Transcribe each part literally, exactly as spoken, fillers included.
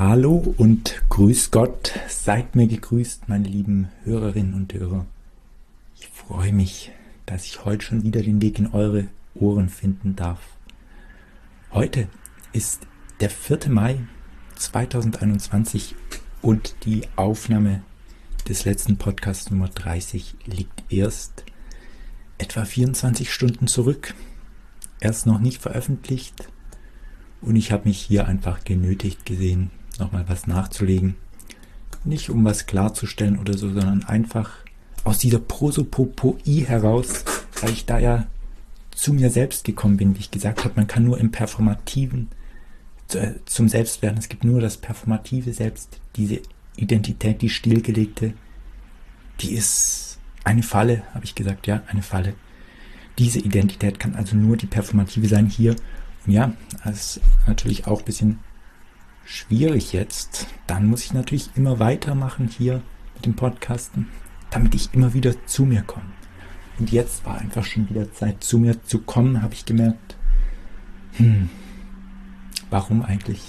Hallo und grüß Gott, seid mir gegrüßt, meine lieben Hörerinnen und Hörer. Ich freue mich, dass ich heute schon wieder den Weg in eure Ohren finden darf. Heute ist der vierte Mai zweitausendeinundzwanzig und die Aufnahme des letzten Podcasts Nummer dreißig liegt erst etwa vierundzwanzig Stunden zurück. Er ist noch nicht veröffentlicht und ich habe mich hier einfach genötigt gesehen, nochmal was nachzulegen. Nicht um was klarzustellen oder so, sondern einfach aus dieser Prosopopoi heraus, weil ich da ja zu mir selbst gekommen bin, wie ich gesagt habe, man kann nur im Performativen äh, zum Selbst werden. Es gibt nur das performative Selbst, diese Identität, die stillgelegte, die ist eine Falle, habe ich gesagt, ja, eine Falle. Diese Identität kann also nur die performative sein hier. Und ja, das ist natürlich auch ein bisschen schwierig jetzt. Dann muss ich natürlich immer weitermachen hier mit dem Podcasten, damit ich immer wieder zu mir komme. Und jetzt war einfach schon wieder Zeit, zu mir zu kommen, habe ich gemerkt. Hm, warum eigentlich?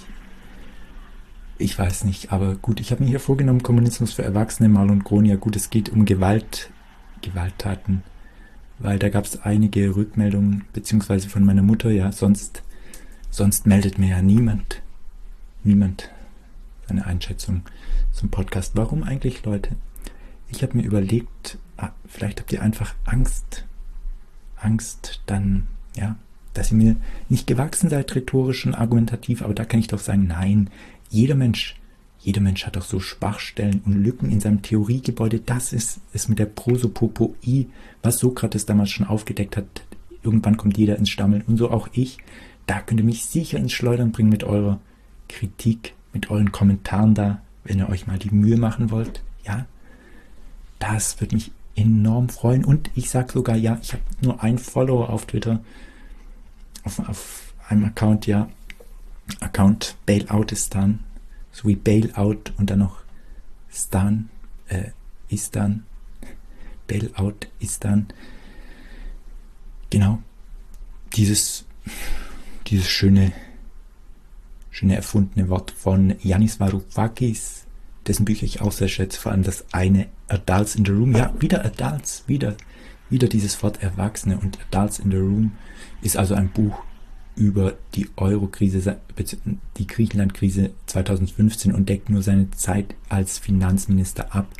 Ich weiß nicht, aber gut, ich habe mir hier vorgenommen, Kommunismus für Erwachsene, Mal und Kron, ja gut, es geht um Gewalt, Gewalttaten, weil da gab es einige Rückmeldungen, beziehungsweise von meiner Mutter, ja, sonst, sonst meldet mir ja niemand, niemand seine Einschätzung zum Podcast. Warum eigentlich, Leute? Ich habe mir überlegt, ah, vielleicht habt ihr einfach Angst, Angst dann, ja, dass ihr mir nicht gewachsen seid, rhetorisch und argumentativ, aber da kann ich doch sagen, nein, jeder Mensch, jeder Mensch hat doch so Schwachstellen und Lücken in seinem Theoriegebäude. Das ist es mit der Prosopopoi, was Sokrates damals schon aufgedeckt hat. Irgendwann kommt jeder ins Stammeln und so auch ich. Da könnt ihr mich sicher ins Schleudern bringen mit eurer Kritik, mit euren Kommentaren da, wenn ihr euch mal die Mühe machen wollt. Ja, das würde mich enorm freuen. Und ich sage sogar, ja, ich habe nur einen Follower auf Twitter, auf, auf einem Account, ja, Account Bailoutistan, so wie Bailout und dann noch Stan, äh, Istan, Bailoutistan. Genau, dieses, dieses schöne, schöne erfundene Wort von Yanis Varoufakis, dessen Bücher ich auch sehr schätze, vor allem das eine Adults in the Room. Ja, wieder Adults, wieder, wieder dieses Wort Erwachsene und Adults in the Room ist also ein Buch über die Euro-Krise, die Griechenland-Krise zweitausendfünfzehn und deckt nur seine Zeit als Finanzminister ab.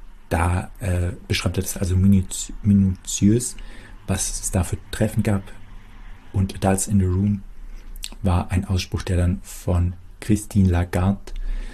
Da äh, beschreibt er das also minutiös, minutiös, was es da für Treffen gab. Und Adults in the Room war ein Ausspruch, der dann von Christine Lagarde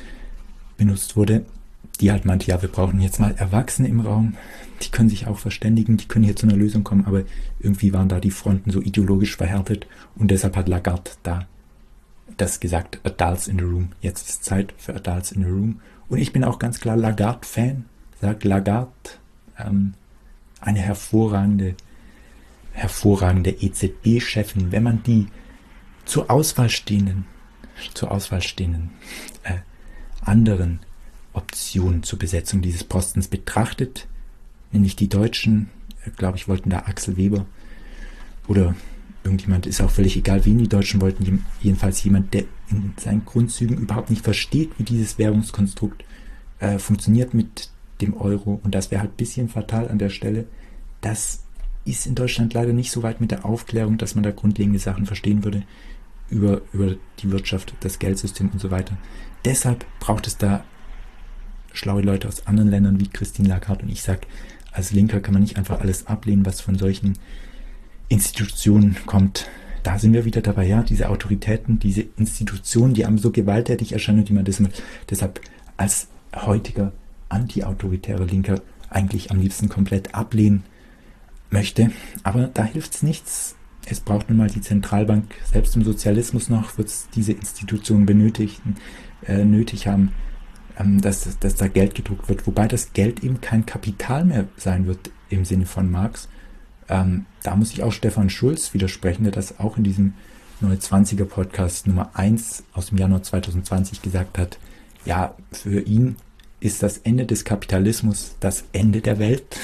benutzt wurde, die halt meinte, ja, wir brauchen jetzt mal Erwachsene im Raum, die können sich auch verständigen, die können hier zu einer Lösung kommen, aber irgendwie waren da die Fronten so ideologisch verhärtet und deshalb hat Lagarde da das gesagt, Adults in the Room. Jetzt ist Zeit für Adults in the Room. Und ich bin auch ganz klar Lagarde-Fan, sagt Lagarde, ähm, eine hervorragende, hervorragende E Z B-Chefin, wenn man die zur Auswahl stehenden, zur Auswahl stehenden äh, anderen Optionen zur Besetzung dieses Postens betrachtet, nämlich die Deutschen, glaube ich, wollten da Axel Weber oder irgendjemand, ist auch völlig egal, wen die Deutschen wollten, jedenfalls jemand, der in seinen Grundzügen überhaupt nicht versteht, wie dieses Währungskonstrukt äh, funktioniert mit dem Euro, und das wäre halt ein bisschen fatal an der Stelle. Das ist in Deutschland leider nicht so weit mit der Aufklärung, dass man da grundlegende Sachen verstehen würde über, über die Wirtschaft, das Geldsystem und so weiter. Deshalb braucht es da schlaue Leute aus anderen Ländern wie Christine Lagarde, und ich sage, als Linker kann man nicht einfach alles ablehnen, was von solchen Institutionen kommt. Da sind wir wieder dabei, ja, diese Autoritäten, diese Institutionen, die einem so gewalttätig erscheinen und die man deshalb, deshalb als heutiger anti-autoritärer Linker eigentlich am liebsten komplett ablehnen möchte. Aber da hilft es nichts. Es braucht nun mal die Zentralbank, selbst im Sozialismus noch wird es diese Institutionen benötigen, äh, nötig haben, Dass, dass da Geld gedruckt wird, wobei das Geld eben kein Kapital mehr sein wird im Sinne von Marx. Ähm, da muss ich auch Stefan Schulz widersprechen, der das auch in diesem Neuzwanziger Podcast Nummer eins aus dem Januar zweitausendzwanzig gesagt hat. Ja, für ihn ist das Ende des Kapitalismus das Ende der Welt.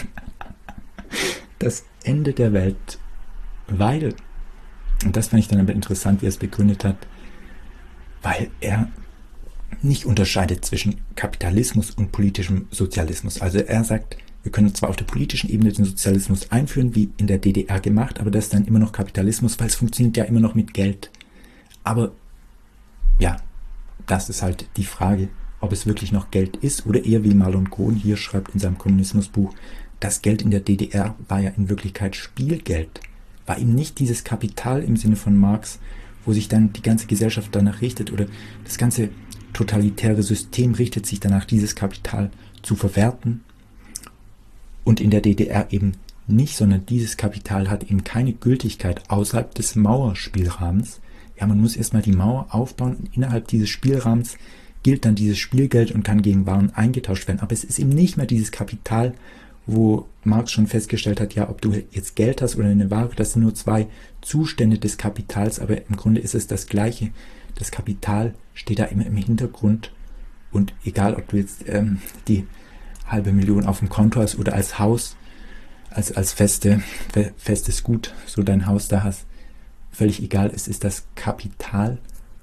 Das Ende der Welt, weil, und das fand ich dann aber interessant, wie er es begründet hat, weil er nicht unterscheidet zwischen Kapitalismus und politischem Sozialismus. Also er sagt, wir können zwar auf der politischen Ebene den Sozialismus einführen, wie in der D D R gemacht, aber das ist dann immer noch Kapitalismus, weil es funktioniert ja immer noch mit Geld. Aber ja, das ist halt die Frage, ob es wirklich noch Geld ist oder eher wie Marlon Kohn hier schreibt in seinem Kommunismusbuch, das Geld in der D D R war ja in Wirklichkeit Spielgeld, war eben nicht dieses Kapital im Sinne von Marx, wo sich dann die ganze Gesellschaft danach richtet oder das ganze totalitäre System richtet sich danach, dieses Kapital zu verwerten. Und in der D D R eben nicht, sondern dieses Kapital hat eben keine Gültigkeit außerhalb des Mauerspielrahmens. Ja, man muss erstmal die Mauer aufbauen und innerhalb dieses Spielrahmens gilt dann dieses Spielgeld und kann gegen Waren eingetauscht werden. Aber es ist eben nicht mehr dieses Kapital, wo Marx schon festgestellt hat, ja, ob du jetzt Geld hast oder eine Ware, das sind nur zwei Zustände des Kapitals, aber im Grunde ist es das Gleiche. Das Kapital steht da immer im Hintergrund und egal, ob du jetzt ähm, die halbe Million auf dem Konto hast oder als Haus, als, als feste, festes Gut, so dein Haus da hast, völlig egal, es ist das Kapital.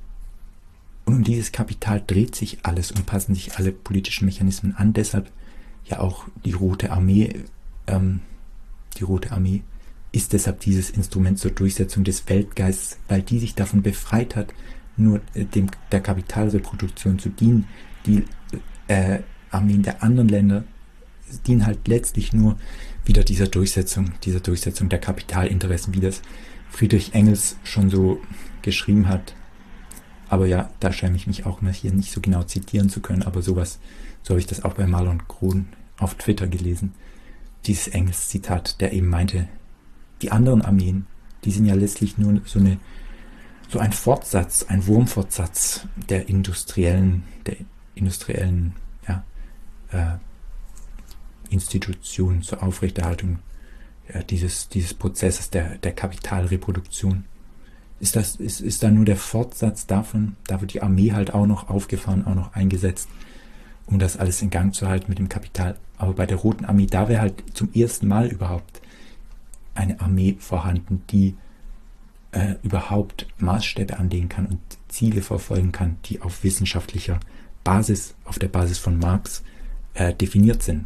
Und um dieses Kapital dreht sich alles und passen sich alle politischen Mechanismen an. Deshalb ja auch die Rote Armee, ähm, die Rote Armee ist deshalb dieses Instrument zur Durchsetzung des Weltgeistes, weil die sich davon befreit hat, nur äh, dem, der Kapitalreproduktion zu dienen. Die äh, Armeen der anderen Länder dienen halt letztlich nur wieder dieser Durchsetzung, dieser Durchsetzung der Kapitalinteressen, wie das Friedrich Engels schon so geschrieben hat. Aber ja, da schäme ich mich auch mal hier nicht so genau zitieren zu können, aber sowas, so habe ich das auch bei Marlon Kohn auf Twitter gelesen. Dieses Engels-Zitat, der eben meinte, die anderen Armeen, die sind ja letztlich nur so eine, so ein Fortsatz, ein Wurmfortsatz der industriellen, der industriellen, ja, äh, Institutionen zur Aufrechterhaltung ja, dieses, dieses Prozesses der, der Kapitalreproduktion. Ist das, ist, ist da nur der Fortsatz davon, da wird die Armee halt auch noch aufgefahren, auch noch eingesetzt, um das alles in Gang zu halten mit dem Kapital. Aber bei der Roten Armee, da wäre halt zum ersten Mal überhaupt eine Armee vorhanden, die äh, überhaupt Maßstäbe anlegen kann und Ziele verfolgen kann, die auf wissenschaftlicher Basis, auf der Basis von Marx äh, definiert sind.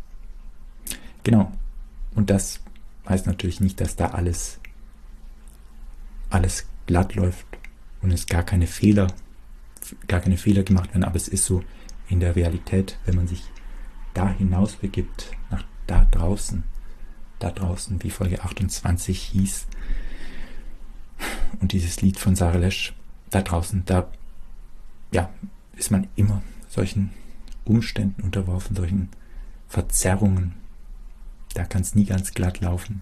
Genau. Und das heißt natürlich nicht, dass da alles alles glatt läuft und es gar keine Fehler, gar keine Fehler gemacht werden, aber es ist so in der Realität, wenn man sich da hinaus begibt, nach da draußen, da draußen, wie Folge achtundzwanzig hieß, und dieses Lied von Sarah Lesch, da draußen, da, ja, ist man immer solchen Umständen unterworfen, solchen Verzerrungen, da kann es nie ganz glatt laufen.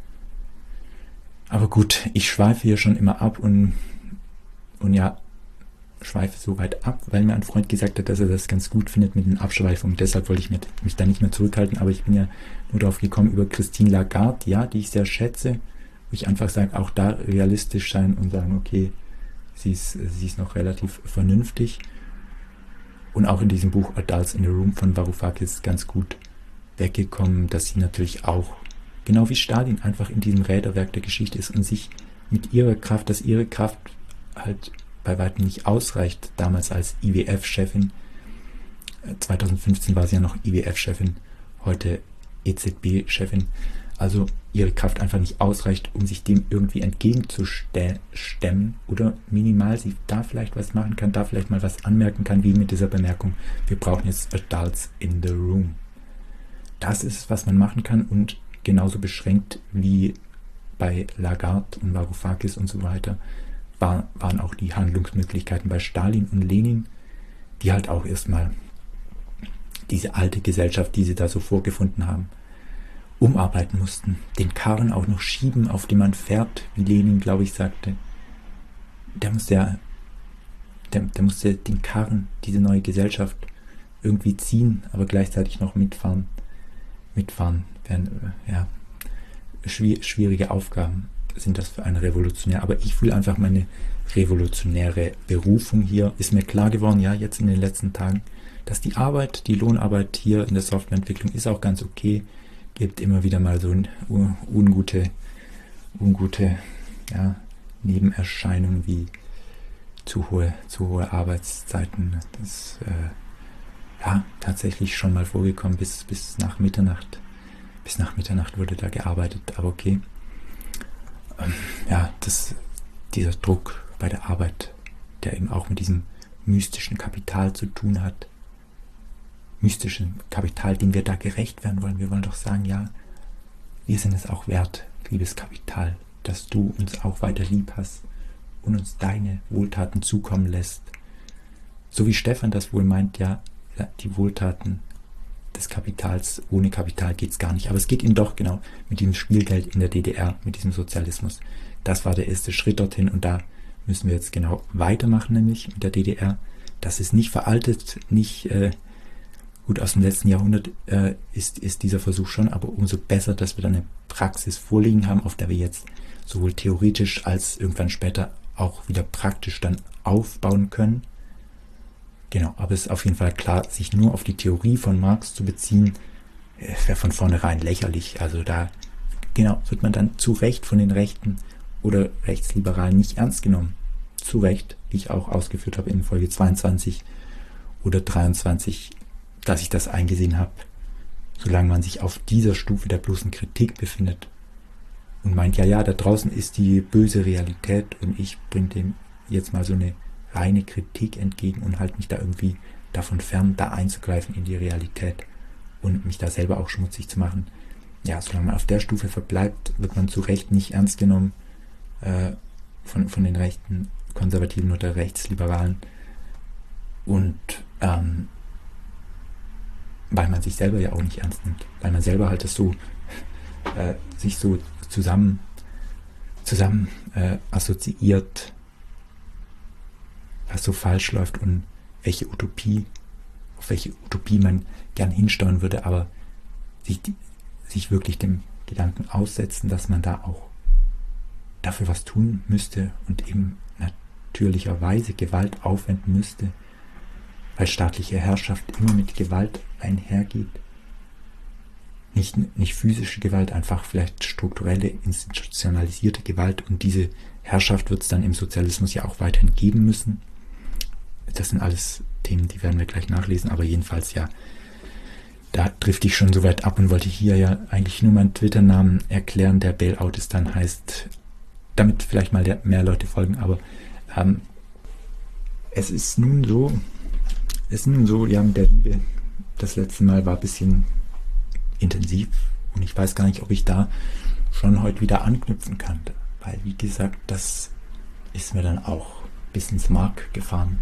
Aber gut, ich schweife hier schon immer ab und, und ja, schweife so weit ab, weil mir ein Freund gesagt hat, dass er das ganz gut findet mit den Abschweifungen. Deshalb wollte ich mich, mich da nicht mehr zurückhalten, aber ich bin ja nur darauf gekommen über Christine Lagarde, ja, die ich sehr schätze, wo ich einfach sage, auch da realistisch sein und sagen, okay, sie ist, sie ist noch relativ vernünftig. Und auch in diesem Buch Adults in the Room von Varoufakis ganz gut weggekommen, dass sie natürlich auch genau wie Stalin einfach in diesem Räderwerk der Geschichte ist und sich mit ihrer Kraft, dass ihre Kraft halt bei weitem nicht ausreicht, damals als I W F-Chefin, zweitausendfünfzehn war sie ja noch I W F-Chefin, heute E Z B-Chefin, also ihre Kraft einfach nicht ausreicht, um sich dem irgendwie entgegenzustemmen oder minimal sie da vielleicht was machen kann, da vielleicht mal was anmerken kann, wie mit dieser Bemerkung, wir brauchen jetzt Adults in the Room. Das ist, was man machen kann und genauso beschränkt wie bei Lagarde und Varoufakis und so weiter war, waren auch die Handlungsmöglichkeiten bei Stalin und Lenin, die halt auch erstmal diese alte Gesellschaft, die sie da so vorgefunden haben, umarbeiten mussten. Den Karren auch noch schieben, auf dem man fährt, wie Lenin, glaube ich, sagte. Der musste ja, der, der musste den Karren, diese neue Gesellschaft irgendwie ziehen, aber gleichzeitig noch mitfahren. Mitfahren. Ja, schwierige Aufgaben sind das für einen Revolutionär. Aber ich fühle einfach meine revolutionäre Berufung hier. Ist mir klar geworden, ja, jetzt in den letzten Tagen, dass die Arbeit, die Lohnarbeit hier in der Softwareentwicklung ist auch ganz okay. Gibt immer wieder mal so ungute, ungute ja, Nebenerscheinungen wie zu hohe, zu hohe Arbeitszeiten. Das ist äh, ja tatsächlich schon mal vorgekommen, bis, bis nach Mitternacht. Bis nach Mitternacht wurde da gearbeitet, aber okay. Ähm, ja, das, dieser Druck bei der Arbeit, der eben auch mit diesem mystischen Kapital zu tun hat. Mystischen Kapital, dem wir da gerecht werden wollen. Wir wollen doch sagen, ja, wir sind es auch wert, liebes Kapital, dass du uns auch weiter lieb hast und uns deine Wohltaten zukommen lässt. So wie Stefan das wohl meint, ja, die Wohltaten des Kapitals, ohne Kapital geht es gar nicht. Aber es geht ihm doch genau mit diesem Spielgeld in der D D R, mit diesem Sozialismus. Das war der erste Schritt dorthin und da müssen wir jetzt genau weitermachen, nämlich mit der D D R. Das ist nicht veraltet, nicht äh, gut aus dem letzten Jahrhundert äh, ist, ist dieser Versuch schon, aber umso besser, dass wir dann eine Praxis vorliegen haben, auf der wir jetzt sowohl theoretisch als irgendwann später auch wieder praktisch dann aufbauen können. Genau, aber es ist auf jeden Fall klar, sich nur auf die Theorie von Marx zu beziehen, wäre von vornherein lächerlich. Also da, genau, wird man dann zu Recht von den Rechten oder Rechtsliberalen nicht ernst genommen. Zu Recht, wie ich auch ausgeführt habe in Folge zweiundzwanzig oder dreiundzwanzig, dass ich das eingesehen habe, solange man sich auf dieser Stufe der bloßen Kritik befindet und meint, ja, ja, da draußen ist die böse Realität und ich bringe dem jetzt mal so eine reine Kritik entgegen und halte mich da irgendwie davon fern, da einzugreifen in die Realität und mich da selber auch schmutzig zu machen. Ja, solange man auf der Stufe verbleibt, wird man zu Recht nicht ernst genommen äh, von, von den rechten Konservativen oder Rechtsliberalen und ähm, weil man sich selber ja auch nicht ernst nimmt, weil man selber halt das so äh, sich so zusammen zusammen äh, assoziiert, was so falsch läuft und welche Utopie, auf welche Utopie man gern hinsteuern würde, aber sich, sich wirklich dem Gedanken aussetzen, dass man da auch dafür was tun müsste und eben natürlicherweise Gewalt aufwenden müsste, weil staatliche Herrschaft immer mit Gewalt einhergeht. Nicht, nicht physische Gewalt, einfach vielleicht strukturelle, institutionalisierte Gewalt und diese Herrschaft wird es dann im Sozialismus ja auch weiterhin geben müssen. Das sind alles Themen, die werden wir gleich nachlesen, aber jedenfalls ja, da drifte ich schon so weit ab und wollte hier ja eigentlich nur meinen Twitter-Namen erklären, der Bailout ist dann heißt, damit vielleicht mal mehr Leute folgen, aber ähm, es ist nun so, es ist nun so, ja, mit der Liebe, das letzte Mal war ein bisschen intensiv und ich weiß gar nicht, ob ich da schon heute wieder anknüpfen kann, weil wie gesagt, das ist mir dann auch bis ins Mark gefahren.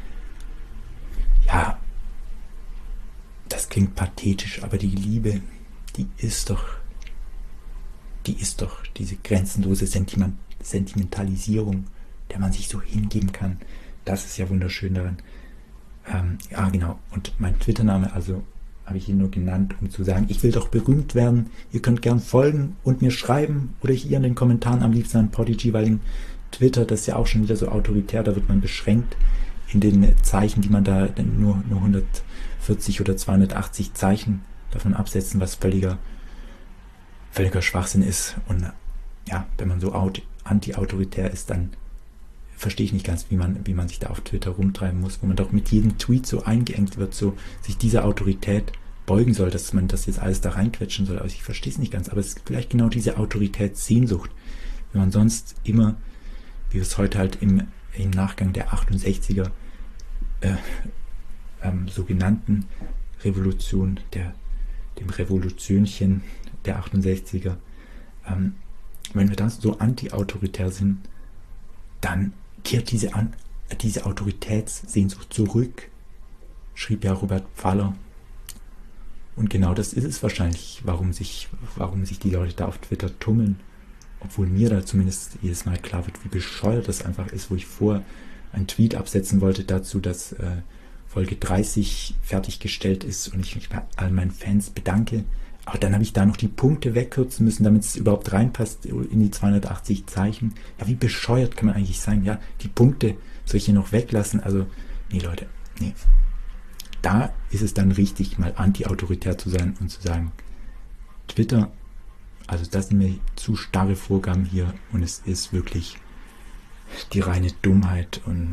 Ja, das klingt pathetisch, aber die Liebe, die ist doch, die ist doch diese grenzenlose Sentiment, Sentimentalisierung, der man sich so hingeben kann. Das ist ja wunderschön daran. Ähm, ja, genau. Und mein Twitter-Name, also habe ich ihn nur genannt, um zu sagen, ich will doch berühmt werden. Ihr könnt gern folgen und mir schreiben oder hier in den Kommentaren am liebsten an Podigy, weil in Twitter, das ist ja auch schon wieder so autoritär, da wird man beschränkt in den Zeichen, die man da nur, nur hundertvierzig oder zweihundertachtzig Zeichen davon absetzen, was völliger, völliger Schwachsinn ist. Und ja, wenn man so anti-autoritär ist, dann verstehe ich nicht ganz, wie man, wie man sich da auf Twitter rumtreiben muss, wo man doch mit jedem Tweet so eingeengt wird, so sich dieser Autorität beugen soll, dass man das jetzt alles da reinquetschen soll. Also ich verstehe es nicht ganz, aber es ist vielleicht genau diese Autoritätssehnsucht, wenn man sonst immer, wie wir es heute halt im, im Nachgang der achtundsechziger äh, ähm, sogenannten Revolution, der, dem Revolutionchen der achtundsechziger, ähm, wenn wir dann so anti-autoritär sind, dann kehrt diese, An diese Autoritätssehnsucht zurück, schrieb ja Robert Pfaller. Und genau das ist es wahrscheinlich, warum sich, warum sich die Leute da auf Twitter tummeln. Obwohl mir da zumindest jedes Mal klar wird, wie bescheuert das einfach ist, wo ich vor einen Tweet absetzen wollte dazu, dass äh, Folge dreißig fertiggestellt ist und ich mich bei all meinen Fans bedanke. Aber dann habe ich da noch die Punkte wegkürzen müssen, damit es überhaupt reinpasst in die zweihundertachtzig Zeichen. Ja, wie bescheuert kann man eigentlich sein? Ja, die Punkte soll ich hier noch weglassen? Also, nee, Leute, nee. Da ist es dann richtig, mal anti-autoritär zu sein und zu sagen, Twitter, also das sind mir zu starre Vorgaben hier und es ist wirklich die reine Dummheit und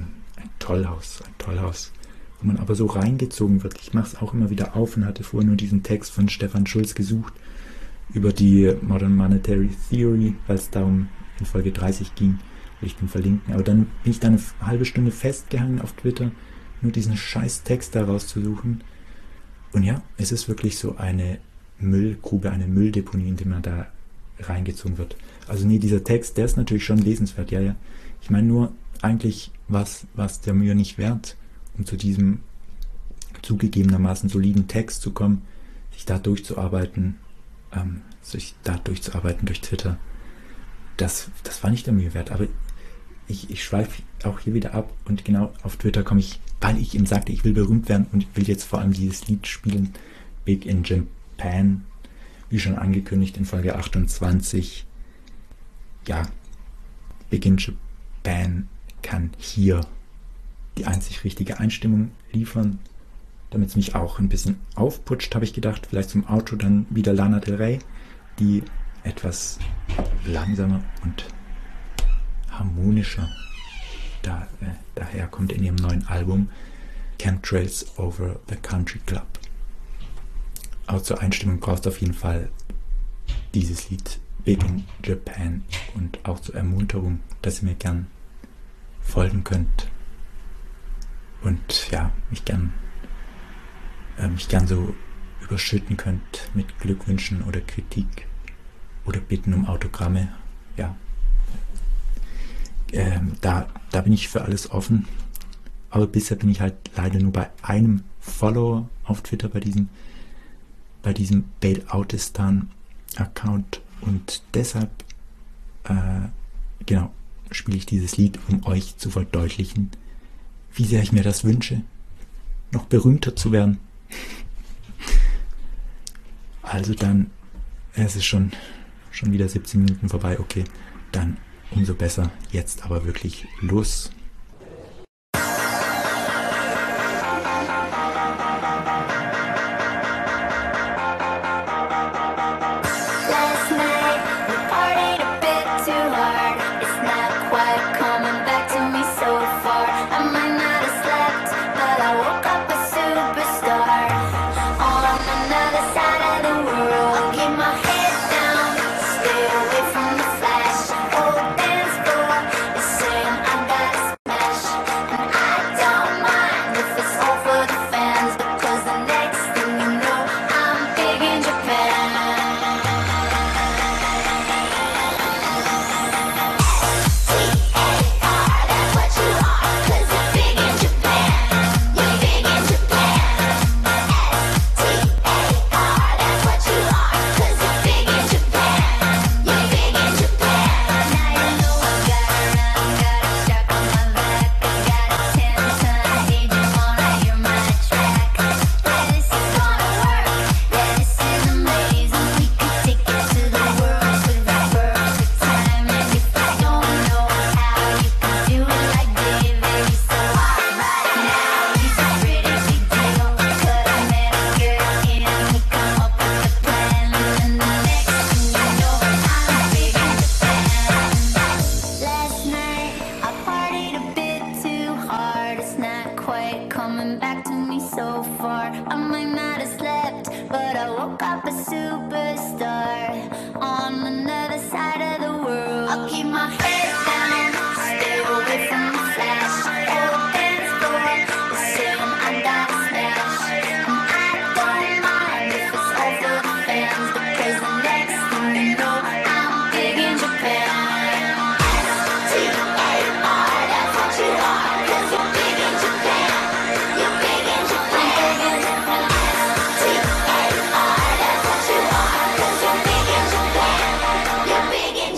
ein Tollhaus, ein Tollhaus, wo man aber so reingezogen wird. Ich mache es auch immer wieder auf und hatte vorher nur diesen Text von Stefan Schulz gesucht über die Modern Monetary Theory, weil es darum in Folge dreißig ging, will ich den verlinken. Aber dann bin ich da eine halbe Stunde festgehangen auf Twitter, nur diesen scheiß Text da rauszusuchen. Und ja, es ist wirklich so eine Müllgrube, eine Mülldeponie, in die man da reingezogen wird. Also nee, dieser Text, der ist natürlich schon lesenswert, ja, ja. Ich meine nur, eigentlich was was der Mühe nicht wert, um zu diesem zugegebenermaßen soliden Text zu kommen, sich da durchzuarbeiten, ähm, sich da durchzuarbeiten durch Twitter. Das, das war nicht der Mühe wert, aber ich, ich schweife auch hier wieder ab und genau auf Twitter komme ich, weil ich ihm sagte, ich will berühmt werden und ich will jetzt vor allem dieses Lied spielen, Big in Japan, wie schon angekündigt in Folge achtundzwanzig. Ja, Big in Japan kann hier die einzig richtige Einstimmung liefern, damit es mich auch ein bisschen aufputscht, habe ich gedacht. Vielleicht zum Outro dann wieder Lana Del Rey, die etwas langsamer und harmonischer da, äh, daherkommt in ihrem neuen Album Chemtrails Over the Country Club. Aber zur Einstimmung brauchst du auf jeden Fall dieses Lied Big in Japan und auch zur Ermunterung, dass ihr mir gern folgen könnt und ja, mich gern äh, mich gern so überschütten könnt mit Glückwünschen oder Kritik oder Bitten um Autogramme. Ja, ähm, da, da bin ich für alles offen, aber bisher bin ich halt leider nur bei einem Follower auf Twitter, bei diesem bei diesem Bail-Outistan Account und deshalb äh, genau spiele ich dieses Lied, um euch zu verdeutlichen, wie sehr ich mir das wünsche, noch berühmter zu werden. Also dann, es ist schon, schon wieder siebzehn Minuten vorbei, okay, dann umso besser, jetzt aber wirklich los. Big in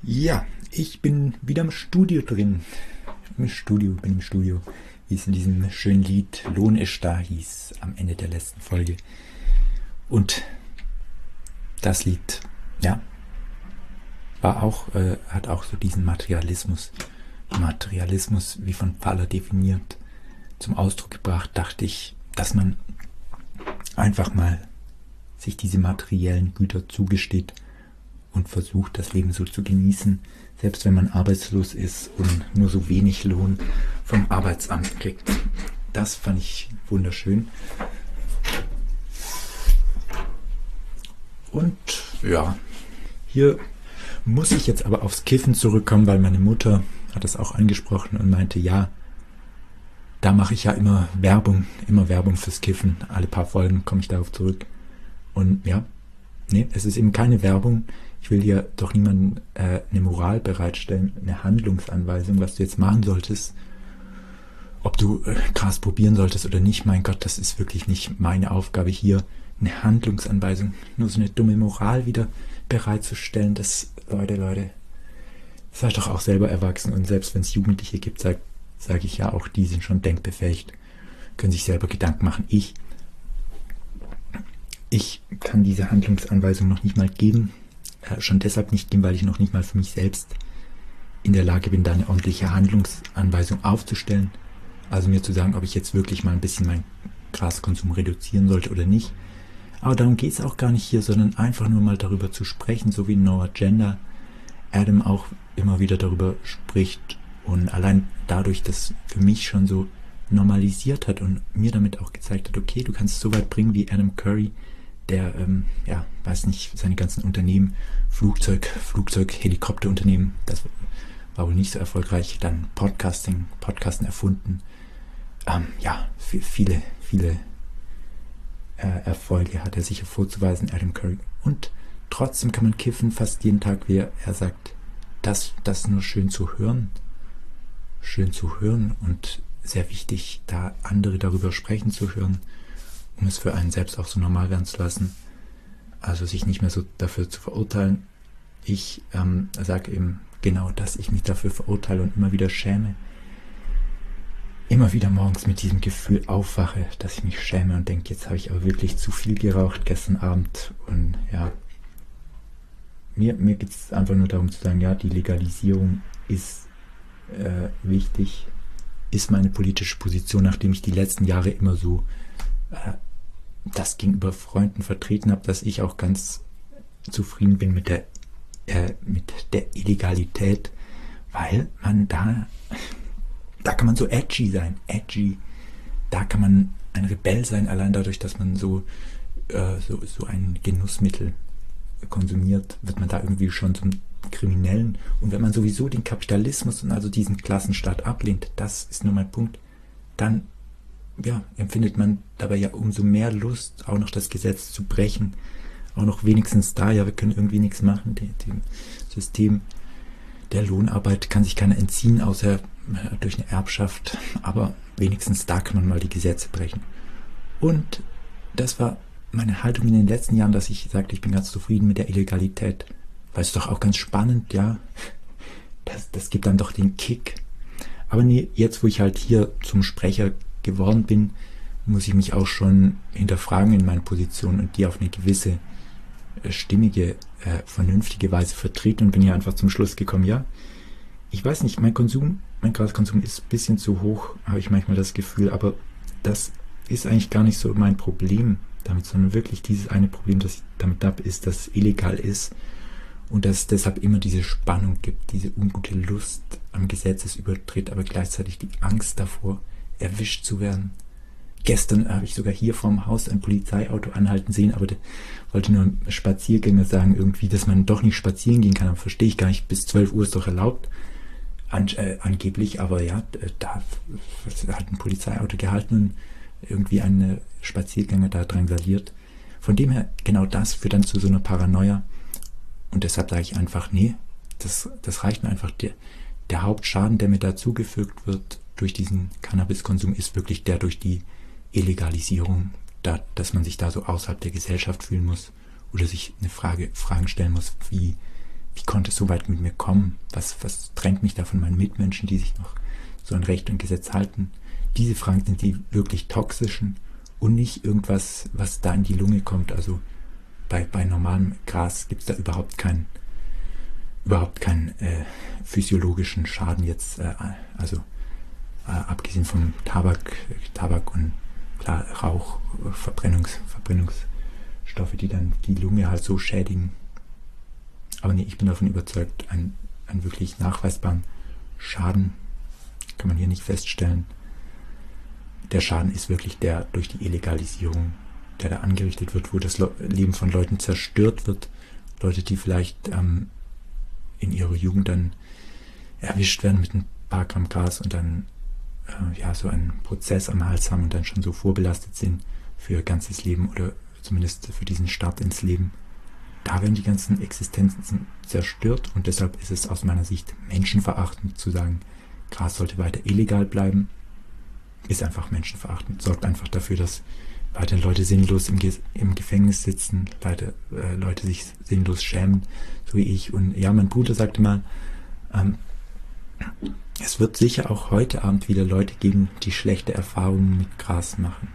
Ja, ich bin wieder im Studio drin. Im Studio, bin im Studio, wie es in diesem schönen Lied Lohn ist da hieß, am Ende der letzten Folge. Und das Lied, ja, war auch, äh, hat auch so diesen Materialismus, Materialismus, wie von Faller definiert, zum Ausdruck gebracht, dachte ich, dass man einfach mal sich diese materiellen Güter zugesteht und versucht, das Leben so zu genießen, selbst wenn man arbeitslos ist und nur so wenig Lohn vom Arbeitsamt kriegt. Das fand ich wunderschön. Und ja, hier muss ich jetzt aber aufs Kiffen zurückkommen, weil meine Mutter hat das auch angesprochen und meinte, ja, da mache ich ja immer Werbung, immer Werbung fürs Kiffen. Alle paar Folgen komme ich darauf zurück. Und ja, nee, es ist eben keine Werbung. Ich will dir doch niemandem äh, eine Moral bereitstellen, eine Handlungsanweisung, was du jetzt machen solltest. Ob du äh, Gras probieren solltest oder nicht, mein Gott, das ist wirklich nicht meine Aufgabe hier, eine Handlungsanweisung, nur so eine dumme Moral wieder bereitzustellen. Das, Leute, Leute, seid doch auch selber erwachsen. Und selbst wenn es Jugendliche gibt, sage sag ich ja auch, die sind schon denkbefähigt, können sich selber Gedanken machen. Ich, ich kann diese Handlungsanweisung noch nicht mal geben. Äh, schon deshalb nicht geben, weil ich noch nicht mal für mich selbst in der Lage bin, da eine ordentliche Handlungsanweisung aufzustellen. Also mir zu sagen, ob ich jetzt wirklich mal ein bisschen meinen Graskonsum reduzieren sollte oder nicht. Aber darum geht es auch gar nicht hier, sondern einfach nur mal darüber zu sprechen, so wie No Agenda Adam auch immer wieder darüber spricht und allein dadurch das für mich schon so normalisiert hat und mir damit auch gezeigt hat, okay, du kannst es so weit bringen wie Adam Curry, der, ähm, ja, weiß nicht, seine ganzen Unternehmen, Flugzeug, Flugzeug, Helikopterunternehmen, das war wohl nicht so erfolgreich, dann Podcasting, Podcasten erfunden, ähm, ja, viele, viele äh, Erfolge hat er sicher vorzuweisen, Adam Curry, und trotzdem kann man kiffen fast jeden Tag, wie er, er sagt, das, das ist nur schön zu hören, schön zu hören und sehr wichtig, da andere darüber sprechen zu hören, um es für einen selbst auch so normal werden zu lassen, also sich nicht mehr so dafür zu verurteilen. Ich ähm, sage eben genau, dass ich mich dafür verurteile und immer wieder schäme, immer wieder morgens mit diesem Gefühl aufwache, dass ich mich schäme und denke, jetzt habe ich aber wirklich zu viel geraucht gestern Abend und ja, mir, mir geht es einfach nur darum zu sagen, ja, die Legalisierung ist äh, wichtig, ist meine politische Position, nachdem ich die letzten Jahre immer so äh, das gegenüber Freunden vertreten habe, dass ich auch ganz zufrieden bin mit der, äh, mit der Illegalität, weil man da, da kann man so edgy sein, edgy, da kann man ein Rebell sein, allein dadurch, dass man so, äh, so, so ein Genussmittel konsumiert, wird man da irgendwie schon zum Kriminellen. Und wenn man sowieso den Kapitalismus und also diesen Klassenstaat ablehnt, das ist nur mein Punkt, dann ja, empfindet man dabei ja umso mehr Lust, auch noch das Gesetz zu brechen, auch noch wenigstens da, ja, wir können irgendwie nichts machen, dem, dem System der Lohnarbeit kann sich keiner entziehen, außer durch eine Erbschaft, aber wenigstens da kann man mal die Gesetze brechen. Und das war meine Haltung in den letzten Jahren, dass ich sagte, ich bin ganz zufrieden mit der Illegalität, weil es doch auch ganz spannend, ja, das, das gibt dann doch den Kick. Aber nee, jetzt, wo ich halt hier zum Sprecher geworden bin, muss ich mich auch schon hinterfragen in meinen Positionen und die auf eine gewisse äh, stimmige, äh, vernünftige Weise vertreten und bin hier einfach zum Schluss gekommen, ja, ich weiß nicht, mein Konsum, mein Graskonsum ist ein bisschen zu hoch, habe ich manchmal das Gefühl, aber das ist eigentlich gar nicht so mein Problem damit, sondern wirklich dieses eine Problem, das ich damit habe, ist, dass es illegal ist und dass es deshalb immer diese Spannung gibt, diese ungute Lust am Gesetzesübertritt, aber gleichzeitig die Angst davor, erwischt zu werden. Gestern habe ich sogar hier vorm Haus ein Polizeiauto anhalten sehen, aber der wollte nur ein Spaziergänger sagen, irgendwie, dass man doch nicht spazieren gehen kann, aber verstehe ich gar nicht, bis zwölf Uhr ist doch erlaubt, An, äh, angeblich, aber ja, da hat ein Polizeiauto gehalten und irgendwie ein Spaziergänger da drangsaliert. Von dem her, genau das führt dann zu so einer Paranoia und deshalb sage ich einfach, nee, das, das reicht mir einfach. Der, der Hauptschaden, der mir da zugefügt wird durch diesen Cannabiskonsum, ist wirklich der durch die Illegalisierung, da, dass man sich da so außerhalb der Gesellschaft fühlen muss oder sich eine Frage, Fragen stellen muss, wie, wie konnte es so weit mit mir kommen? Was, was trennt mich da von meinen Mitmenschen, die sich noch so an Recht und Gesetz halten? Diese Fragen sind die wirklich toxischen und nicht irgendwas, was da in die Lunge kommt. Also bei, bei normalem Gras gibt es da überhaupt keinen überhaupt keinen äh, physiologischen Schaden jetzt, äh, also äh, abgesehen vom Tabak, Tabak und klar, Rauch, Verbrennungs, Verbrennungsstoffe, die dann die Lunge halt so schädigen. Aber nee, ich bin davon überzeugt, einen, einen wirklich nachweisbaren Schaden kann man hier nicht feststellen. Der Schaden ist wirklich der durch die Illegalisierung, der da angerichtet wird, wo das Leben von Leuten zerstört wird. Leute, die vielleicht ähm, in ihrer Jugend dann erwischt werden mit ein paar Gramm Gras und dann äh, ja so einen Prozess am Hals haben und dann schon so vorbelastet sind für ihr ganzes Leben oder zumindest für diesen Start ins Leben. Da werden die ganzen Existenzen zerstört und deshalb ist es aus meiner Sicht menschenverachtend zu sagen, Gras sollte weiter illegal bleiben. Ist einfach menschenverachtend. Sorgt einfach dafür, dass weiter Leute sinnlos im, Ge im Gefängnis sitzen, Leute, äh, Leute sich sinnlos schämen, so wie ich. Und ja, mein Bruder sagte mal, ähm, es wird sicher auch heute Abend wieder Leute geben, die schlechte Erfahrungen mit Gras machen.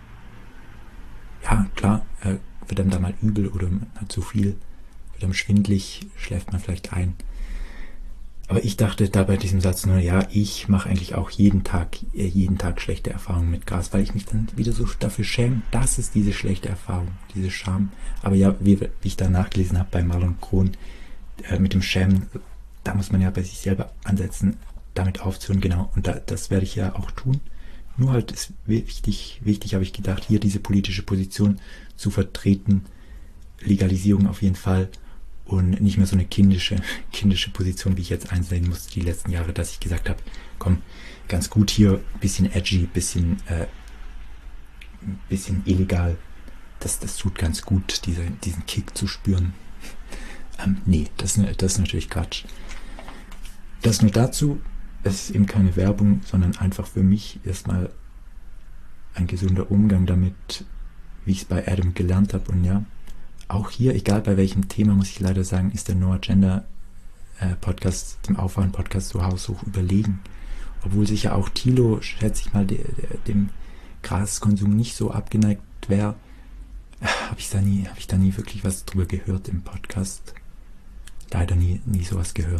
Ja, klar, äh, wird einem da mal übel oder hat zu viel, wird einem schwindlig, schläft man vielleicht ein. Aber ich dachte da bei diesem Satz nur, ja, ich mache eigentlich auch jeden Tag, jeden Tag schlechte Erfahrungen mit Gras, weil ich mich dann wieder so dafür schäme, dass es diese schlechte Erfahrung, diese Scham. Aber ja, wie, wie ich da nachgelesen habe bei Marlon Kron, äh, mit dem Schämen, da muss man ja bei sich selber ansetzen, damit aufzuhören, genau. Und da, das werde ich ja auch tun. Nur halt ist wichtig, wichtig habe ich gedacht, hier diese politische Position zu vertreten, Legalisierung auf jeden Fall. Und nicht mehr so eine kindische, kindische Position, wie ich jetzt einsehen musste die letzten Jahre, dass ich gesagt habe, komm, ganz gut hier, bisschen edgy, bisschen, äh, bisschen illegal. Das, das tut ganz gut, diese, diesen Kick zu spüren. Ähm, nee, das, das ist natürlich Quatsch. Das nur dazu, es ist eben keine Werbung, sondern einfach für mich erstmal ein gesunder Umgang damit, wie ich es bei Adam gelernt habe. Und ja, auch hier, egal bei welchem Thema, muss ich leider sagen, ist der No Agenda äh, Podcast, dem Aufwachen-Podcast so haushoch überlegen. Obwohl sicher auch Thilo, schätze ich mal, de, de, dem Graskonsum nicht so abgeneigt wäre, äh, habe ich da nie, habe ich da nie wirklich was drüber gehört im Podcast. Leider nie, nie sowas gehört.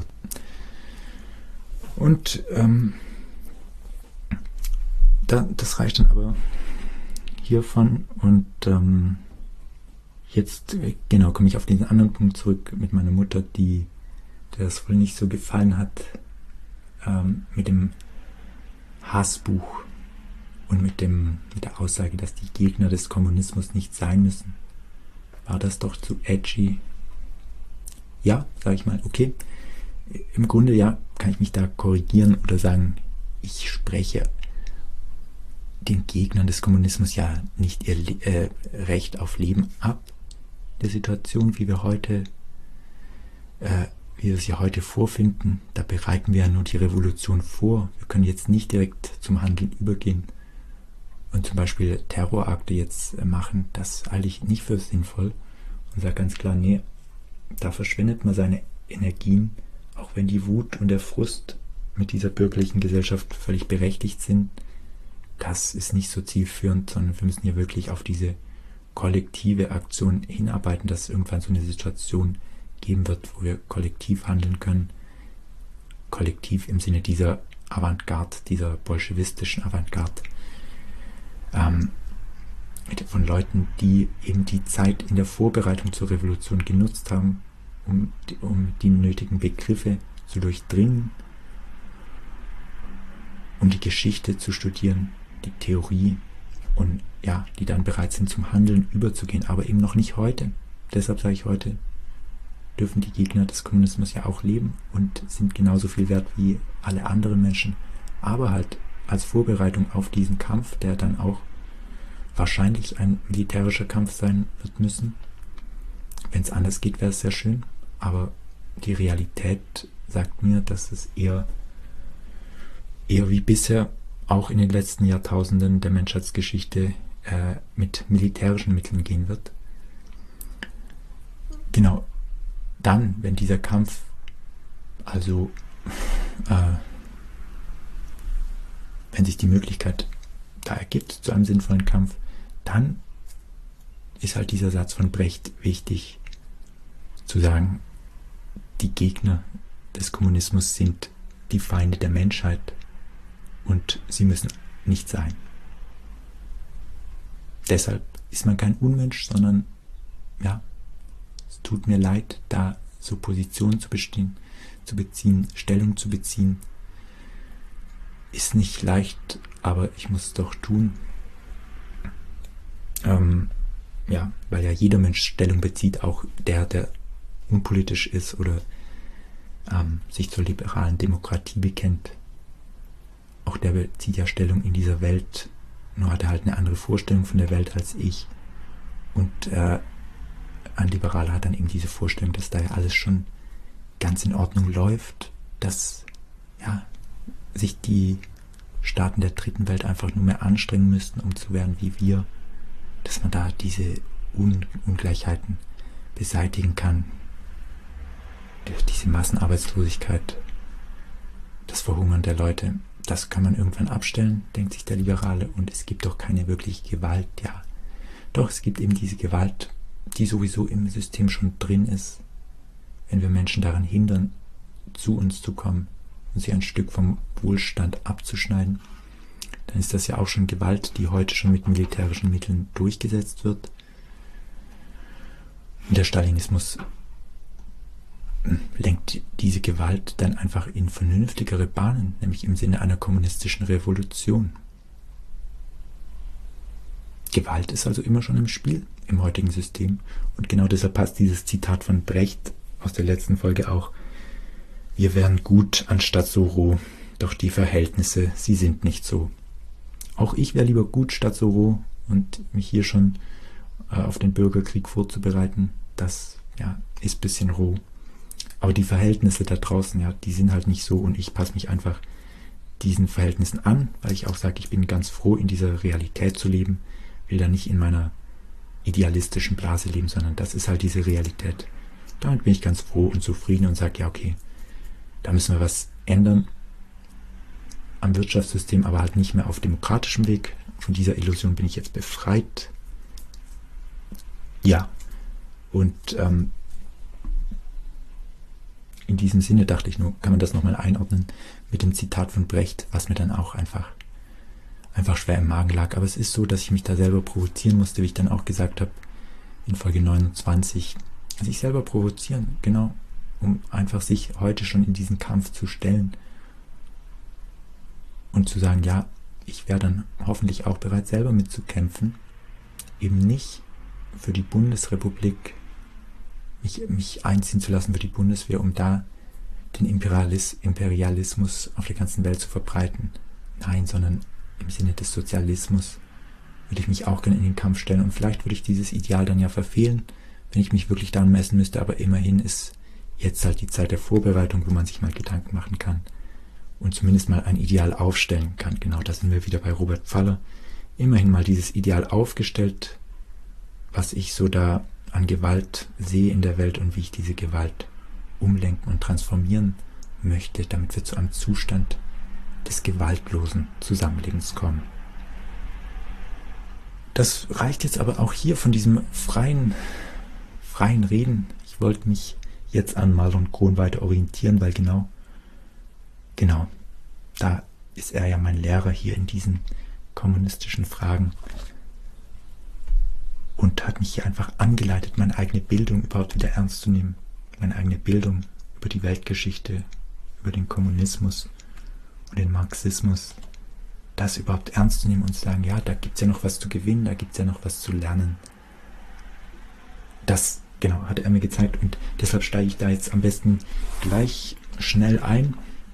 Und ähm, da, das reicht dann aber hiervon und ähm, jetzt, genau, komme ich auf diesen anderen Punkt zurück mit meiner Mutter, die der das wohl nicht so gefallen hat, ähm, mit dem Hassbuch und mit dem mit der Aussage, dass die Gegner des Kommunismus nicht sein müssen. War das doch zu edgy? Ja, sage ich mal, okay. Im Grunde, ja, kann ich mich da korrigieren oder sagen, ich spreche den Gegnern des Kommunismus ja nicht ihr Le äh, Recht auf Leben ab. Der Situation, wie wir heute, äh, wie wir es ja heute vorfinden, da bereiten wir ja nur die Revolution vor. Wir können jetzt nicht direkt zum Handeln übergehen und zum Beispiel Terrorakte jetzt äh, machen. Das halte ich nicht für sinnvoll und sage ganz klar, nee, da verschwendet man seine Energien, auch wenn die Wut und der Frust mit dieser bürgerlichen Gesellschaft völlig berechtigt sind. Das ist nicht so zielführend, sondern wir müssen hier wirklich auf diese kollektive Aktion hinarbeiten, dass es irgendwann so eine Situation geben wird, wo wir kollektiv handeln können. Kollektiv im Sinne dieser Avantgarde, dieser bolschewistischen Avantgarde. Ähm, von Leuten, die eben die Zeit in der Vorbereitung zur Revolution genutzt haben, um die, um die nötigen Begriffe zu durchdringen, um die Geschichte zu studieren, die Theorie und ja, die dann bereit sind zum Handeln überzugehen, aber eben noch nicht heute. Deshalb sage ich heute, dürfen die Gegner des Kommunismus ja auch leben und sind genauso viel wert wie alle anderen Menschen, aber halt als Vorbereitung auf diesen Kampf, der dann auch wahrscheinlich ein militärischer Kampf sein wird müssen. Wenn es anders geht, wäre es sehr schön, aber die Realität sagt mir, dass es eher, eher wie bisher auch in den letzten Jahrtausenden der Menschheitsgeschichte äh, mit militärischen Mitteln gehen wird. Genau, dann, wenn dieser Kampf also äh, wenn sich die Möglichkeit da ergibt zu einem sinnvollen Kampf, dann ist halt dieser Satz von Brecht wichtig, zu sagen, die Gegner des Kommunismus sind die Feinde der Menschheit und sie müssen nicht sein. Deshalb ist man kein Unmensch, sondern ja, es tut mir leid, da so Position zu bestehen, zu beziehen, Stellung zu beziehen. Ist nicht leicht, aber ich muss es doch tun. Ähm, ja, weil ja jeder Mensch Stellung bezieht, auch der, der unpolitisch ist oder ähm, sich zur liberalen Demokratie bekennt. Auch der bezieht ja Stellung in dieser Welt, nur hat er halt eine andere Vorstellung von der Welt als ich. Und äh, ein Liberaler hat dann eben diese Vorstellung, dass da ja alles schon ganz in Ordnung läuft, dass ja, sich die Staaten der dritten Welt einfach nur mehr anstrengen müssten, um zu werden wie wir, dass man da diese Un- Ungleichheiten beseitigen kann. Diese Massenarbeitslosigkeit, das Verhungern der Leute, das kann man irgendwann abstellen, denkt sich der Liberale, und es gibt doch keine wirkliche Gewalt, ja. Doch, es gibt eben diese Gewalt, die sowieso im System schon drin ist, wenn wir Menschen daran hindern, zu uns zu kommen und sie ein Stück vom Wohlstand abzuschneiden, dann ist das ja auch schon Gewalt, die heute schon mit militärischen Mitteln durchgesetzt wird. Und der Stalinismus lenkt diese Gewalt dann einfach in vernünftigere Bahnen, nämlich im Sinne einer kommunistischen Revolution. Gewalt ist also immer schon im Spiel im heutigen System, und genau deshalb passt dieses Zitat von Brecht aus der letzten Folge auch: Wir wären gut anstatt so roh, doch die Verhältnisse, sie sind nicht so. Auch ich wäre lieber gut statt so roh, und mich hier schon äh, auf den Bürgerkrieg vorzubereiten, das ja, ist ein bisschen roh. Aber die Verhältnisse da draußen, ja, die sind halt nicht so, und ich passe mich einfach diesen Verhältnissen an, weil ich auch sage, ich bin ganz froh, in dieser Realität zu leben, will da nicht in meiner idealistischen Blase leben, sondern das ist halt diese Realität. Damit bin ich ganz froh und zufrieden und sage, ja, okay, da müssen wir was ändern am Wirtschaftssystem, aber halt nicht mehr auf demokratischem Weg. Von dieser Illusion bin ich jetzt befreit. Ja, und ähm, in diesem Sinne dachte ich nur, kann man das nochmal einordnen mit dem Zitat von Brecht, was mir dann auch einfach, einfach schwer im Magen lag. Aber es ist so, dass ich mich da selber provozieren musste, wie ich dann auch gesagt habe, in Folge neunundzwanzig. Sich selber provozieren, genau, um einfach sich heute schon in diesen Kampf zu stellen und zu sagen, ja, ich wäre dann hoffentlich auch bereit, selber mitzukämpfen, eben nicht für die Bundesrepublik, mich, mich einziehen zu lassen für die Bundeswehr, um da den Imperialis, Imperialismus auf der ganzen Welt zu verbreiten. Nein, sondern im Sinne des Sozialismus würde ich mich auch gerne in den Kampf stellen, und vielleicht würde ich dieses Ideal dann ja verfehlen, wenn ich mich wirklich daran messen müsste, aber immerhin ist jetzt halt die Zeit der Vorbereitung, wo man sich mal Gedanken machen kann und zumindest mal ein Ideal aufstellen kann. Genau, da sind wir wieder bei Robert Pfaller. Immerhin mal dieses Ideal aufgestellt, was ich so da an Gewalt sehe in der Welt und wie ich diese Gewalt umlenken und transformieren möchte, damit wir zu einem Zustand des gewaltlosen Zusammenlebens kommen. Das reicht jetzt aber auch hier von diesem freien, freien Reden. Ich wollte mich jetzt an Marlon Kohn weiter orientieren, weil genau, genau, da ist er ja mein Lehrer hier in diesen kommunistischen Fragen und hat mich hier einfach angeleitet, meine eigene Bildung überhaupt wieder ernst zu nehmen. Meine eigene Bildung über die Weltgeschichte, über den Kommunismus und den Marxismus, das überhaupt ernst zu nehmen und zu sagen, ja, da gibt es ja noch was zu gewinnen, da gibt es ja noch was zu lernen. Das, genau, hat er mir gezeigt, und deshalb steige ich da jetzt am besten gleich schnell ein.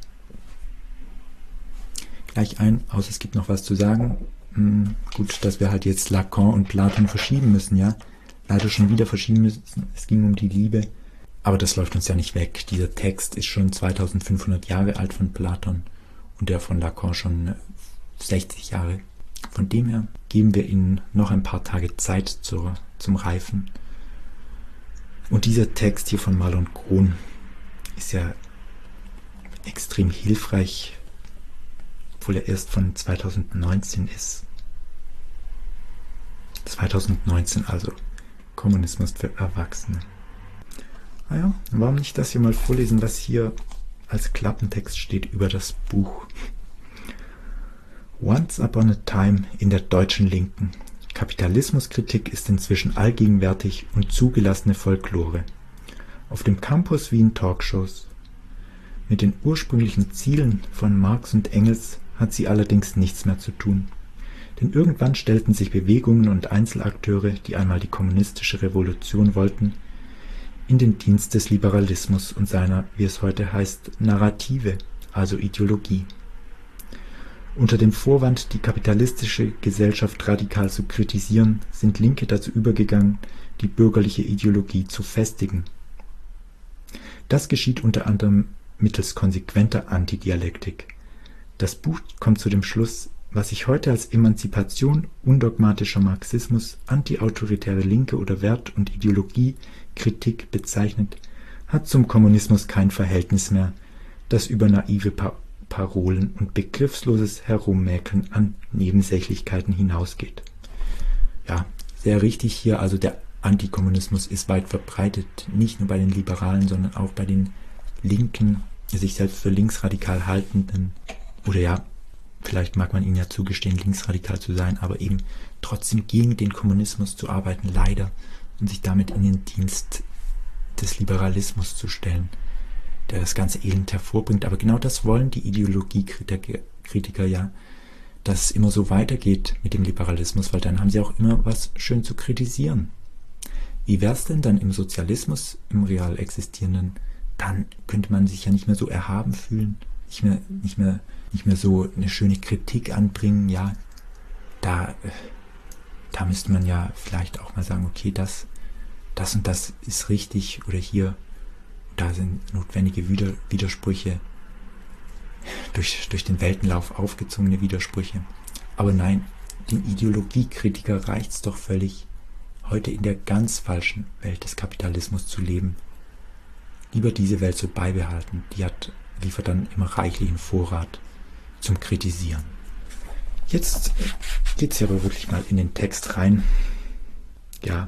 Gleich ein, außer es gibt noch was zu sagen. Hm, gut, dass wir halt jetzt Lacan und Platon verschieben müssen, ja. Leider schon wieder verschieben müssen. Es ging um die Liebe. Aber das läuft uns ja nicht weg. Dieser Text ist schon zweitausendfünfhundert Jahre alt von Platon und der von Lacan schon sechzig Jahre. Von dem her geben wir ihnen noch ein paar Tage Zeit zur, zum Reifen. Und dieser Text hier von Marlon Krohn ist ja extrem hilfreich, obwohl er erst von zweitausendneunzehn ist. zweitausendneunzehn also. Kommunismus für Erwachsene. Naja, warum nicht das hier mal vorlesen, was hier als Klappentext steht über das Buch. Once upon a time in der deutschen Linken. Kapitalismuskritik ist inzwischen allgegenwärtig und zugelassene Folklore. Auf dem Campus wie in Talkshows. Mit den ursprünglichen Zielen von Marx und Engels hat sie allerdings nichts mehr zu tun. Denn irgendwann stellten sich Bewegungen und Einzelakteure, die einmal die kommunistische Revolution wollten, in den Dienst des Liberalismus und seiner, wie es heute heißt, Narrative, also Ideologie. Unter dem Vorwand, die kapitalistische Gesellschaft radikal zu kritisieren, sind Linke dazu übergegangen, die bürgerliche Ideologie zu festigen. Das geschieht unter anderem mittels konsequenter Antidialektik. Das Buch kommt zu dem Schluss, was sich heute als Emanzipation, undogmatischer Marxismus, antiautoritäre Linke oder Wert- und Ideologiekritik bezeichnet, hat zum Kommunismus kein Verhältnis mehr, das über naive pa Parolen und begriffsloses Herummäkeln an Nebensächlichkeiten hinausgeht. Ja, sehr richtig hier, also der Antikommunismus ist weit verbreitet, nicht nur bei den Liberalen, sondern auch bei den Linken, sich selbst für linksradikal haltenden, oder ja, vielleicht mag man ihnen ja zugestehen, linksradikal zu sein, aber eben trotzdem gegen den Kommunismus zu arbeiten, leider, und sich damit in den Dienst des Liberalismus zu stellen, der das ganze Elend hervorbringt. Aber genau das wollen die Ideologiekritiker Kritiker ja, dass es immer so weitergeht mit dem Liberalismus, weil dann haben sie auch immer was schön zu kritisieren. Wie wäre es denn dann im Sozialismus, im real existierenden? Dann könnte man sich ja nicht mehr so erhaben fühlen, nicht mehr, nicht mehr, nicht mehr so eine schöne Kritik anbringen. Ja, da, da müsste man ja vielleicht auch mal sagen, okay, das, das und das ist richtig, oder hier, da sind notwendige Wider Widersprüche, durch, durch den Weltenlauf aufgezogene Widersprüche. Aber nein, dem Ideologiekritiker reicht es doch völlig, heute in der ganz falschen Welt des Kapitalismus zu leben. Lieber diese Welt so beibehalten, die hat, liefert dann immer reichlichen Vorrat zum Kritisieren. Jetzt geht es ja aber wirklich mal in den Text rein. Ja,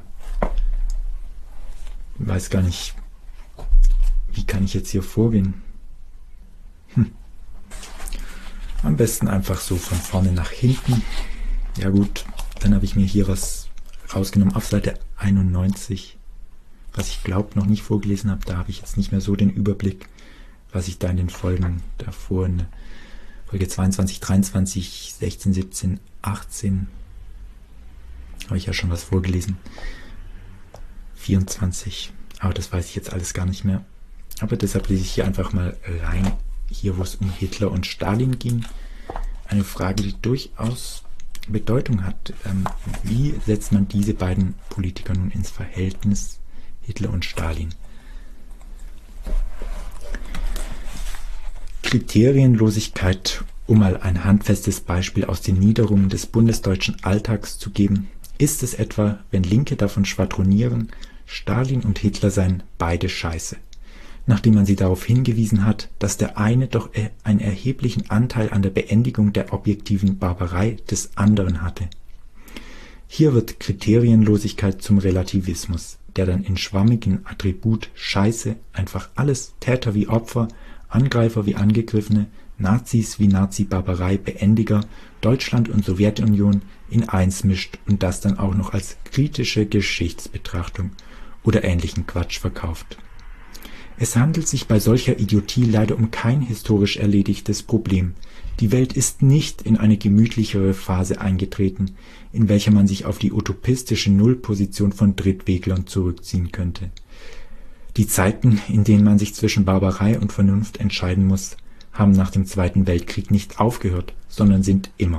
ich weiß gar nicht, wie kann ich jetzt hier vorgehen? Hm. Am besten einfach so von vorne nach hinten. Ja gut, dann habe ich mir hier was rausgenommen auf Seite einundneunzig, was ich glaube noch nicht vorgelesen habe. Da habe ich jetzt nicht mehr so den Überblick, was ich da in den Folgen davor, in Folge zweiundzwanzig, dreiundzwanzig, sechzehn, siebzehn, achtzehn, habe ich ja schon was vorgelesen. vierundzwanzig, aber das weiß ich jetzt alles gar nicht mehr. Aber deshalb lese ich hier einfach mal rein, hier wo es um Hitler und Stalin ging. Eine Frage, die durchaus Bedeutung hat. Ähm, wie setzt man diese beiden Politiker nun ins Verhältnis, Hitler und Stalin? Kriterienlosigkeit, um mal ein handfestes Beispiel aus den Niederungen des bundesdeutschen Alltags zu geben, ist es etwa, wenn Linke davon schwadronieren, Stalin und Hitler seien beide Scheiße, nachdem man sie darauf hingewiesen hat, dass der eine doch einen erheblichen Anteil an der Beendigung der objektiven Barbarei des anderen hatte. Hier wird Kriterienlosigkeit zum Relativismus, der dann in schwammigen Attribut Scheiße einfach alles, Täter wie Opfer, Angreifer wie Angegriffene, Nazis wie Nazi-Barbarei, Beendiger, Deutschland und Sowjetunion in eins mischt und das dann auch noch als kritische Geschichtsbetrachtung oder ähnlichen Quatsch verkauft. Es handelt sich bei solcher Idiotie leider um kein historisch erledigtes Problem. Die Welt ist nicht in eine gemütlichere Phase eingetreten, in welcher man sich auf die utopistische Nullposition von Drittweglern zurückziehen könnte. Die Zeiten, in denen man sich zwischen Barbarei und Vernunft entscheiden muss, haben nach dem Zweiten Weltkrieg nicht aufgehört, sondern sind immer.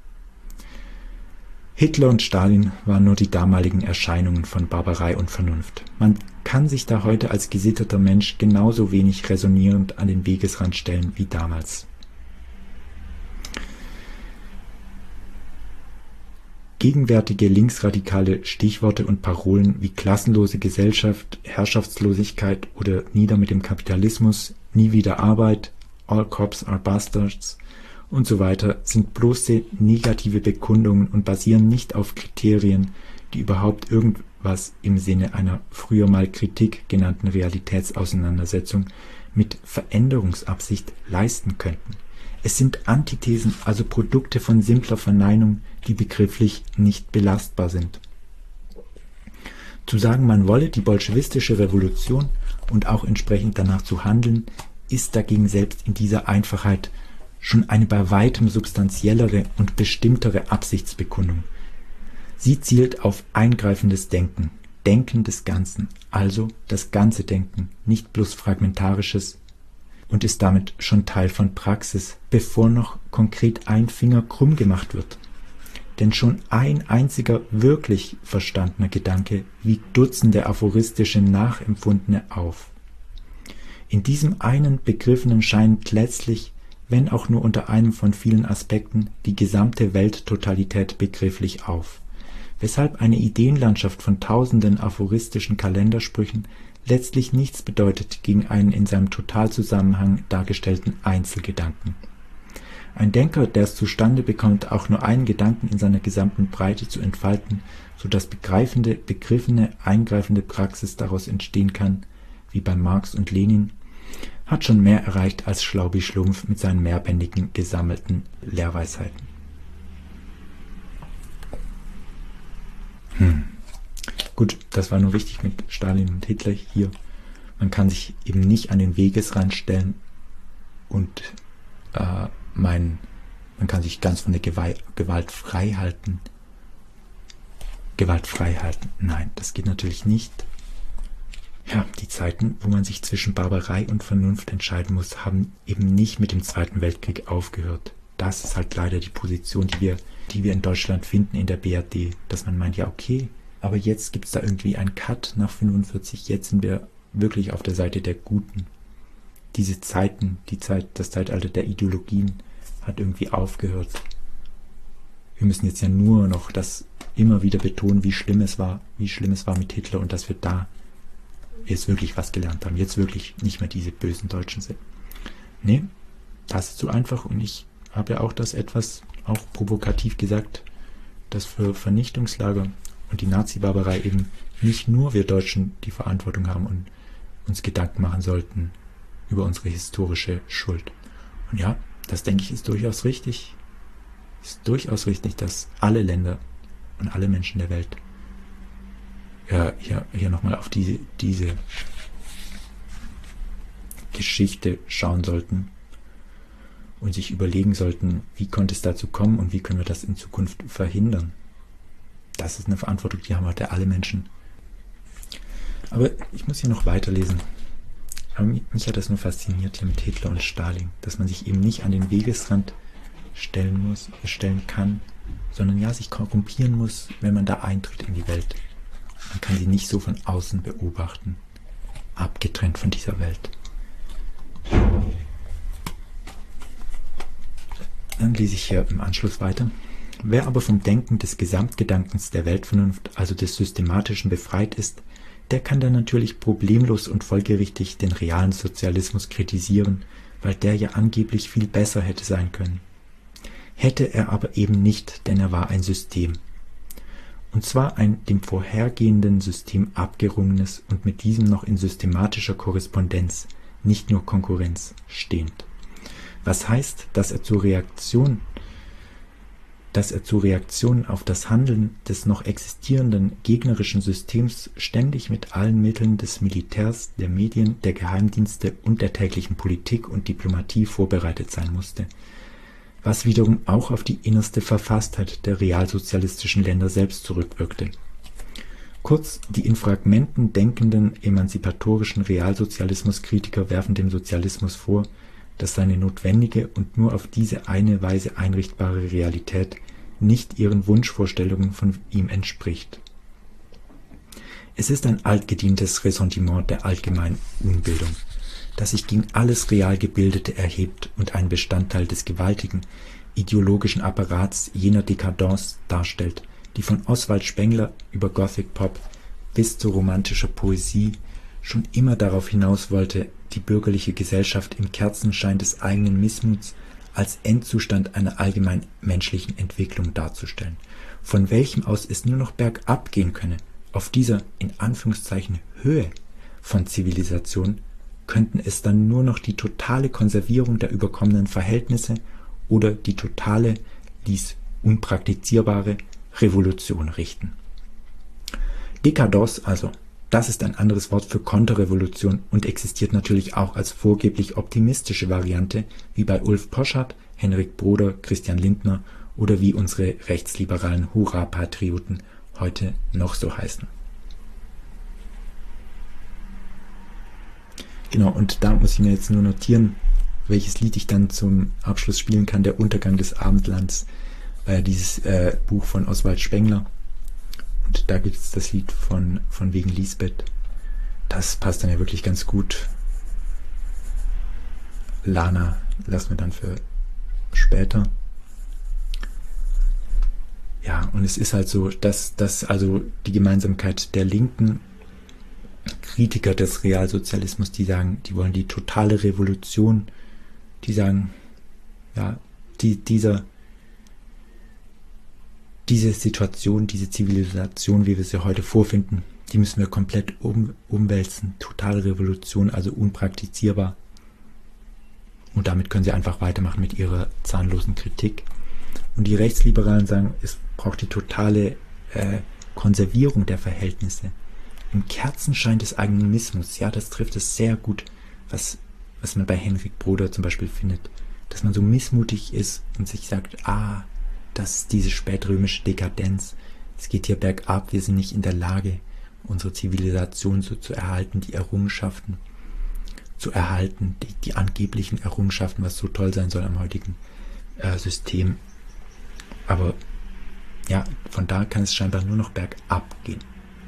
Hitler und Stalin waren nur die damaligen Erscheinungen von Barbarei und Vernunft. Man kann sich da heute als gesitteter Mensch genauso wenig räsonierend an den Wegesrand stellen wie damals. Gegenwärtige linksradikale Stichworte und Parolen wie klassenlose Gesellschaft, Herrschaftslosigkeit oder nieder mit dem Kapitalismus, nie wieder Arbeit, all cops are bastards und so weiter sind bloße negative Bekundungen und basieren nicht auf Kriterien, die überhaupt irgendwas im Sinne einer früher mal Kritik genannten Realitätsauseinandersetzung mit Veränderungsabsicht leisten könnten. Es sind Antithesen, also Produkte von simpler Verneinung, die begrifflich nicht belastbar sind. Zu sagen, man wolle die bolschewistische Revolution und auch entsprechend danach zu handeln, ist dagegen selbst in dieser Einfachheit schon eine bei weitem substanziellere und bestimmtere Absichtsbekundung. Sie zielt auf eingreifendes Denken, Denken des Ganzen, also das ganze Denken, nicht bloß fragmentarisches, und ist damit schon Teil von Praxis, bevor noch konkret ein Finger krumm gemacht wird. Denn schon ein einziger wirklich verstandener Gedanke wiegt Dutzende aphoristische Nachempfundene auf. In diesem einen Begriffenen scheint letztlich, wenn auch nur unter einem von vielen Aspekten, die gesamte Welttotalität begrifflich auf, weshalb eine Ideenlandschaft von tausenden aphoristischen Kalendersprüchen letztlich nichts bedeutet gegen einen in seinem Totalzusammenhang dargestellten Einzelgedanken. Ein Denker, der es zustande bekommt, auch nur einen Gedanken in seiner gesamten Breite zu entfalten, so dass begreifende, begriffene, eingreifende Praxis daraus entstehen kann, wie bei Marx und Lenin, hat schon mehr erreicht als Schlaubi-Schlumpf mit seinen mehrbändigen gesammelten Lehrweisheiten. Hm. Gut, das war nur wichtig mit Stalin und Hitler hier. Man kann sich eben nicht an den Wegesrand stellen und äh, meinen, man kann sich ganz von der Gewalt, Gewalt frei halten. Gewalt frei halten. Nein, das geht natürlich nicht. Ja, die Zeiten, wo man sich zwischen Barbarei und Vernunft entscheiden muss, haben eben nicht mit dem Zweiten Weltkrieg aufgehört. Das ist halt leider die Position, die wir, die wir in Deutschland finden in der B R D, dass man meint, ja okay, aber jetzt gibt es da irgendwie einen Cut nach fünfundvierzig, jetzt sind wir wirklich auf der Seite der Guten. Diese Zeiten, die Zeit, das Zeitalter der Ideologien hat irgendwie aufgehört. Wir müssen jetzt ja nur noch das immer wieder betonen, wie schlimm es war, wie schlimm es war mit Hitler und dass wir da jetzt wirklich was gelernt haben, jetzt wirklich nicht mehr diese bösen Deutschen sind. Nee, das ist zu einfach und ich habe ja auch das etwas auch provokativ gesagt, dass für Vernichtungslager und die Nazi-Barbarei eben nicht nur wir Deutschen die Verantwortung haben und uns Gedanken machen sollten über unsere historische Schuld. Und ja, das denke ich ist durchaus richtig. Ist durchaus richtig, dass alle Länder und alle Menschen der Welt ja, hier, hier nochmal auf diese, diese Geschichte schauen sollten und sich überlegen sollten, wie konnte es dazu kommen und wie können wir das in Zukunft verhindern. Das ist eine Verantwortung, die haben heute alle Menschen. Aber ich muss hier noch weiterlesen. Aber mich hat das nur fasziniert hier mit Hitler und Stalin, dass man sich eben nicht an den Wegesrand stellen muss, stellen kann, sondern ja, sich korrumpieren muss, wenn man da eintritt in die Welt. Man kann sie nicht so von außen beobachten, abgetrennt von dieser Welt. Dann lese ich hier im Anschluss weiter. Wer aber vom Denken des Gesamtgedankens der Weltvernunft, also des Systematischen, befreit ist, der kann dann natürlich problemlos und folgerichtig den realen Sozialismus kritisieren, weil der ja angeblich viel besser hätte sein können. Hätte er aber eben nicht, denn er war ein System. Und zwar ein dem vorhergehenden System abgerungenes und mit diesem noch in systematischer Korrespondenz, nicht nur Konkurrenz, stehend. Was heißt, dass er zur Reaktion dass er zu Reaktionen auf das Handeln des noch existierenden gegnerischen Systems ständig mit allen Mitteln des Militärs, der Medien, der Geheimdienste und der täglichen Politik und Diplomatie vorbereitet sein musste, was wiederum auch auf die innerste Verfasstheit der realsozialistischen Länder selbst zurückwirkte. Kurz, die in Fragmenten denkenden emanzipatorischen Realsozialismuskritiker werfen dem Sozialismus vor, dass seine notwendige und nur auf diese eine Weise einrichtbare Realität nicht ihren Wunschvorstellungen von ihm entspricht. Es ist ein altgedientes Ressentiment der allgemeinen Unbildung, das sich gegen alles real Gebildete erhebt und einen Bestandteil des gewaltigen, ideologischen Apparats jener Dekadence darstellt, die von Oswald Spengler über Gothic Pop bis zu romantischer Poesie schon immer darauf hinaus wollte, die bürgerliche Gesellschaft im Kerzenschein des eigenen Missmuts als Endzustand einer allgemein menschlichen Entwicklung darzustellen, von welchem aus es nur noch bergab gehen könne. Auf dieser, in Anführungszeichen, Höhe von Zivilisation könnten es dann nur noch die totale Konservierung der überkommenen Verhältnisse oder die totale, dies unpraktizierbare Revolution richten. Décadence also, das ist ein anderes Wort für Konterrevolution und existiert natürlich auch als vorgeblich optimistische Variante, wie bei Ulf Poschardt, Henrik Broder, Christian Lindner oder wie unsere rechtsliberalen Hurra-Patrioten heute noch so heißen. Genau, und da muss ich mir jetzt nur notieren, welches Lied ich dann zum Abschluss spielen kann. Der Untergang des Abendlands, äh, dieses äh, Buch von Oswald Spengler. Und da gibt es das Lied von, von wegen Lisbeth. Das passt dann ja wirklich ganz gut. Lana lassen wir dann für später. Ja, und es ist halt so, dass, dass also die Gemeinsamkeit der linken Kritiker des Realsozialismus, die sagen, die wollen die totale Revolution, die sagen, ja, die, dieser diese Situation, diese Zivilisation, wie wir sie heute vorfinden, die müssen wir komplett um, umwälzen. Totale Revolution, also unpraktizierbar. Und damit können sie einfach weitermachen mit ihrer zahnlosen Kritik. Und die Rechtsliberalen sagen, es braucht die totale äh, Konservierung der Verhältnisse. Im Kerzenschein des eigenen Missmuts, ja, das trifft es sehr gut, was, was man bei Henrik Broder zum Beispiel findet. Dass man so missmutig ist und sich sagt, ah, das ist diese spätrömische Dekadenz. Es geht hier bergab, wir sind nicht in der Lage, unsere Zivilisation so zu erhalten, die Errungenschaften zu erhalten, die, die angeblichen Errungenschaften, was so toll sein soll am heutigen äh, System. Aber ja, von da kann es scheinbar nur noch bergab gehen.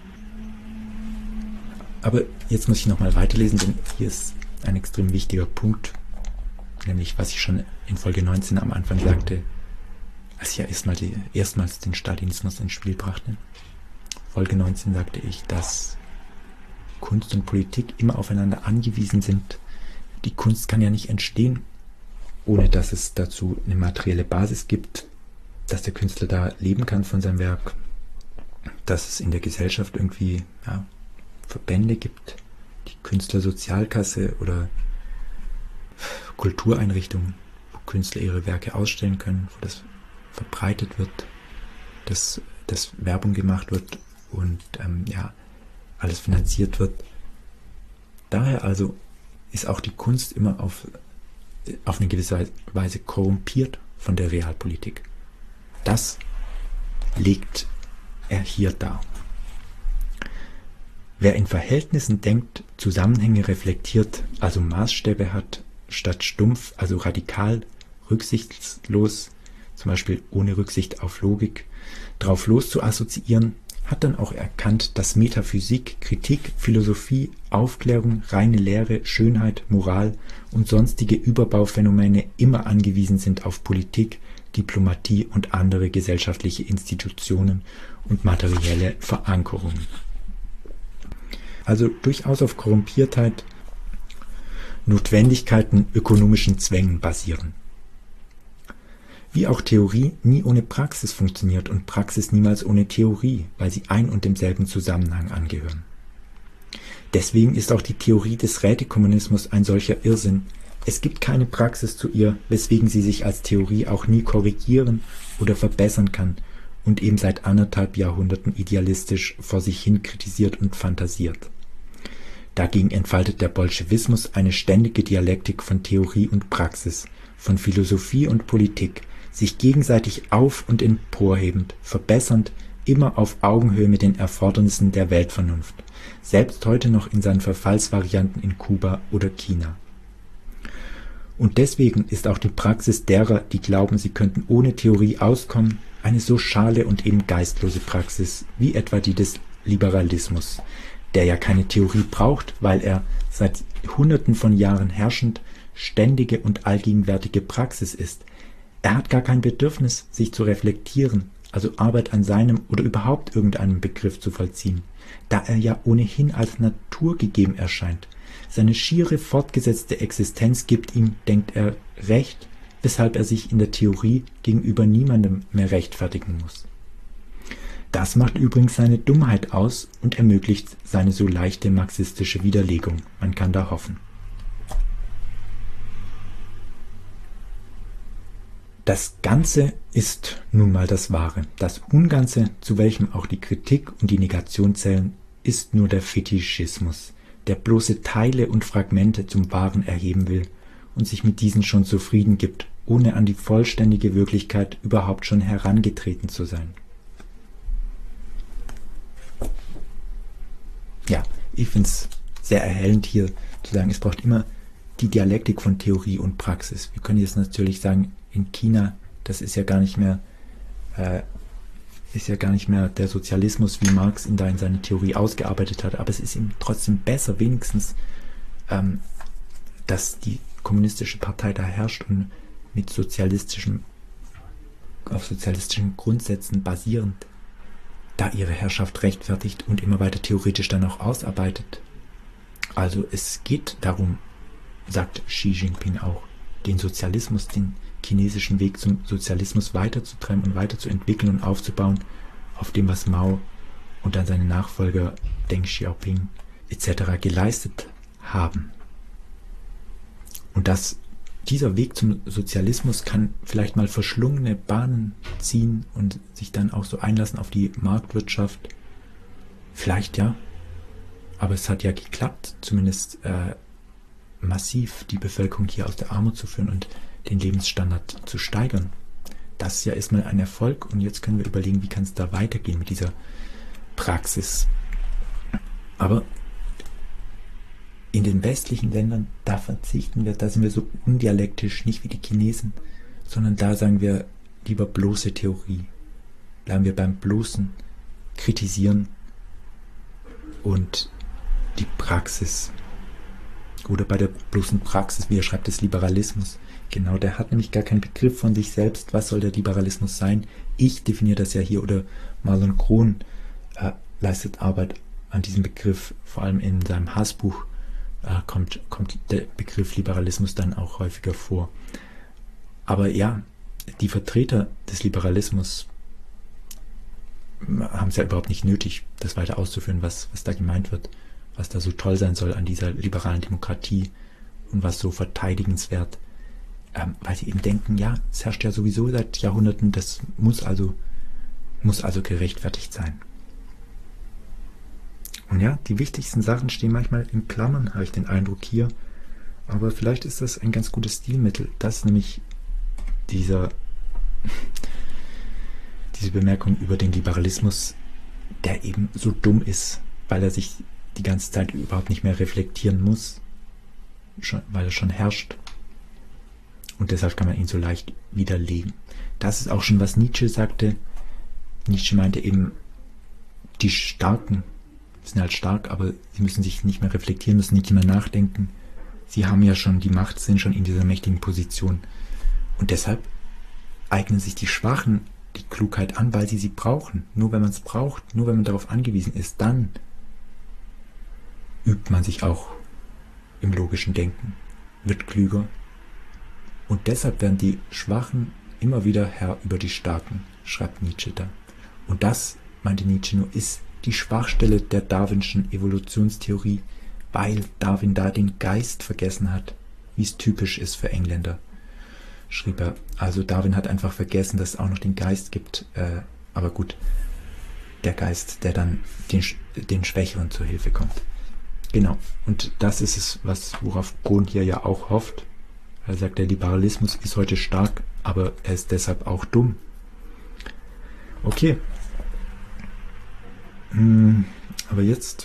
Aber jetzt muss ich nochmal weiterlesen, denn hier ist ein extrem wichtiger Punkt, nämlich was ich schon in Folge neunzehn am Anfang sagte, als ich ja erstmal die, erstmals den Stalinismus ins Spiel brachte. Folge neunzehn sagte ich, dass Kunst und Politik immer aufeinander angewiesen sind. Die Kunst kann ja nicht entstehen, ohne dass es dazu eine materielle Basis gibt, dass der Künstler da leben kann von seinem Werk, dass es in der Gesellschaft irgendwie ja, Verbände gibt, die Künstlersozialkasse oder Kultureinrichtungen, wo Künstler ihre Werke ausstellen können, wo das verbreitet wird, dass, dass Werbung gemacht wird und ähm, ja, alles finanziert wird. Daher also ist auch die Kunst immer auf, auf eine gewisse Weise korrumpiert von der Realpolitik. Das legt er hier dar. Wer in Verhältnissen denkt, Zusammenhänge reflektiert, also Maßstäbe hat, statt stumpf, also radikal, rücksichtslos, zum Beispiel ohne Rücksicht auf Logik, drauf los zu assoziieren, hat dann auch erkannt, dass Metaphysik, Kritik, Philosophie, Aufklärung, reine Lehre, Schönheit, Moral und sonstige Überbauphänomene immer angewiesen sind auf Politik, Diplomatie und andere gesellschaftliche Institutionen und materielle Verankerungen. Also durchaus auf Korrumpiertheit, Notwendigkeiten, ökonomischen Zwängen basieren. Wie auch Theorie nie ohne Praxis funktioniert und Praxis niemals ohne Theorie, weil sie ein und demselben Zusammenhang angehören. Deswegen ist auch die Theorie des Rätekommunismus ein solcher Irrsinn. Es gibt keine Praxis zu ihr, weswegen sie sich als Theorie auch nie korrigieren oder verbessern kann und eben seit anderthalb Jahrhunderten idealistisch vor sich hin kritisiert und fantasiert. Dagegen entfaltet der Bolschewismus eine ständige Dialektik von Theorie und Praxis, von Philosophie und Politik, sich gegenseitig auf- und emporhebend, verbessernd, immer auf Augenhöhe mit den Erfordernissen der Weltvernunft, selbst heute noch in seinen Verfallsvarianten in Kuba oder China. Und deswegen ist auch die Praxis derer, die glauben, sie könnten ohne Theorie auskommen, eine so schale und eben geistlose Praxis, wie etwa die des Liberalismus, der ja keine Theorie braucht, weil er seit Hunderten von Jahren herrschend, ständige und allgegenwärtige Praxis ist. Er hat gar kein Bedürfnis, sich zu reflektieren, also Arbeit an seinem oder überhaupt irgendeinem Begriff zu vollziehen, da er ja ohnehin als naturgegeben erscheint. Seine schiere fortgesetzte Existenz gibt ihm, denkt er, Recht, weshalb er sich in der Theorie gegenüber niemandem mehr rechtfertigen muss. Das macht übrigens seine Dummheit aus und ermöglicht seine so leichte marxistische Widerlegung. Man kann da hoffen. Das Ganze ist nun mal das Wahre. Das Unganze, zu welchem auch die Kritik und die Negation zählen, ist nur der Fetischismus, der bloße Teile und Fragmente zum Wahren erheben will und sich mit diesen schon zufrieden gibt, ohne an die vollständige Wirklichkeit überhaupt schon herangetreten zu sein. Ja, ich finde es sehr erhellend hier zu sagen, es braucht immer die Dialektik von Theorie und Praxis. Wir können jetzt natürlich sagen, in China, das ist ja gar nicht mehr äh, ist ja gar nicht mehr der Sozialismus, wie Marx ihn da in seiner Theorie ausgearbeitet hat, aber es ist ihm trotzdem besser, wenigstens, ähm, dass die kommunistische Partei da herrscht und mit sozialistischen, auf sozialistischen Grundsätzen basierend da ihre Herrschaft rechtfertigt und immer weiter theoretisch dann auch ausarbeitet. Also es geht darum, sagt Xi Jinping auch, den Sozialismus, den chinesischen Weg zum Sozialismus weiterzutreiben und weiterzuentwickeln und aufzubauen auf dem, was Mao und dann seine Nachfolger Deng Xiaoping et cetera geleistet haben. Und dass dieser Weg zum Sozialismus kann vielleicht mal verschlungene Bahnen ziehen und sich dann auch so einlassen auf die Marktwirtschaft. Vielleicht ja, aber es hat ja geklappt, zumindest äh, massiv die Bevölkerung hier aus der Armut zu führen und den Lebensstandard zu steigern. Das ist ja erstmal ein Erfolg und jetzt können wir überlegen, wie kann es da weitergehen mit dieser Praxis. Aber in den westlichen Ländern, da verzichten wir, da sind wir so undialektisch, nicht wie die Chinesen, sondern da sagen wir lieber bloße Theorie. Bleiben wir beim bloßen Kritisieren und die Praxis. Oder bei der bloßen Praxis, wie er schreibt, des Liberalismus. Genau, der hat nämlich gar keinen Begriff von sich selbst. Was soll der Liberalismus sein? Ich definiere das ja hier, oder Marlon Krohn äh, leistet Arbeit an diesem Begriff, vor allem in seinem Hassbuch äh, kommt, kommt der Begriff Liberalismus dann auch häufiger vor. Aber ja, die Vertreter des Liberalismus haben es ja überhaupt nicht nötig, das weiter auszuführen, was, was da gemeint wird, was da so toll sein soll an dieser liberalen Demokratie und was so verteidigenswert, ähm, weil sie eben denken, ja, es herrscht ja sowieso seit Jahrhunderten, das muss also, muss also gerechtfertigt sein. Und ja, die wichtigsten Sachen stehen manchmal in Klammern, habe ich den Eindruck hier, aber vielleicht ist das ein ganz gutes Stilmittel, dass nämlich dieser, diese Bemerkung über den Liberalismus, der eben so dumm ist, weil er sich die ganze Zeit überhaupt nicht mehr reflektieren muss, schon, weil er schon herrscht. Und deshalb kann man ihn so leicht widerlegen. Das ist auch schon, was Nietzsche sagte. Nietzsche meinte eben, die Starken sind halt stark, aber sie müssen sich nicht mehr reflektieren, müssen nicht mehr nachdenken. Sie haben ja schon die Macht, sind schon in dieser mächtigen Position. Und deshalb eignen sich die Schwachen die Klugheit an, weil sie sie brauchen. Nur wenn man es braucht, nur wenn man darauf angewiesen ist, dann übt man sich auch im logischen Denken, wird klüger. Und deshalb werden die Schwachen immer wieder Herr über die Starken, schreibt Nietzsche da. Und das, meinte Nietzsche nur, ist die Schwachstelle der Darwinschen Evolutionstheorie, weil Darwin da den Geist vergessen hat, wie es typisch ist für Engländer, schrieb er. Also Darwin hat einfach vergessen, dass es auch noch den Geist gibt, äh, aber gut, der Geist, der dann den, den Schwächeren zur Hilfe kommt. Genau, und das ist es, was worauf Kohn hier ja auch hofft. Er sagt, der Liberalismus ist heute stark, aber er ist deshalb auch dumm. Okay. Hm, aber jetzt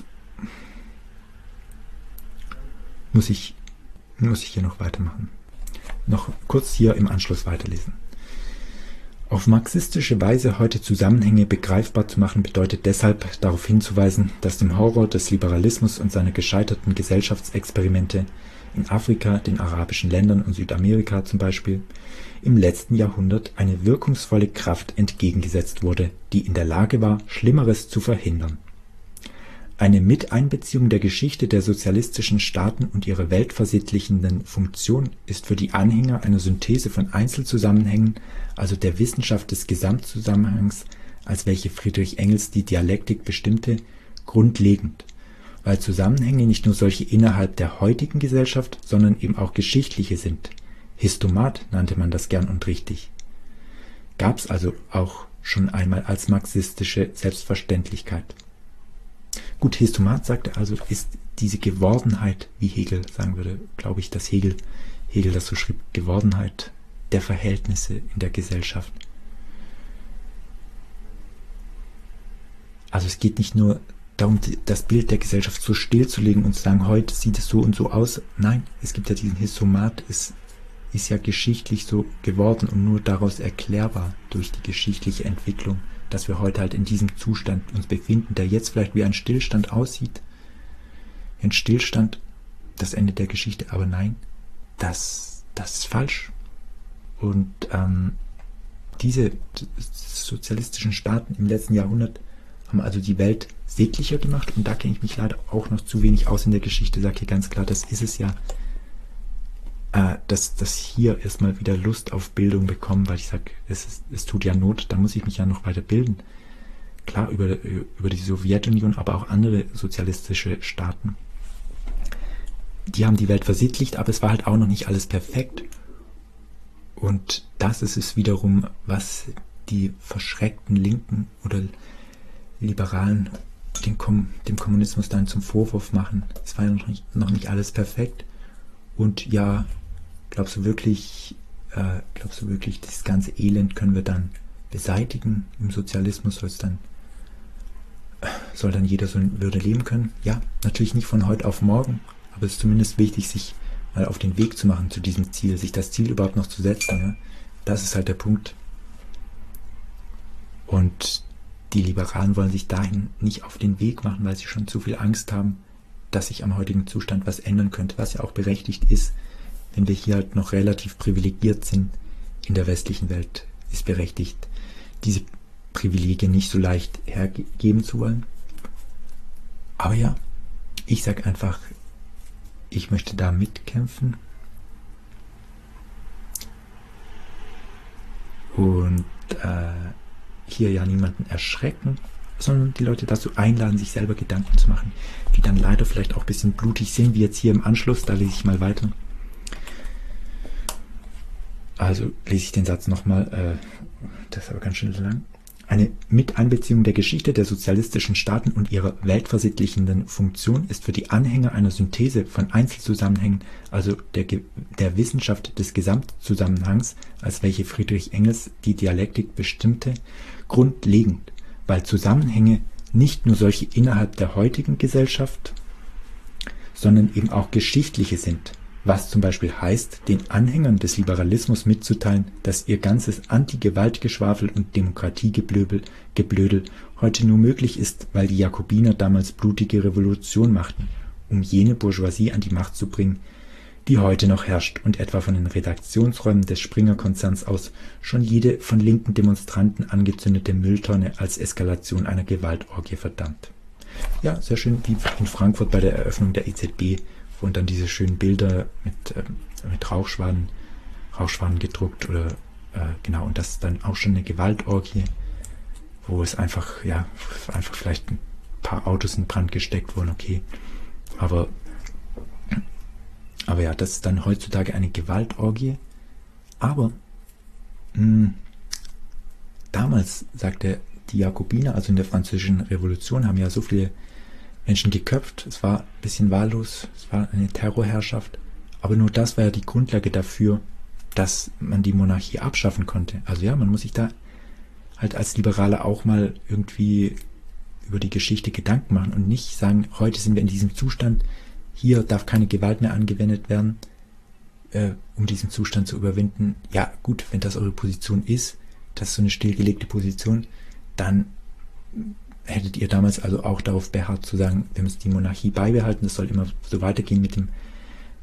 muss ich, muss ich hier noch weitermachen. Noch kurz hier im Anschluss weiterlesen. Auf marxistische Weise heute Zusammenhänge begreifbar zu machen, bedeutet deshalb darauf hinzuweisen, dass dem Horror des Liberalismus und seiner gescheiterten Gesellschaftsexperimente in Afrika, den arabischen Ländern und Südamerika zum Beispiel, im letzten Jahrhundert eine wirkungsvolle Kraft entgegengesetzt wurde, die in der Lage war, Schlimmeres zu verhindern. Eine Miteinbeziehung der Geschichte der sozialistischen Staaten und ihrer weltversittlichenden Funktion ist für die Anhänger einer Synthese von Einzelzusammenhängen, also der Wissenschaft des Gesamtzusammenhangs, als welche Friedrich Engels die Dialektik bestimmte, grundlegend, weil Zusammenhänge nicht nur solche innerhalb der heutigen Gesellschaft, sondern eben auch geschichtliche sind. Histomat nannte man das gern und richtig. Gab es also auch schon einmal als marxistische Selbstverständlichkeit. Gut, Histomat, sagte also, ist diese Gewordenheit, wie Hegel sagen würde, glaube ich, dass Hegel, Hegel das so schrieb, Gewordenheit der Verhältnisse in der Gesellschaft. Also es geht nicht nur darum, das Bild der Gesellschaft so stillzulegen und zu sagen, heute sieht es so und so aus. Nein, es gibt ja diesen Histomat, es ist ja geschichtlich so geworden und nur daraus erklärbar durch die geschichtliche Entwicklung, dass wir heute halt in diesem Zustand uns befinden, der jetzt vielleicht wie ein Stillstand aussieht. Ein Stillstand, das Ende der Geschichte, aber nein, das, das ist falsch. Und ähm, diese sozialistischen Staaten im letzten Jahrhundert haben also die Welt sittlicher gemacht, und da kenne ich mich leider auch noch zu wenig aus in der Geschichte, sage hier ganz klar, das ist es ja, äh, dass, dass hier erstmal wieder Lust auf Bildung bekommen, weil ich sage, es, ist, es tut ja Not, da muss ich mich ja noch weiter bilden. Klar, über, über die Sowjetunion, aber auch andere sozialistische Staaten. Die haben die Welt versittlicht, aber es war halt auch noch nicht alles perfekt. Und das ist es wiederum, was die verschreckten Linken oder Liberalen den Kom dem Kommunismus dann zum Vorwurf machen. Es war ja noch nicht, noch nicht alles perfekt. Und ja, glaubst du wirklich, äh, glaubst du wirklich, das ganze Elend können wir dann beseitigen? Im Sozialismus soll es dann, soll dann jeder so in Würde leben können? Ja, natürlich nicht von heute auf morgen, aber es ist zumindest wichtig, sich mal auf den Weg zu machen zu diesem Ziel, sich das Ziel überhaupt noch zu setzen. Ja? Das ist halt der Punkt. Und die Liberalen wollen sich dahin nicht auf den Weg machen, weil sie schon zu viel Angst haben, dass sich am heutigen Zustand was ändern könnte, was ja auch berechtigt ist, wenn wir hier halt noch relativ privilegiert sind in der westlichen Welt, ist berechtigt, diese Privilegien nicht so leicht hergeben zu wollen. Aber ja, ich sage einfach, ich möchte da mitkämpfen und äh, hier ja niemanden erschrecken, sondern die Leute dazu einladen, sich selber Gedanken zu machen, die dann leider vielleicht auch ein bisschen blutig sind, wie jetzt hier im Anschluss, da lese ich mal weiter. Also lese ich den Satz nochmal, äh, das ist aber ganz schön lang. Eine Miteinbeziehung der Geschichte der sozialistischen Staaten und ihrer weltversittlichenden Funktion ist für die Anhänger einer Synthese von Einzelzusammenhängen, also der, der Wissenschaft des Gesamtzusammenhangs, als welche Friedrich Engels die Dialektik bestimmte, grundlegend, weil Zusammenhänge nicht nur solche innerhalb der heutigen Gesellschaft, sondern eben auch geschichtliche sind, was zum Beispiel heißt, den Anhängern des Liberalismus mitzuteilen, dass ihr ganzes Anti-Gewalt-Geschwafel und Demokratiegeblödel Geblödel heute nur möglich ist, weil die Jakobiner damals blutige Revolution machten, um jene Bourgeoisie an die Macht zu bringen, die heute noch herrscht und etwa von den Redaktionsräumen des Springer-Konzerns aus schon jede von linken Demonstranten angezündete Mülltonne als Eskalation einer Gewaltorgie verdammt. Ja, sehr schön, wie in Frankfurt bei der Eröffnung der E Z B, wo dann diese schönen Bilder mit, ähm, mit Rauchschwaden, Rauchschwaden gedruckt oder äh, genau, und das ist dann auch schon eine Gewaltorgie, wo es einfach, ja, einfach vielleicht ein paar Autos in Brand gesteckt wurden, okay, aber Aber ja, das ist dann heutzutage eine Gewaltorgie. Aber mh, damals, sagte die Jakobiner, also in der Französischen Revolution, haben ja so viele Menschen geköpft. Es war ein bisschen wahllos, es war eine Terrorherrschaft. Aber nur das war ja die Grundlage dafür, dass man die Monarchie abschaffen konnte. Also ja, man muss sich da halt als Liberaler auch mal irgendwie über die Geschichte Gedanken machen und nicht sagen, heute sind wir in diesem Zustand, hier darf keine Gewalt mehr angewendet werden, äh, um diesen Zustand zu überwinden. Ja, gut, wenn das eure Position ist, das ist so eine stillgelegte Position, dann hättet ihr damals also auch darauf beharrt zu sagen, wir müssen die Monarchie beibehalten, das soll immer so weitergehen mit dem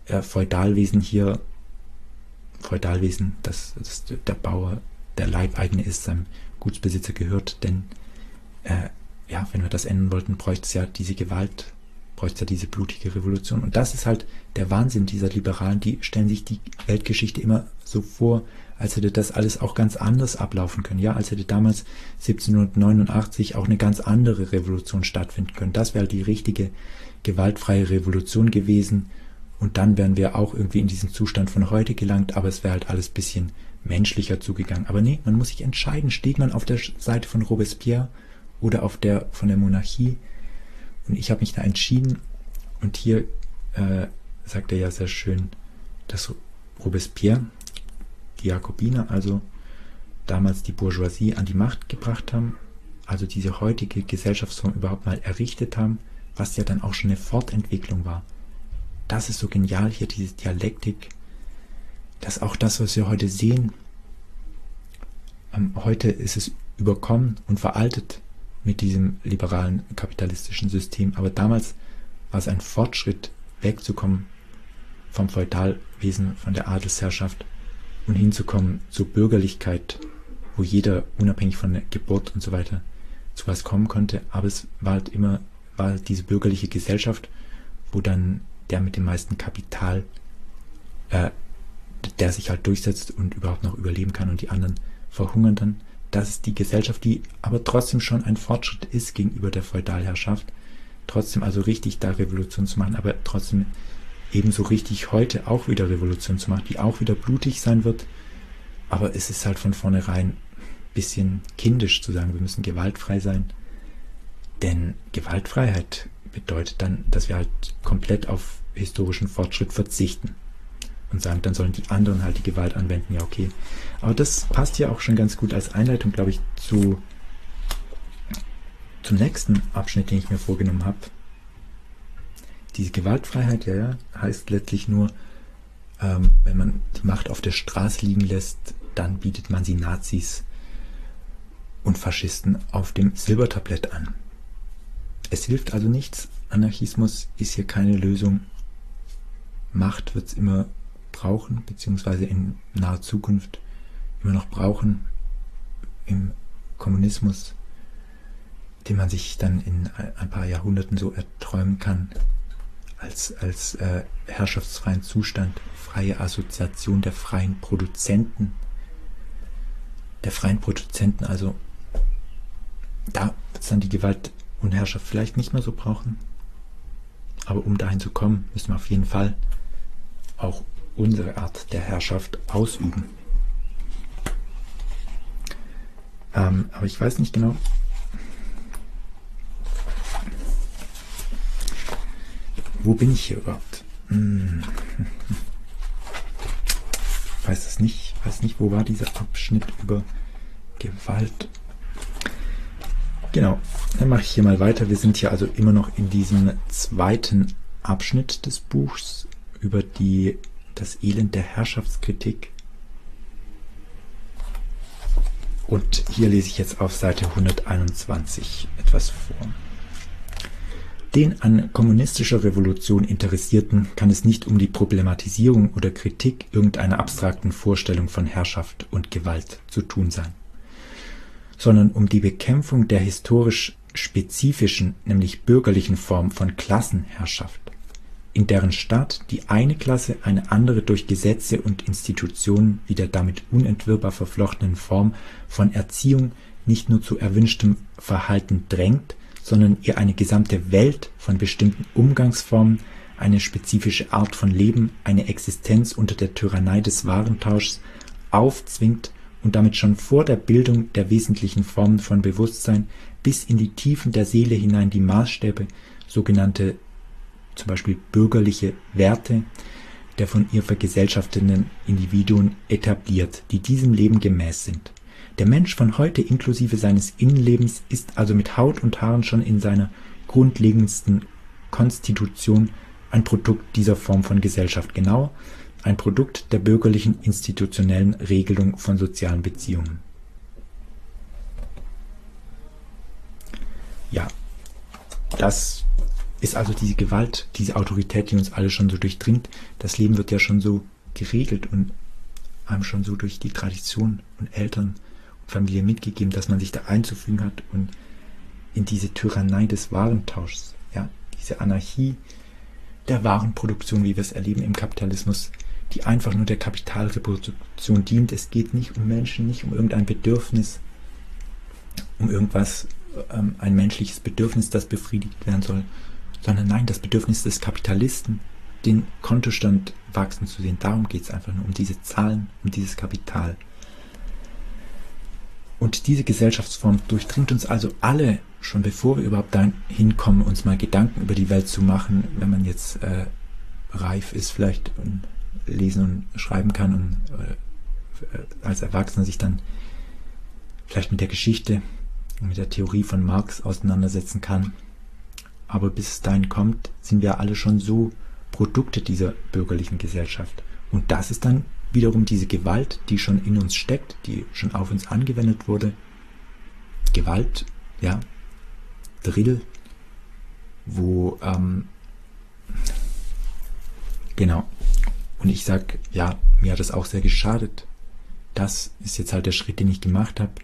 äh, Feudalwesen hier, Feudalwesen, dass, dass der Bauer der Leibeigene ist, seinem Gutsbesitzer gehört, denn äh, ja, wenn wir das ändern wollten, bräuchte es ja diese Gewalt, bräuchte es ja diese blutige Revolution. Und das ist halt der Wahnsinn dieser Liberalen, die stellen sich die Weltgeschichte immer so vor, als hätte das alles auch ganz anders ablaufen können. Ja, als hätte damals siebzehnhundertneunundachtzig auch eine ganz andere Revolution stattfinden können. Das wäre die richtige gewaltfreie Revolution gewesen. Und dann wären wir auch irgendwie in diesen Zustand von heute gelangt, aber es wäre halt alles ein bisschen menschlicher zugegangen. Aber nee, man muss sich entscheiden, steht man auf der Seite von Robespierre oder auf der von der Monarchie. Und ich habe mich da entschieden. Und hier äh, sagt er ja sehr schön, dass Robespierre, die Jakobiner, also damals die Bourgeoisie an die Macht gebracht haben, also diese heutige Gesellschaftsform überhaupt mal errichtet haben, was ja dann auch schon eine Fortentwicklung war. Das ist so genial hier, diese Dialektik, dass auch das, was wir heute sehen, ähm, heute ist es überkommen und veraltet mit diesem liberalen kapitalistischen System, aber damals war es ein Fortschritt, wegzukommen vom Feudalwesen, von der Adelsherrschaft und hinzukommen zur Bürgerlichkeit, wo jeder unabhängig von der Geburt und so weiter zu was kommen konnte, aber es war halt immer, war halt diese bürgerliche Gesellschaft, wo dann der mit dem meisten Kapital, äh, der sich halt durchsetzt und überhaupt noch überleben kann und die anderen verhungern dann. Das ist die Gesellschaft, die aber trotzdem schon ein Fortschritt ist gegenüber der Feudalherrschaft. Trotzdem also richtig da Revolution zu machen, aber trotzdem ebenso richtig heute auch wieder Revolution zu machen, die auch wieder blutig sein wird. Aber es ist halt von vornherein ein bisschen kindisch zu sagen, wir müssen gewaltfrei sein. Denn Gewaltfreiheit bedeutet dann, dass wir halt komplett auf historischen Fortschritt verzichten und sagen, dann sollen die anderen halt die Gewalt anwenden. Ja, okay. Aber das passt ja auch schon ganz gut als Einleitung, glaube ich, zu zum nächsten Abschnitt, den ich mir vorgenommen habe. Diese Gewaltfreiheit, ja, ja, heißt letztlich nur, ähm, wenn man die Macht auf der Straße liegen lässt, dann bietet man sie Nazis und Faschisten auf dem Silbertablett an. Es hilft also nichts. Anarchismus ist hier keine Lösung. Macht wird es immer brauchen, beziehungsweise in naher Zukunft immer noch brauchen. Im Kommunismus, den man sich dann in ein paar Jahrhunderten so erträumen kann, als, als äh, herrschaftsfreien Zustand, freie Assoziation der freien Produzenten, der freien Produzenten, also da wird es dann die Gewalt und Herrschaft vielleicht nicht mehr so brauchen, aber um dahin zu kommen, müssen wir auf jeden Fall auch unsere Art der Herrschaft ausüben. Ähm, aber ich weiß nicht genau, wo bin ich hier überhaupt? Hm. Ich weiß es nicht, weiß nicht, wo war dieser Abschnitt über Gewalt? Genau, dann mache ich hier mal weiter. Wir sind hier also immer noch in diesem zweiten Abschnitt des Buchs über die, das Elend der Herrschaftskritik. Und hier lese ich jetzt auf Seite hunderteinundzwanzig etwas vor. Den an kommunistischer Revolution Interessierten kann es nicht um die Problematisierung oder Kritik irgendeiner abstrakten Vorstellung von Herrschaft und Gewalt zu tun sein, sondern um die Bekämpfung der historisch spezifischen, nämlich bürgerlichen Form von Klassenherrschaft, in deren Staat die eine Klasse eine andere durch Gesetze und Institutionen wie der damit unentwirrbar verflochtenen Form von Erziehung nicht nur zu erwünschtem Verhalten drängt, sondern ihr eine gesamte Welt von bestimmten Umgangsformen, eine spezifische Art von Leben, eine Existenz unter der Tyrannei des Warentauschs aufzwingt und damit schon vor der Bildung der wesentlichen Formen von Bewusstsein bis in die Tiefen der Seele hinein die Maßstäbe, sogenannte zum Beispiel bürgerliche Werte, der von ihr vergesellschafteten Individuen etabliert, die diesem Leben gemäß sind. Der Mensch von heute inklusive seines Innenlebens ist also mit Haut und Haaren schon in seiner grundlegendsten Konstitution ein Produkt dieser Form von Gesellschaft, genau ein Produkt der bürgerlichen institutionellen Regelung von sozialen Beziehungen. Ja, das ist also diese Gewalt, diese Autorität, die uns alle schon so durchdringt. Das Leben wird ja schon so geregelt und einem schon so durch die Tradition und Eltern und Familie mitgegeben, dass man sich da einzufügen hat und in diese Tyrannei des Warentauschs, ja, diese Anarchie der Warenproduktion, wie wir es erleben im Kapitalismus, die einfach nur der Kapitalreproduktion dient. Es geht nicht um Menschen, nicht um irgendein Bedürfnis, um irgendwas, ähm, ein menschliches Bedürfnis, das befriedigt werden soll, sondern nein, das Bedürfnis des Kapitalisten, den Kontostand wachsen zu sehen. Darum geht es einfach nur, um diese Zahlen, um dieses Kapital. Und diese Gesellschaftsform durchdringt uns also alle, schon bevor wir überhaupt dahin kommen, uns mal Gedanken über die Welt zu machen, wenn man jetzt äh, reif ist vielleicht und lesen und schreiben kann und äh, als Erwachsener sich dann vielleicht mit der Geschichte und mit der Theorie von Marx auseinandersetzen kann. Aber bis es dahin kommt, sind wir alle schon so Produkte dieser bürgerlichen Gesellschaft. Und das ist dann wiederum diese Gewalt, die schon in uns steckt, die schon auf uns angewendet wurde. Gewalt, ja, Drill, wo, ähm, genau. Und ich sag, ja, mir hat das auch sehr geschadet. Das ist jetzt halt der Schritt, den ich gemacht habe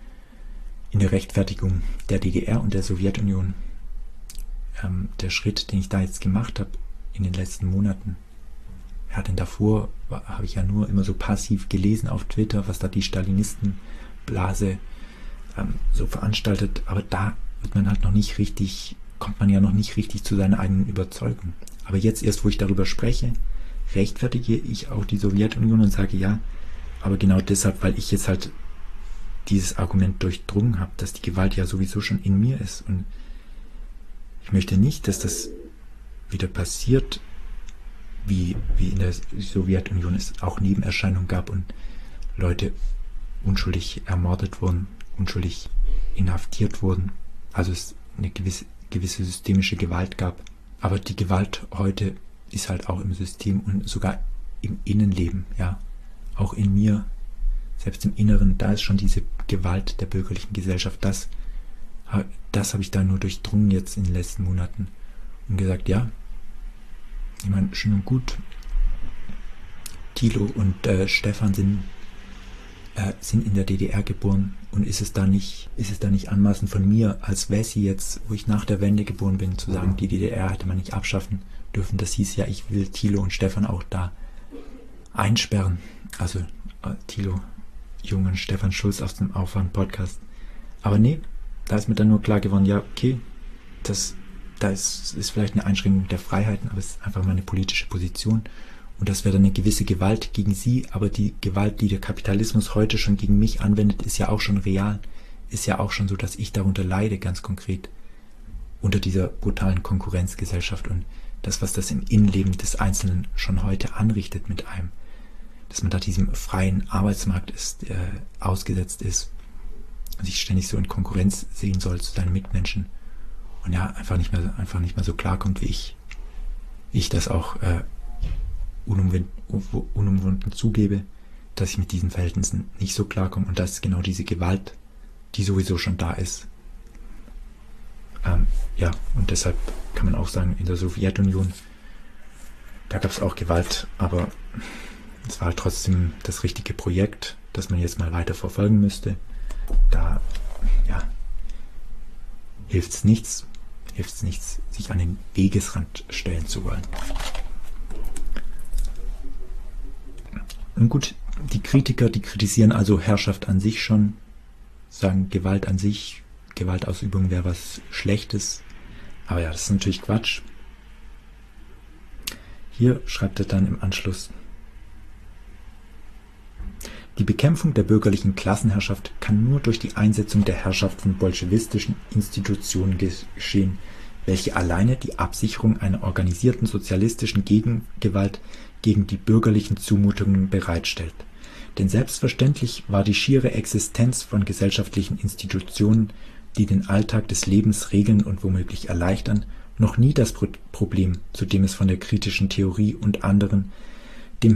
in der Rechtfertigung der D D R und der Sowjetunion. Ähm, der Schritt, den ich da jetzt gemacht habe in den letzten Monaten. Ja, denn davor habe ich ja nur immer so passiv gelesen auf Twitter, was da die Stalinistenblase ähm, so veranstaltet. Aber da wird man halt noch nicht richtig, kommt man ja noch nicht richtig zu seiner eigenen Überzeugung. Aber jetzt erst, wo ich darüber spreche, rechtfertige ich auch die Sowjetunion und sage ja, aber genau deshalb, weil ich jetzt halt dieses Argument durchdrungen habe, dass die Gewalt ja sowieso schon in mir ist. Und ich möchte nicht, dass das wieder passiert, wie, wie in der Sowjetunion es auch Nebenerscheinungen gab und Leute unschuldig ermordet wurden, unschuldig inhaftiert wurden. Also es eine gewisse, gewisse systemische Gewalt gab. Aber die Gewalt heute ist halt auch im System und sogar im Innenleben, ja. Auch in mir, selbst im Inneren, da ist schon diese Gewalt der bürgerlichen Gesellschaft. Das, das habe ich da nur durchdrungen jetzt in den letzten Monaten und gesagt, ja, ich meine, schön und gut. Thilo und äh, Stefan sind, äh, sind in der D D R geboren und ist es da nicht, ist es da nicht anmaßend von mir als Wessi jetzt, wo ich nach der Wende geboren bin, zu sagen, die D D R hätte man nicht abschaffen dürfen. Das hieß ja, ich will Thilo und Stefan auch da einsperren. Also äh, Thilo Jung und Stefan Schulz aus dem Aufwand-Podcast. Aber nee, da ist mir dann nur klar geworden, ja, okay, das da ist, ist vielleicht eine Einschränkung der Freiheiten, aber es ist einfach meine politische Position. Und das wäre dann eine gewisse Gewalt gegen sie, aber die Gewalt, die der Kapitalismus heute schon gegen mich anwendet, ist ja auch schon real. Ist ja auch schon so, dass ich darunter leide, ganz konkret. Unter dieser brutalen Konkurrenzgesellschaft und das, was das im Innenleben des Einzelnen schon heute anrichtet mit einem. Dass man da diesem freien Arbeitsmarkt ist, äh, ausgesetzt ist, sich ständig so in Konkurrenz sehen soll zu seinen Mitmenschen. Und ja, einfach nicht mehr, einfach nicht mehr so klarkommt, wie ich, ich das auch äh, unumwunden, unumwunden zugebe, dass ich mit diesen Verhältnissen nicht so klarkomme. Und das ist genau diese Gewalt, die sowieso schon da ist. Ähm, ja, und deshalb kann man auch sagen, in der Sowjetunion, da gab es auch Gewalt, aber es war halt trotzdem das richtige Projekt, das man jetzt mal weiter verfolgen müsste. Da, ja, hilft es nichts, hilft es nichts, sich an den Wegesrand stellen zu wollen. Und gut, die Kritiker, die kritisieren also Herrschaft an sich schon, sagen Gewalt an sich, Gewaltausübung wäre was Schlechtes. Aber ja, das ist natürlich Quatsch. Hier schreibt er dann im Anschluss: Die Bekämpfung der bürgerlichen Klassenherrschaft kann nur durch die Einsetzung der Herrschaft von bolschewistischen Institutionen geschehen, welche alleine die Absicherung einer organisierten sozialistischen Gegengewalt gegen die bürgerlichen Zumutungen bereitstellt. Denn selbstverständlich war die schiere Existenz von gesellschaftlichen Institutionen, die den Alltag des Lebens regeln und womöglich erleichtern, noch nie das Pro- Problem, zu dem es von der kritischen Theorie und anderen dem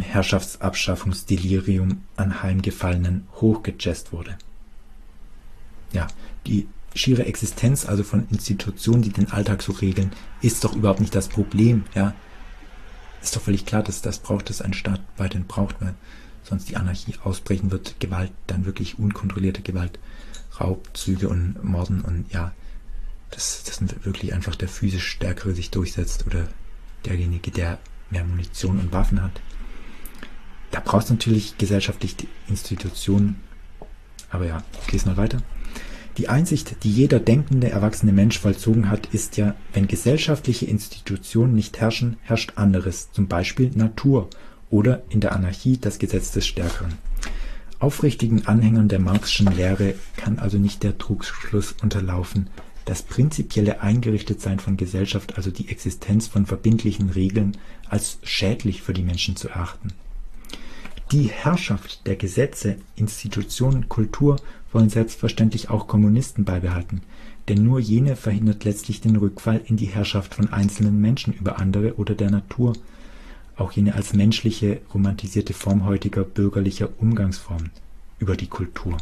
Herrschaftsabschaffungsdelirium anheimgefallenen hochgejazzt wurde. Ja, die schiere Existenz, also von Institutionen, die den Alltag so regeln, ist doch überhaupt nicht das Problem. Ja, ist doch völlig klar, dass das braucht es ein Staat weiterhin braucht, weil sonst die Anarchie ausbrechen wird, Gewalt, dann wirklich unkontrollierte Gewalt, Raubzüge und Morden und ja, dass, dass wirklich einfach der physisch Stärkere sich durchsetzt oder derjenige, der mehr Munition und Waffen hat. Da brauchst du natürlich gesellschaftlich die Institutionen, aber ja, ich lese mal weiter. Die Einsicht, die jeder denkende, erwachsene Mensch vollzogen hat, ist ja, wenn gesellschaftliche Institutionen nicht herrschen, herrscht anderes, zum Beispiel Natur oder in der Anarchie das Gesetz des Stärkeren. Aufrichtigen Anhängern der Marxischen Lehre kann also nicht der Trugschluss unterlaufen, das prinzipielle Eingerichtetsein von Gesellschaft, also die Existenz von verbindlichen Regeln, als schädlich für die Menschen zu erachten. Die Herrschaft der Gesetze, Institutionen, Kultur wollen selbstverständlich auch Kommunisten beibehalten, denn nur jene verhindert letztlich den Rückfall in die Herrschaft von einzelnen Menschen über andere oder der Natur, auch jene als menschliche, romantisierte Form heutiger bürgerlicher Umgangsformen über die Kultur.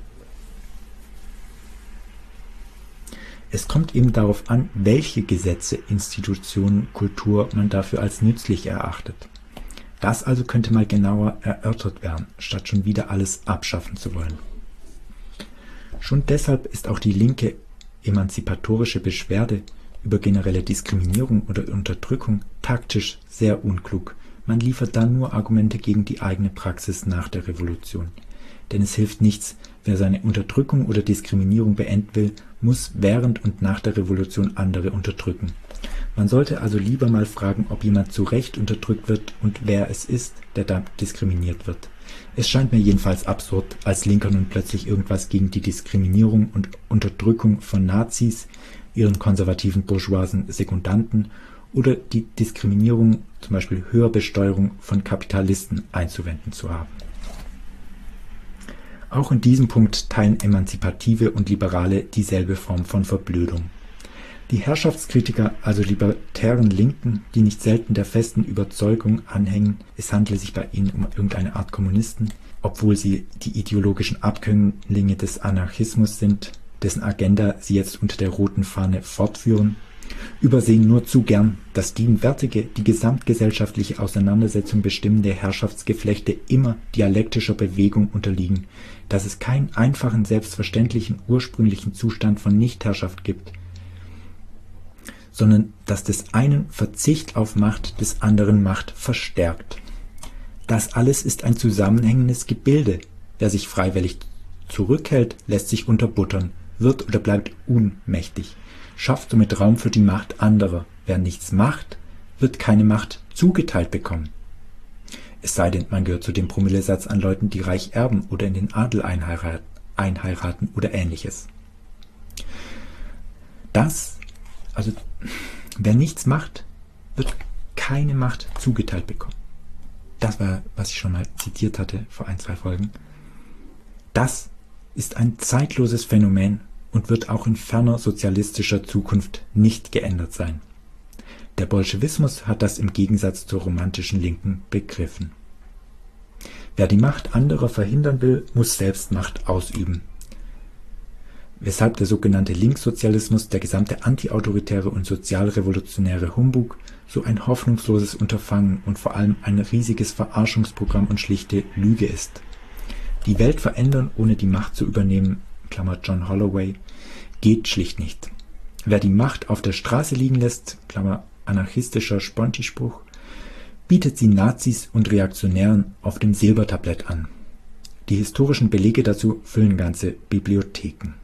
Es kommt eben darauf an, welche Gesetze, Institutionen, Kultur man dafür als nützlich erachtet. Das also könnte mal genauer erörtert werden, statt schon wieder alles abschaffen zu wollen. Schon deshalb ist auch die linke emanzipatorische Beschwerde über generelle Diskriminierung oder Unterdrückung taktisch sehr unklug. Man liefert dann nur Argumente gegen die eigene Praxis nach der Revolution. Denn es hilft nichts, wer seine Unterdrückung oder Diskriminierung beenden will, muss während und nach der Revolution andere unterdrücken. Man sollte also lieber mal fragen, ob jemand zu Recht unterdrückt wird und wer es ist, der da diskriminiert wird. Es scheint mir jedenfalls absurd, als Linker nun plötzlich irgendwas gegen die Diskriminierung und Unterdrückung von Nazis, ihren konservativen bourgeoisen Sekundanten oder die Diskriminierung, zum Beispiel Höherbesteuerung von Kapitalisten einzuwenden zu haben. Auch in diesem Punkt teilen Emanzipative und Liberale dieselbe Form von Verblödung. Die Herrschaftskritiker, also libertären Linken, die nicht selten der festen Überzeugung anhängen, es handle sich bei ihnen um irgendeine Art Kommunisten, obwohl sie die ideologischen Abkömmlinge des Anarchismus sind, dessen Agenda sie jetzt unter der roten Fahne fortführen, übersehen nur zu gern, dass gegenwärtige, die gesamtgesellschaftliche Auseinandersetzung bestimmende Herrschaftsgeflechte immer dialektischer Bewegung unterliegen, dass es keinen einfachen, selbstverständlichen, ursprünglichen Zustand von Nichtherrschaft gibt, sondern dass des einen Verzicht auf Macht des anderen Macht verstärkt. Das alles ist ein zusammenhängendes Gebilde. Wer sich freiwillig zurückhält, lässt sich unterbuttern, wird oder bleibt ohnmächtig, schafft somit Raum für die Macht anderer. Wer nichts macht, wird keine Macht zugeteilt bekommen. Es sei denn, man gehört zu dem Promillesatz an Leuten, die reich erben oder in den Adel einheiraten, einheiraten oder ähnliches. Das, also wer nichts macht, wird keine Macht zugeteilt bekommen. Das war, was ich schon mal zitiert hatte vor ein, zwei Folgen. Das ist ein zeitloses Phänomen und wird auch in ferner sozialistischer Zukunft nicht geändert sein. Der Bolschewismus hat das im Gegensatz zur romantischen Linken begriffen. Wer die Macht anderer verhindern will, muss selbst Macht ausüben. Weshalb der sogenannte Linkssozialismus, der gesamte antiautoritäre und sozialrevolutionäre Humbug, so ein hoffnungsloses Unterfangen und vor allem ein riesiges Verarschungsprogramm und schlichte Lüge ist. Die Welt verändern, ohne die Macht zu übernehmen, Klammer John Holloway, geht schlicht nicht. Wer die Macht auf der Straße liegen lässt, Klammer anarchistischer Sponti-Spruch, bietet sie Nazis und Reaktionären auf dem Silbertablett an. Die historischen Belege dazu füllen ganze Bibliotheken.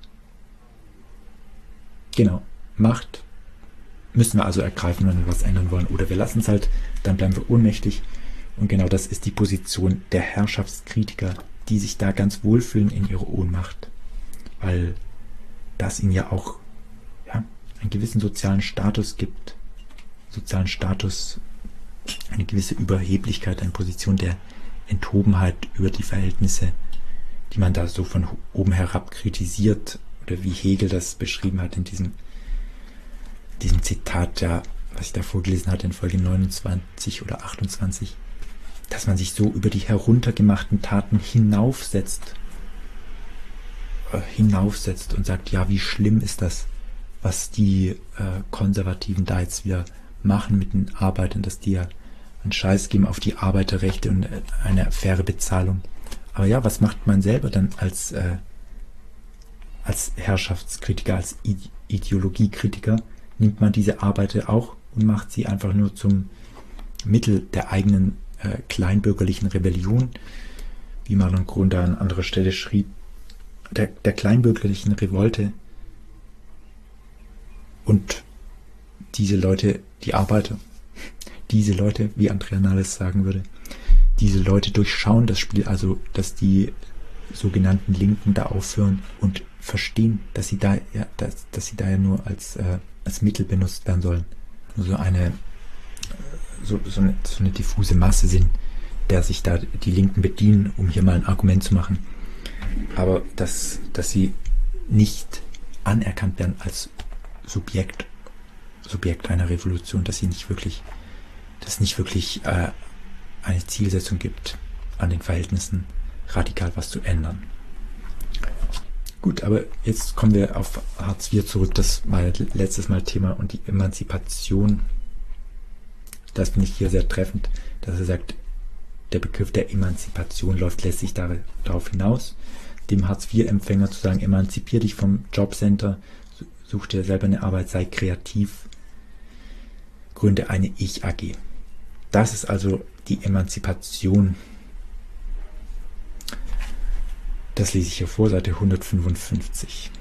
Genau, Macht müssen wir also ergreifen, wenn wir was ändern wollen. Oder wir lassen es halt, dann bleiben wir ohnmächtig. Und genau das ist die Position der Herrschaftskritiker, die sich da ganz wohlfühlen in ihrer Ohnmacht. Weil das ihnen ja auch ja, einen gewissen sozialen Status gibt. Sozialen Status, eine gewisse Überheblichkeit, eine Position der Enthobenheit über die Verhältnisse, die man da so von oben herab kritisiert, oder wie Hegel das beschrieben hat in diesem, diesem Zitat, ja, was ich da vorgelesen hatte in Folge neunundzwanzig oder achtundzwanzig, dass man sich so über die heruntergemachten Taten hinaufsetzt äh, hinaufsetzt und sagt, ja, wie schlimm ist das, was die äh, Konservativen da jetzt wieder machen mit den Arbeitern, dass die ja einen Scheiß geben auf die Arbeiterrechte und äh, eine faire Bezahlung. Aber ja, was macht man selber dann als, äh, als Herrschaftskritiker, als Ide Ideologiekritiker? Nimmt man diese Arbeiter auch und macht sie einfach nur zum Mittel der eigenen äh, kleinbürgerlichen Rebellion, wie Marlon Grun da an anderer Stelle schrieb, der, der kleinbürgerlichen Revolte. Und diese Leute, die Arbeiter, diese Leute, wie Andrea Nahles sagen würde, diese Leute durchschauen das Spiel, also dass die sogenannten Linken da aufhören und verstehen, dass sie da ja, dass, dass sie da ja nur als, äh, als Mittel benutzt werden sollen. Nur so eine, so, so, eine so eine diffuse Masse sind, der sich da die Linken bedienen, um hier mal ein Argument zu machen. Aber dass, dass sie nicht anerkannt werden als Subjekt, Subjekt einer Revolution, dass sie nicht wirklich, dass es nicht wirklich äh, eine Zielsetzung gibt, an den Verhältnissen radikal was zu ändern. Gut, aber jetzt kommen wir auf Hartz vier zurück. Das war ja letztes Mal Thema und die Emanzipation. Das finde ich hier sehr treffend, dass er sagt, der Begriff der Emanzipation läuft letztlich darauf hinaus, dem Hartz vier Empfänger zu sagen, emanzipier dich vom Jobcenter, such dir selber eine Arbeit, sei kreativ, gründe eine Ich-A G. Das ist also die Emanzipation. Das lese ich hier vor, Seite hundertfünfundfünfzig.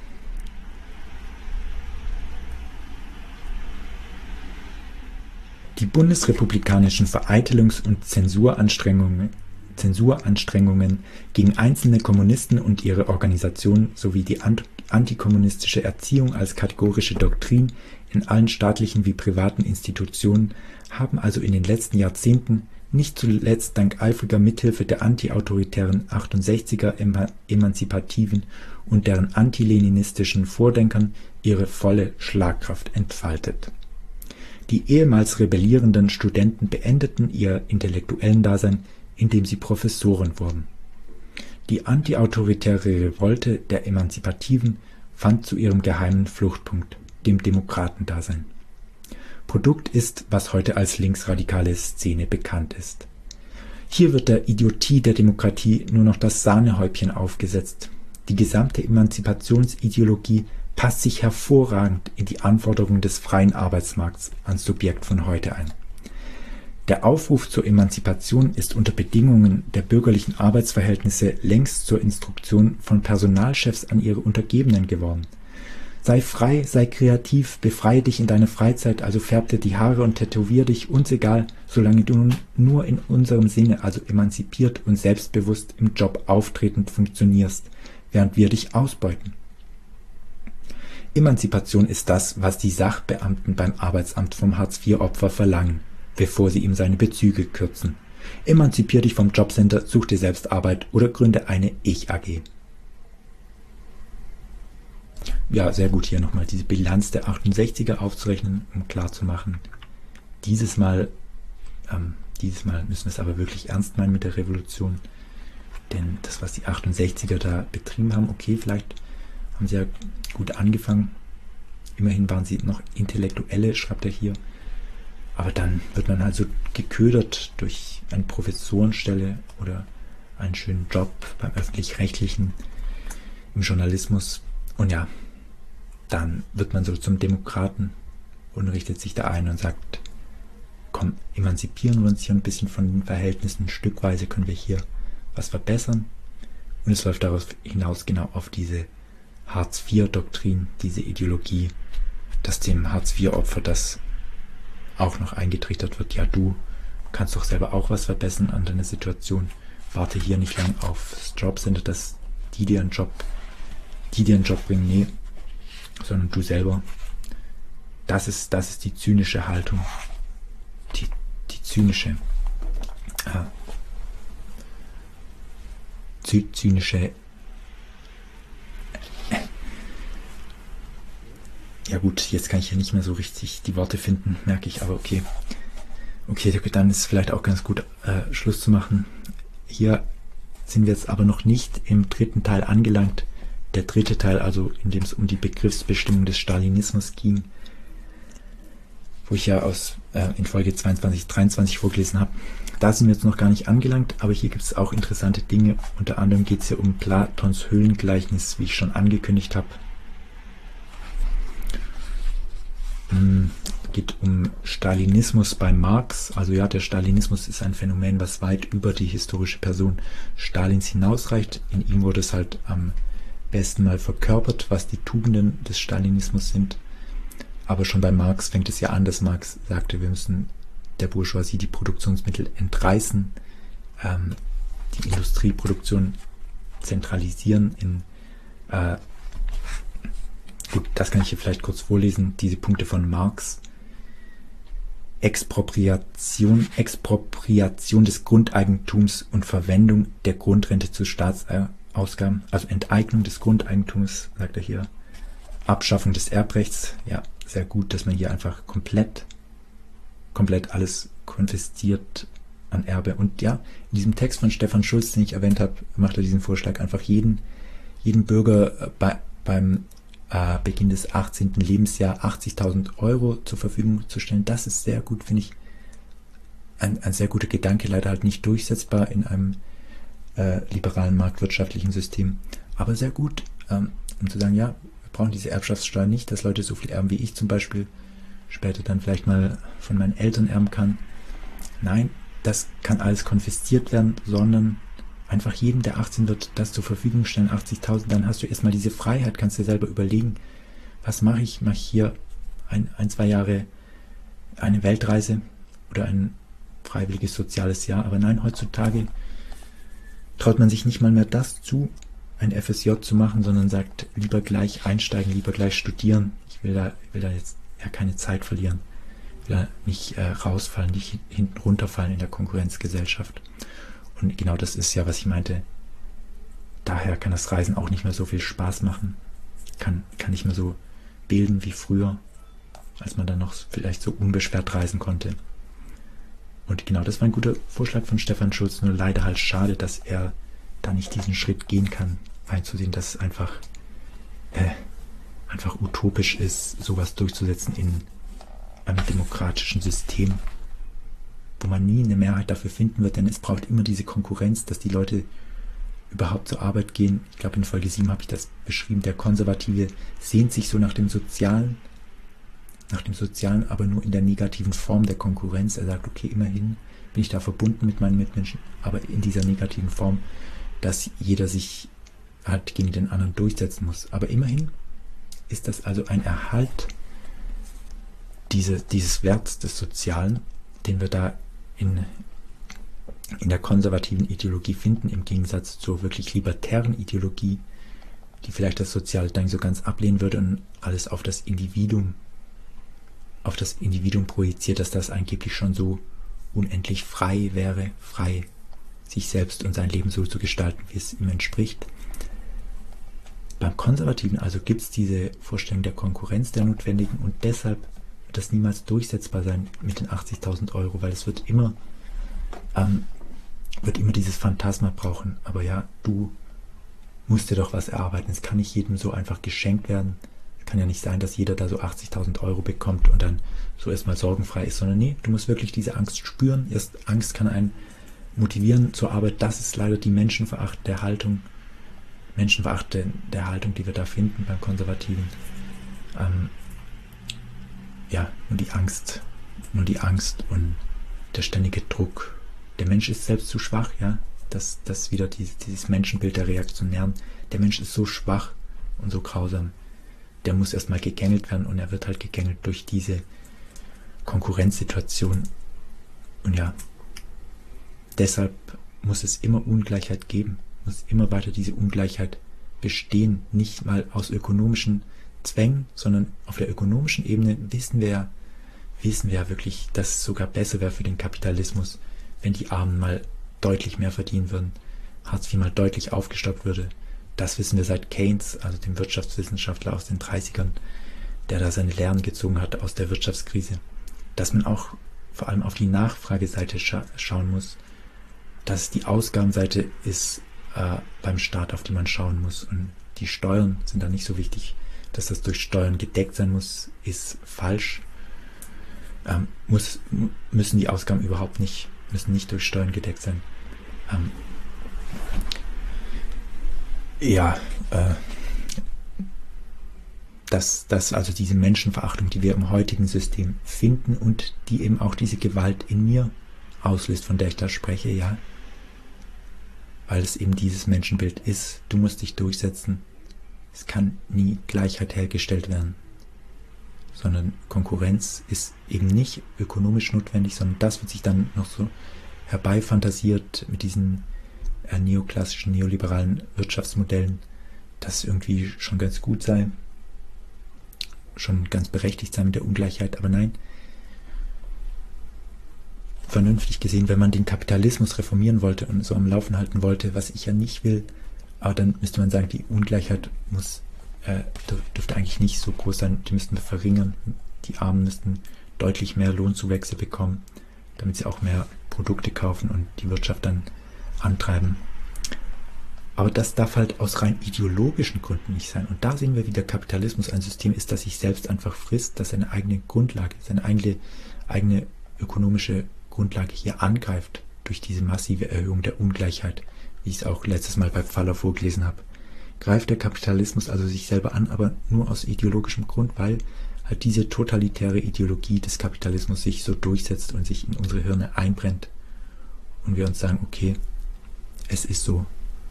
Die bundesrepublikanischen Vereitelungs- und Zensuranstrengungen, Zensuranstrengungen gegen einzelne Kommunisten und ihre Organisation sowie die antikommunistische Erziehung als kategorische Doktrin in allen staatlichen wie privaten Institutionen haben also in den letzten Jahrzehnten, nicht zuletzt dank eifriger Mithilfe der antiautoritären achtundsechziger Emanzipativen und deren antileninistischen Vordenkern, ihre volle Schlagkraft entfaltet. Die ehemals rebellierenden Studenten beendeten ihr intellektuellen Dasein, indem sie Professoren wurden. Die antiautoritäre Revolte der Emanzipativen fand zu ihrem geheimen Fluchtpunkt, dem Demokratendasein. Produkt ist, was heute als linksradikale Szene bekannt ist. Hier wird der Idiotie der Demokratie nur noch das Sahnehäubchen aufgesetzt. Die gesamte Emanzipationsideologie passt sich hervorragend in die Anforderungen des freien Arbeitsmarkts ans Subjekt von heute ein. Der Aufruf zur Emanzipation ist unter Bedingungen der bürgerlichen Arbeitsverhältnisse längst zur Instruktion von Personalchefs an ihre Untergebenen geworden. Sei frei, sei kreativ, befreie dich in deiner Freizeit, also färb dir die Haare und tätowier dich, uns egal, solange du nur in unserem Sinne, also emanzipiert und selbstbewusst im Job auftretend funktionierst, während wir dich ausbeuten. Emanzipation ist das, was die Sachbeamten beim Arbeitsamt vom Hartz vier Opfer verlangen, bevor sie ihm seine Bezüge kürzen. Emanzipier dich vom Jobcenter, such dir selbst Arbeit oder gründe eine Ich-A G. Ja, sehr gut, hier nochmal diese Bilanz der achtundsechziger aufzurechnen, um klarzumachen, dieses Mal, ähm, dieses Mal müssen wir es aber wirklich ernst meinen mit der Revolution, denn das, was die achtundsechziger da betrieben haben, okay, vielleicht haben sie ja gut angefangen, immerhin waren sie noch Intellektuelle, schreibt er hier, aber dann wird man halt so geködert durch eine Professorenstelle oder einen schönen Job beim Öffentlich-Rechtlichen, im Journalismus. Und ja, dann wird man so zum Demokraten und richtet sich da ein und sagt, komm, emanzipieren wir uns hier ein bisschen von den Verhältnissen, stückweise können wir hier was verbessern. Und es läuft darauf hinaus genau auf diese Hartz vier Doktrin, diese Ideologie, dass dem Hartz vier Opfer das auch noch eingetrichtert wird, ja, du kannst doch selber auch was verbessern an deiner Situation, warte hier nicht lang aufs Jobcenter, dass die dir einen Job die dir einen Job bringen, nee, sondern du selber. Das ist, das ist die zynische Haltung, die, die zynische, äh, zy zynische, äh, ja gut, jetzt kann ich hier nicht mehr so richtig die Worte finden, merke ich, aber okay. Okay, dann ist es vielleicht auch ganz gut, äh, Schluss zu machen. Hier sind wir jetzt aber noch nicht im dritten Teil angelangt, der dritte Teil, also in dem es um die Begriffsbestimmung des Stalinismus ging, wo ich ja aus äh, in Folge zweiundzwanzig, dreiundzwanzig vorgelesen habe. Da sind wir jetzt noch gar nicht angelangt, aber hier gibt es auch interessante Dinge. Unter anderem geht es ja um Platons Höhlengleichnis, wie ich schon angekündigt habe. Hm, geht um Stalinismus bei Marx. Also ja, der Stalinismus ist ein Phänomen, was weit über die historische Person Stalins hinausreicht. In ihm wurde es halt am besten mal verkörpert, was die Tugenden des Stalinismus sind. Aber schon bei Marx fängt es ja an, dass Marx sagte, wir müssen der Bourgeoisie die Produktionsmittel entreißen, ähm, die Industrieproduktion zentralisieren in, äh, gut, das kann ich hier vielleicht kurz vorlesen, diese Punkte von Marx. Expropriation, Expropriation des Grundeigentums und Verwendung der Grundrente zu Staatsausgaben, also Enteignung des Grundeigentums, sagt er hier, Abschaffung des Erbrechts, ja, sehr gut, dass man hier einfach komplett komplett alles konfisziert an Erbe. Und ja, in diesem Text von Stefan Schulz, den ich erwähnt habe, macht er diesen Vorschlag, einfach jeden, jeden Bürger bei, beim äh, Beginn des achtzehnten Lebensjahr achtzigtausend Euro zur Verfügung zu stellen. Das ist sehr gut, finde ich. Ein, ein sehr guter Gedanke, leider halt nicht durchsetzbar in einem äh, liberalen marktwirtschaftlichen System, aber sehr gut, ähm, um zu sagen, ja, wir brauchen diese Erbschaftssteuer nicht, dass Leute so viel erben wie ich zum Beispiel später dann vielleicht mal von meinen Eltern erben kann. Nein, das kann alles konfisziert werden, sondern einfach jedem, der achtzehn wird, das zur Verfügung stellen, achtzigtausend, dann hast du erstmal diese Freiheit, kannst dir selber überlegen, was mache ich? Mache ich hier ein, ein, zwei Jahre eine Weltreise oder ein freiwilliges soziales Jahr? Aber nein, heutzutage traut man sich nicht mal mehr das zu, ein F S J zu machen, sondern sagt, lieber gleich einsteigen, lieber gleich studieren. Ich will da, ich will da jetzt ja keine Zeit verlieren, will nicht äh, rausfallen, nicht hinten runterfallen in der Konkurrenzgesellschaft. Und genau das ist ja, was ich meinte. Daher kann das Reisen auch nicht mehr so viel Spaß machen, kann, kann nicht mehr so bilden wie früher, als man dann noch vielleicht so unbeschwert reisen konnte. Und genau das war ein guter Vorschlag von Stefan Schulz, nur leider halt schade, dass er da nicht diesen Schritt gehen kann, einzusehen, dass es einfach äh, einfach utopisch ist, sowas durchzusetzen in einem demokratischen System, wo man nie eine Mehrheit dafür finden wird, denn es braucht immer diese Konkurrenz, dass die Leute überhaupt zur Arbeit gehen. Ich glaube, in Folge sieben habe ich das beschrieben. Der Konservative sehnt sich so nach dem Sozialen, nach dem Sozialen, aber nur in der negativen Form der Konkurrenz. Er sagt, okay, immerhin bin ich da verbunden mit meinen Mitmenschen, aber in dieser negativen Form, dass jeder sich halt gegen den anderen durchsetzen muss. Aber immerhin ist das also ein Erhalt diese, dieses Werts des Sozialen, den wir da in, in der konservativen Ideologie finden, im Gegensatz zur wirklich libertären Ideologie, die vielleicht das Soziale dann so ganz ablehnen würde und alles auf das Individuum, auf das Individuum projiziert, dass das angeblich schon so unendlich frei wäre, frei sich selbst und sein Leben so zu gestalten, wie es ihm entspricht. Beim Konservativen also gibt es diese Vorstellung der Konkurrenz der Notwendigen und deshalb wird das niemals durchsetzbar sein mit den achtzigtausend Euro, weil es wird immer, ähm, wird immer dieses Phantasma brauchen. Aber ja, du musst dir doch was erarbeiten. Es kann nicht jedem so einfach geschenkt werden. Es kann ja nicht sein, dass jeder da so achtzigtausend Euro bekommt und dann so erstmal sorgenfrei ist, sondern nee, du musst wirklich diese Angst spüren. Erst Angst kann einen motivieren zur Arbeit. Das ist leider die menschenverachtende Haltung, menschenverachtende Haltung, die wir da finden beim Konservativen. Ähm, ja, nur die Angst, nur die Angst und der ständige Druck. Der Mensch ist selbst zu schwach, ja. Das, das wieder dieses, dieses Menschenbild der Reaktionären. Der Mensch ist so schwach und so grausam. Der muss erstmal gegängelt werden und er wird halt gegängelt durch diese Konkurrenzsituation. Und ja, deshalb muss es immer Ungleichheit geben, muss immer weiter diese Ungleichheit bestehen, nicht mal aus ökonomischen Zwängen, sondern auf der ökonomischen Ebene wissen wir ja, wissen wir ja wirklich, dass es sogar besser wäre für den Kapitalismus, wenn die Armen mal deutlich mehr verdienen würden, Hartz vier mal deutlich aufgestockt würde. Das wissen wir seit Keynes, also dem Wirtschaftswissenschaftler aus den dreißigern, der da seine Lehren gezogen hat aus der Wirtschaftskrise, dass man auch vor allem auf die Nachfrageseite scha schauen muss, dass es die Ausgabenseite ist äh, beim Staat, auf die man schauen muss. Und die Steuern sind da nicht so wichtig. Dass das durch Steuern gedeckt sein muss, ist falsch. Ähm, muss, müssen die Ausgaben überhaupt nicht, müssen nicht durch Steuern gedeckt sein. Ähm, ja, äh, dass, dass also diese Menschenverachtung, die wir im heutigen System finden und die eben auch diese Gewalt in mir auslöst, von der ich da spreche, ja, weil es eben dieses Menschenbild ist. Du musst dich durchsetzen. Es kann nie Gleichheit hergestellt werden, sondern Konkurrenz ist eben nicht ökonomisch notwendig, sondern das wird sich dann noch so herbeifantasiert mit diesen äh, neoklassischen, neoliberalen Wirtschaftsmodellen, dass irgendwie schon ganz gut sei, schon ganz berechtigt sei mit der Ungleichheit, aber nein, vernünftig gesehen, wenn man den Kapitalismus reformieren wollte und so am Laufen halten wollte, was ich ja nicht will, aber dann müsste man sagen, die Ungleichheit muss, äh, dürfte eigentlich nicht so groß sein, die müssten wir verringern, die Armen müssten deutlich mehr Lohnzuwächse bekommen, damit sie auch mehr Produkte kaufen und die Wirtschaft dann antreiben. Aber das darf halt aus rein ideologischen Gründen nicht sein. Und da sehen wir, wie der Kapitalismus ein System ist, das sich selbst einfach frisst, das seine eigene Grundlage, seine eigene, eigene ökonomische Grundlage hier angreift durch diese massive Erhöhung der Ungleichheit, wie ich es auch letztes Mal bei Pfaller vorgelesen habe. Greift der Kapitalismus also sich selber an, aber nur aus ideologischem Grund, weil halt diese totalitäre Ideologie des Kapitalismus sich so durchsetzt und sich in unsere Hirne einbrennt und wir uns sagen, okay, es ist so.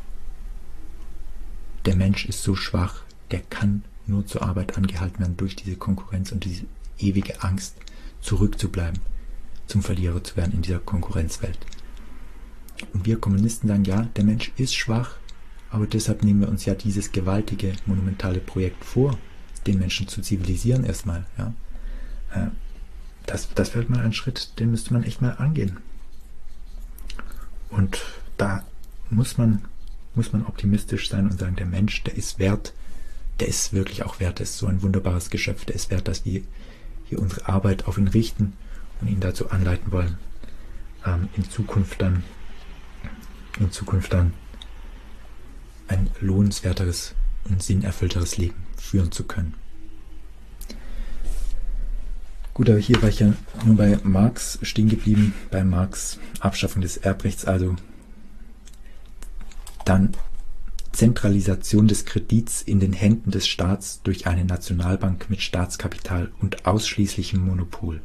Der Mensch ist so schwach, der kann nur zur Arbeit angehalten werden durch diese Konkurrenz und diese ewige Angst, zurückzubleiben, zum Verlierer zu werden in dieser Konkurrenzwelt. Und wir Kommunisten sagen, ja, der Mensch ist schwach, aber deshalb nehmen wir uns ja dieses gewaltige, monumentale Projekt vor, den Menschen zu zivilisieren erstmal. Ja. Das, das wäre mal ein Schritt, den müsste man echt mal angehen. Und da muss man muss man optimistisch sein und sagen, der Mensch, der ist wert, der ist wirklich auch wert, der ist so ein wunderbares Geschöpf, der ist wert, dass wir hier unsere Arbeit auf ihn richten und ihn dazu anleiten wollen, ähm, in Zukunft dann in Zukunft dann ein lohnenswerteres und sinnerfüllteres Leben führen zu können. Gut, aber hier war ich ja nur bei Marx stehen geblieben, bei Marx Abschaffung des Erbrechts, also dann Zentralisation des Kredits in den Händen des Staats durch eine Nationalbank mit Staatskapital und ausschließlichem Monopol.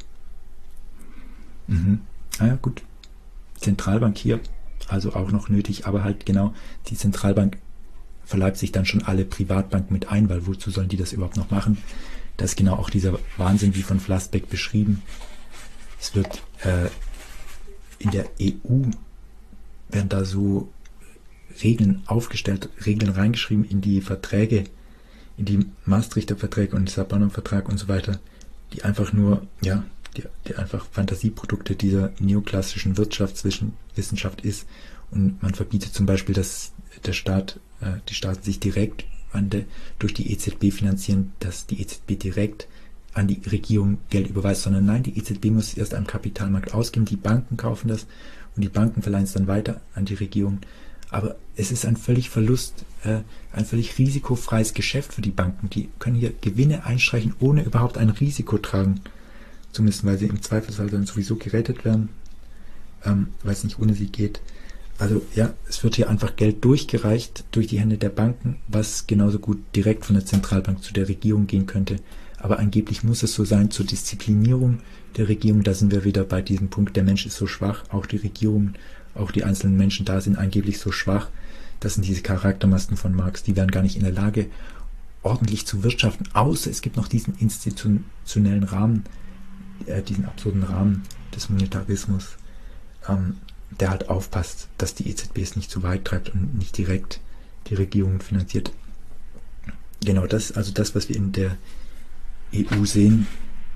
Mhm. Ah ja, gut. Zentralbank hier, also auch noch nötig, aber halt genau, die Zentralbank verleibt sich dann schon alle Privatbanken mit ein, weil wozu sollen die das überhaupt noch machen? Das ist genau auch dieser Wahnsinn, wie von Flassbeck beschrieben. Es wird äh, in der E U werden da so Regeln aufgestellt, Regeln reingeschrieben in die Verträge, in die Maastrichter Verträge und Lissabonner Vertrag und so weiter, die einfach nur, ja, die, die einfach Fantasieprodukte dieser neoklassischen Wirtschaftswissenschaft ist. Und man verbietet zum Beispiel, dass der Staat, äh, die Staaten sich direkt an der, durch die E Z B finanzieren, dass die E Z B direkt an die Regierung Geld überweist, sondern nein, die E Z B muss es erst am Kapitalmarkt ausgeben, die Banken kaufen das und die Banken verleihen es dann weiter an die Regierung. Aber es ist ein völlig Verlust, äh, ein völlig risikofreies Geschäft für die Banken. Die können hier Gewinne einstreichen, ohne überhaupt ein Risiko tragen zu müssen, weil sie im Zweifelsfall dann sowieso gerettet werden, ähm, weil es nicht ohne sie geht. Also ja, es wird hier einfach Geld durchgereicht durch die Hände der Banken, was genauso gut direkt von der Zentralbank zu der Regierung gehen könnte. Aber angeblich muss es so sein, zur Disziplinierung der Regierung, da sind wir wieder bei diesem Punkt, der Mensch ist so schwach, auch die Regierung, auch die einzelnen Menschen da sind angeblich so schwach. Das sind diese Charaktermasken von Marx, die wären gar nicht in der Lage, ordentlich zu wirtschaften, außer es gibt noch diesen institutionellen Rahmen, äh, diesen absurden Rahmen des Monetarismus, ähm, der halt aufpasst, dass die E Z B es nicht zu weit treibt und nicht direkt die Regierung finanziert. Genau, das ist also das, was wir in der E U sehen,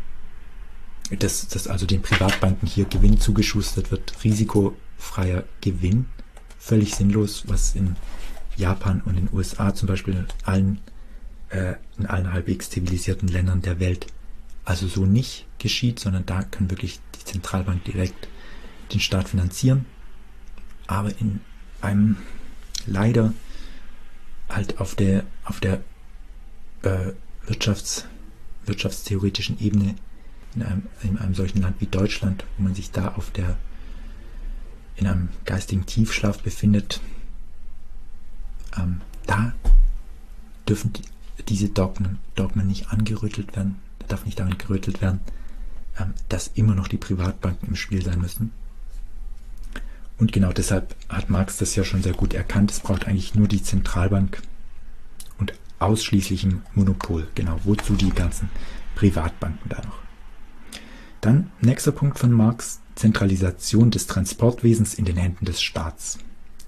dass, dass also den Privatbanken hier Gewinn zugeschustert wird, risikofreier Gewinn, völlig sinnlos, was in Japan und in den U S A zum Beispiel in allen, äh, in allen halbwegs zivilisierten Ländern der Welt also so nicht geschieht, sondern da kann wirklich die Zentralbank direkt den Staat finanzieren, aber in einem leider halt auf der, auf der äh, Wirtschafts, wirtschaftstheoretischen Ebene in einem, in einem solchen Land wie Deutschland, wo man sich da auf der in einem geistigen Tiefschlaf befindet, ähm, da dürfen die, diese Dogmen, Dogmen nicht angerüttelt werden, da darf nicht daran gerüttelt werden, ähm, dass immer noch die Privatbanken im Spiel sein müssen. Und genau deshalb hat Marx das ja schon sehr gut erkannt, es braucht eigentlich nur die Zentralbank und ausschließlich ein Monopol. Genau, wozu die ganzen Privatbanken da noch? Dann, nächster Punkt von Marx, Zentralisation des Transportwesens in den Händen des Staats.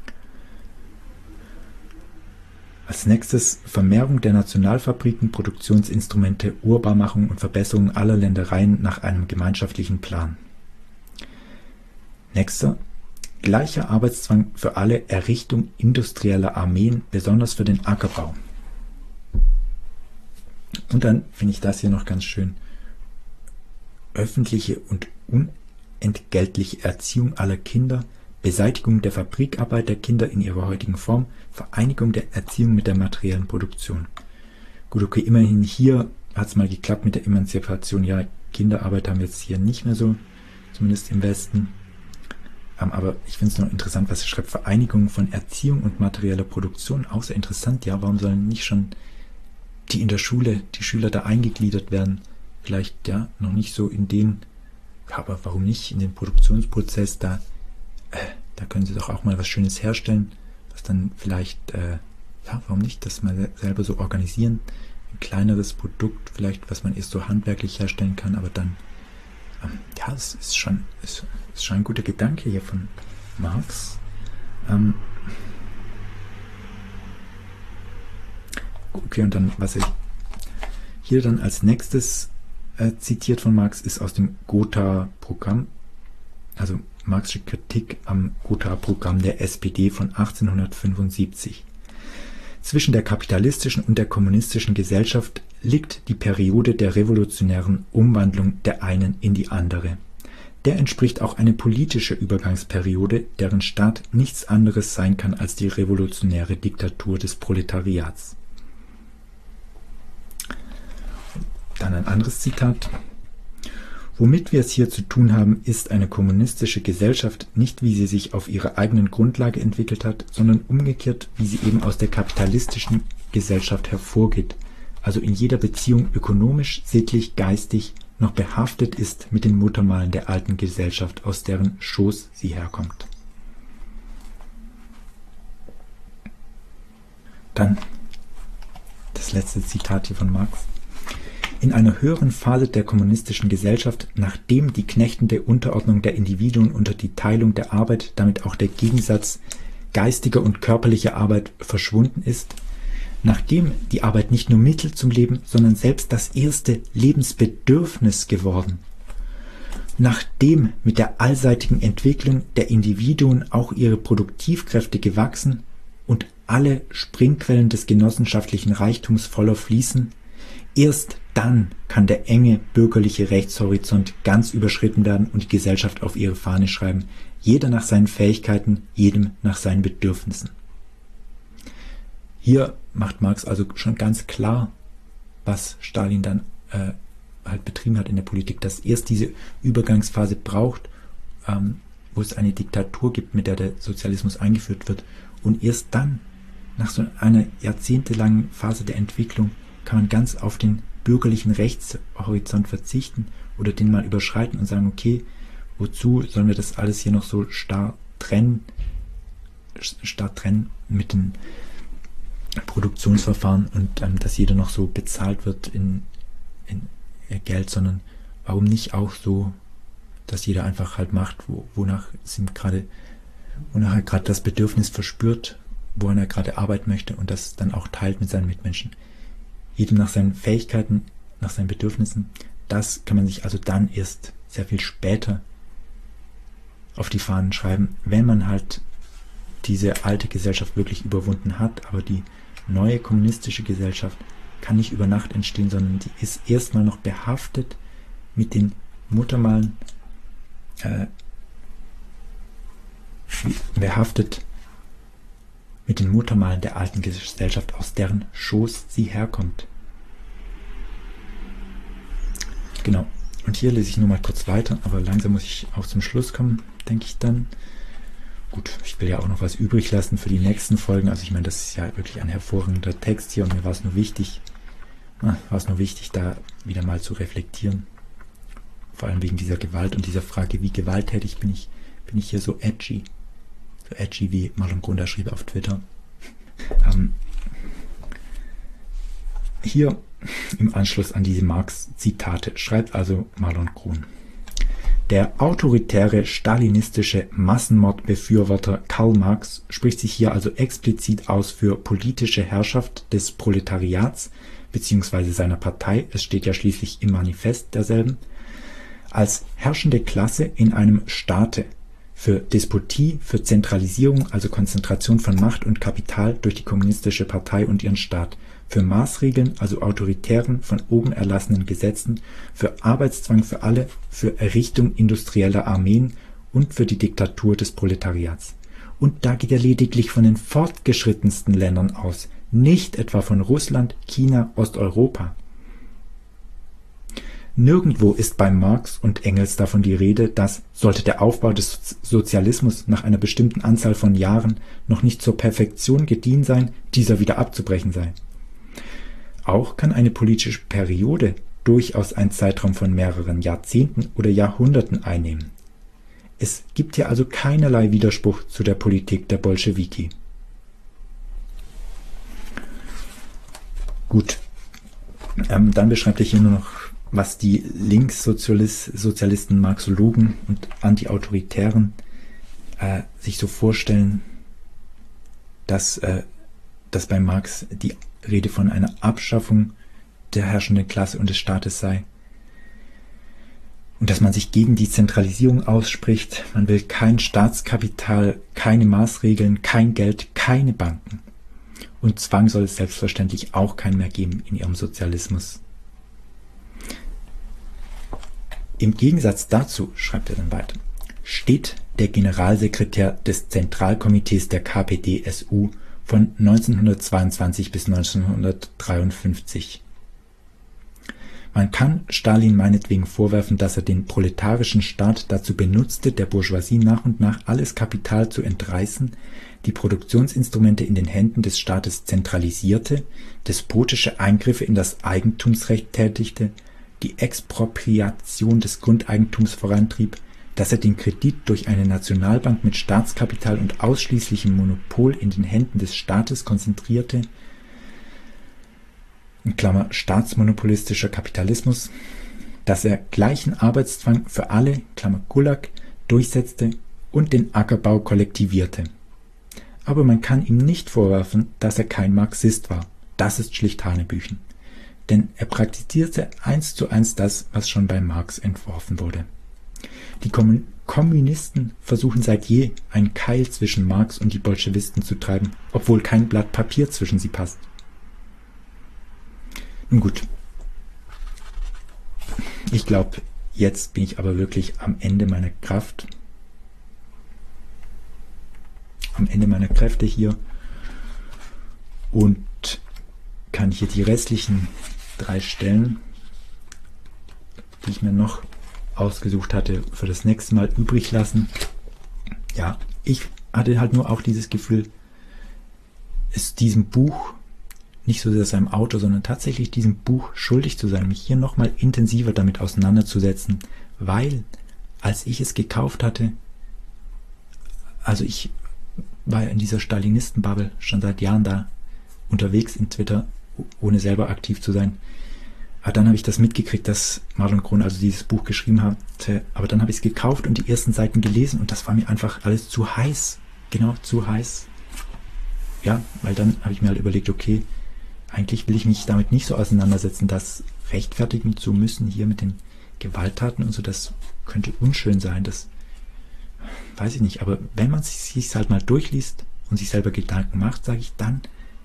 Als nächstes Vermehrung der Nationalfabriken, Produktionsinstrumente, Urbarmachung und Verbesserung aller Ländereien nach einem gemeinschaftlichen Plan. Nächster, gleicher Arbeitszwang für alle, Errichtung industrieller Armeen, besonders für den Ackerbau. Und dann finde ich das hier noch ganz schön. Öffentliche und unentgeltliche Erziehung aller Kinder, Beseitigung der Fabrikarbeit der Kinder in ihrer heutigen Form, Vereinigung der Erziehung mit der materiellen Produktion. Gut, okay, immerhin hier hat es mal geklappt mit der Emanzipation. Ja, Kinderarbeit haben wir jetzt hier nicht mehr so, zumindest im Westen. Um, aber ich finde es noch interessant, was er schreibt. Vereinigung von Erziehung und materieller Produktion, auch sehr interessant. Ja, warum sollen nicht schon die in der Schule, die Schüler da eingegliedert werden? Vielleicht ja noch nicht so in den, ja, aber warum nicht in den Produktionsprozess, da, äh, da können sie doch auch mal was Schönes herstellen, was dann vielleicht, äh, ja, warum nicht, das mal selber so organisieren, ein kleineres Produkt vielleicht, was man erst so handwerklich herstellen kann, aber dann, ähm, ja, es ist schon, es ist schon ein guter Gedanke hier von Marx. Ähm, okay, und dann, was ich hier dann als nächstes äh, zitiert von Marx, ist aus dem Gotha-Programm, also Marxische Kritik am Gotha-Programm der S P D von achtzehnhundertfünfundsiebzig. Zwischen der kapitalistischen und der kommunistischen Gesellschaft liegt die Periode der revolutionären Umwandlung der einen in die andere. Der entspricht auch eine politische Übergangsperiode, deren Start nichts anderes sein kann als die revolutionäre Diktatur des Proletariats. Dann ein anderes Zitat. Womit wir es hier zu tun haben, ist eine kommunistische Gesellschaft, nicht wie sie sich auf ihrer eigenen Grundlage entwickelt hat, sondern umgekehrt, wie sie eben aus der kapitalistischen Gesellschaft hervorgeht, also in jeder Beziehung ökonomisch, sittlich, geistig noch behaftet ist mit den Muttermalen der alten Gesellschaft, aus deren Schoß sie herkommt. Dann das letzte Zitat hier von Marx. In einer höheren Phase der kommunistischen Gesellschaft, nachdem die knechtende Unterordnung der Individuen unter die Teilung der Arbeit, damit auch der Gegensatz geistiger und körperlicher Arbeit verschwunden ist, nachdem die Arbeit nicht nur Mittel zum Leben, sondern selbst das erste Lebensbedürfnis geworden, nachdem mit der allseitigen Entwicklung der Individuen auch ihre Produktivkräfte gewachsen und alle Springquellen des genossenschaftlichen Reichtums voller fließen, erst dann kann der enge bürgerliche Rechtshorizont ganz überschritten werden und die Gesellschaft auf ihre Fahne schreiben, jeder nach seinen Fähigkeiten, jedem nach seinen Bedürfnissen. Hier macht Marx also schon ganz klar, was Stalin dann äh, halt betrieben hat in der Politik, dass erst diese Übergangsphase braucht, ähm, wo es eine Diktatur gibt, mit der der Sozialismus eingeführt wird, und erst dann, nach so einer jahrzehntelangen Phase der Entwicklung, kann man ganz auf den bürgerlichen Rechtshorizont verzichten oder den mal überschreiten und sagen, okay, wozu sollen wir das alles hier noch so starr trennen, starr trennen mit den Produktionsverfahren und ähm, dass jeder noch so bezahlt wird in, in Geld, sondern warum nicht auch so, dass jeder einfach halt macht, wo, wonach es ihm gerade, wonach er gerade das Bedürfnis verspürt, woran er gerade arbeiten möchte und das dann auch teilt mit seinen Mitmenschen. Jedem nach seinen Fähigkeiten, nach seinen Bedürfnissen. Das kann man sich also dann erst sehr viel später auf die Fahnen schreiben, wenn man halt diese alte Gesellschaft wirklich überwunden hat. Aber die neue kommunistische Gesellschaft kann nicht über Nacht entstehen, sondern die ist erstmal noch behaftet mit den Muttermalen, äh, behaftet mit den Muttermalen der alten Gesellschaft, aus deren Schoß sie herkommt. Genau. Und hier lese ich nur mal kurz weiter, aber langsam muss ich auch zum Schluss kommen, denke ich dann. Gut, ich will ja auch noch was übrig lassen für die nächsten Folgen. Also ich meine, das ist ja wirklich ein hervorragender Text hier und mir war es nur wichtig, war es nur wichtig, da wieder mal zu reflektieren. Vor allem wegen dieser Gewalt und dieser Frage, wie gewalttätig bin ich, bin ich hier so edgy. So edgy, wie Marlon Grunda schrieb auf Twitter. ähm, hier im Anschluss an diese Marx-Zitate schreibt also Marlon Grun: Der autoritäre stalinistische Massenmordbefürworter Karl Marx spricht sich hier also explizit aus für politische Herrschaft des Proletariats bzw. seiner Partei, es steht ja schließlich im Manifest derselben, als herrschende Klasse in einem Staate, für Despotie, für Zentralisierung, also Konzentration von Macht und Kapital durch die kommunistische Partei und ihren Staat, für Maßregeln, also autoritären, von oben erlassenen Gesetzen, für Arbeitszwang für alle, für Errichtung industrieller Armeen und für die Diktatur des Proletariats. Und da geht er lediglich von den fortgeschrittensten Ländern aus, nicht etwa von Russland, China, Osteuropa. Nirgendwo ist bei Marx und Engels davon die Rede, dass, sollte der Aufbau des Sozialismus nach einer bestimmten Anzahl von Jahren noch nicht zur Perfektion gediehen sein, dieser wieder abzubrechen sei. Auch kann eine politische Periode durchaus einen Zeitraum von mehreren Jahrzehnten oder Jahrhunderten einnehmen. Es gibt hier also keinerlei Widerspruch zu der Politik der Bolschewiki. Gut, ähm, dann beschreibt er hier nur noch, was die Linkssozialisten, Marxologen und Antiautoritären äh, sich so vorstellen, dass, äh, dass bei Marx die Rede von einer Abschaffung der herrschenden Klasse und des Staates sei und dass man sich gegen die Zentralisierung ausspricht. Man will kein Staatskapital, keine Maßregeln, kein Geld, keine Banken. Und Zwang soll es selbstverständlich auch keinen mehr geben in ihrem Sozialismus. Im Gegensatz dazu, schreibt er dann weiter, steht der Generalsekretär des Zentralkomitees der K P D S U von neunzehnhundertzweiundzwanzig bis neunzehnhundertdreiundfünfzig. Man kann Stalin meinetwegen vorwerfen, dass er den proletarischen Staat dazu benutzte, der Bourgeoisie nach und nach alles Kapital zu entreißen, die Produktionsinstrumente in den Händen des Staates zentralisierte, despotische Eingriffe in das Eigentumsrecht tätigte, die Expropriation des Grundeigentums vorantrieb, dass er den Kredit durch eine Nationalbank mit Staatskapital und ausschließlichem Monopol in den Händen des Staates konzentrierte, in Klammer staatsmonopolistischer Kapitalismus, dass er gleichen Arbeitszwang für alle, Klammer Gulag, durchsetzte und den Ackerbau kollektivierte. Aber man kann ihm nicht vorwerfen, dass er kein Marxist war. Das ist schlicht Hanebüchen. Denn er praktizierte eins zu eins das, was schon bei Marx entworfen wurde. Die Kommunisten versuchen seit je, einen Keil zwischen Marx und die Bolschewisten zu treiben, obwohl kein Blatt Papier zwischen sie passt. Nun gut. Ich glaube, jetzt bin ich aber wirklich am Ende meiner Kraft. Am Ende meiner Kräfte hier. Und kann hier die restlichen drei Stellen, die ich mir noch ausgesucht hatte, für das nächste Mal übrig lassen. Ja, ich hatte halt nur auch dieses Gefühl, es diesem Buch, nicht so sehr seinem Autor, sondern tatsächlich diesem Buch schuldig zu sein, mich hier nochmal intensiver damit auseinanderzusetzen, weil, als ich es gekauft hatte, also ich war ja in dieser Stalinisten-Bubble schon seit Jahren da unterwegs in Twitter, ohne selber aktiv zu sein. Aber dann habe ich das mitgekriegt, dass Marlon Grun also dieses Buch geschrieben hatte. Aber dann habe ich es gekauft und die ersten Seiten gelesen und das war mir einfach alles zu heiß. Genau, zu heiß. Ja, weil dann habe ich mir halt überlegt, okay, eigentlich will ich mich damit nicht so auseinandersetzen, das rechtfertigen zu müssen hier mit den Gewalttaten und so. Das könnte unschön sein, das weiß ich nicht. Aber wenn man es sich halt mal durchliest und sich selber Gedanken macht, sage ich, dann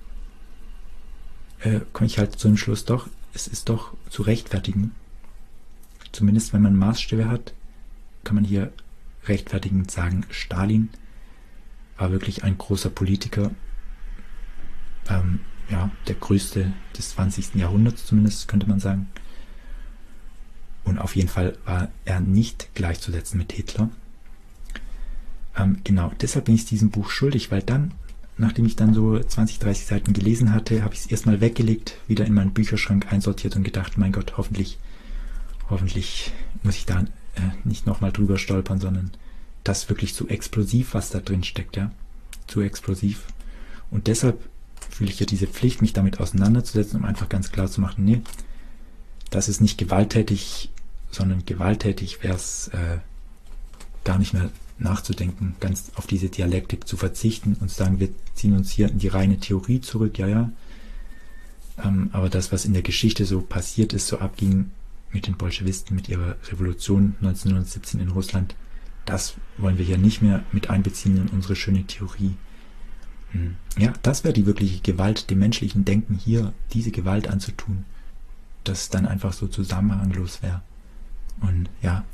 äh, komme ich halt zu dem Schluss, doch, es ist doch zu rechtfertigen. Zumindest wenn man Maßstäbe hat, kann man hier rechtfertigend sagen, Stalin war wirklich ein großer Politiker ähm, ja, der größte des zwanzigsten Jahrhunderts zumindest, könnte man sagen. Und auf jeden Fall war er nicht gleichzusetzen mit Hitler. Ähm, genau, deshalb bin ich diesem Buch schuldig, weil dann, nachdem ich dann so zwanzig, dreißig Seiten gelesen hatte, habe ich es erstmal weggelegt, wieder in meinen Bücherschrank einsortiert und gedacht, mein Gott, hoffentlich, hoffentlich muss ich da äh, nicht nochmal drüber stolpern, sondern das wirklich zu explosiv, was da drin steckt, ja, zu explosiv. Und deshalb fühle ich ja diese Pflicht, mich damit auseinanderzusetzen, um einfach ganz klar zu machen, nee, das ist nicht gewalttätig, sondern gewalttätig wäre es äh, gar nicht mehr nachzudenken, ganz auf diese Dialektik zu verzichten und zu sagen, wir ziehen uns hier in die reine Theorie zurück, ja, ja. Ähm, aber das, was in der Geschichte so passiert ist, so abging mit den Bolschewisten, mit ihrer Revolution neunzehnhundertsiebzehn in Russland, das wollen wir hier nicht mehr mit einbeziehen in unsere schöne Theorie. Hm. Ja, das wäre die wirkliche Gewalt, dem menschlichen Denken hier diese Gewalt anzutun, das dann einfach so zusammenhanglos wäre. Und ja,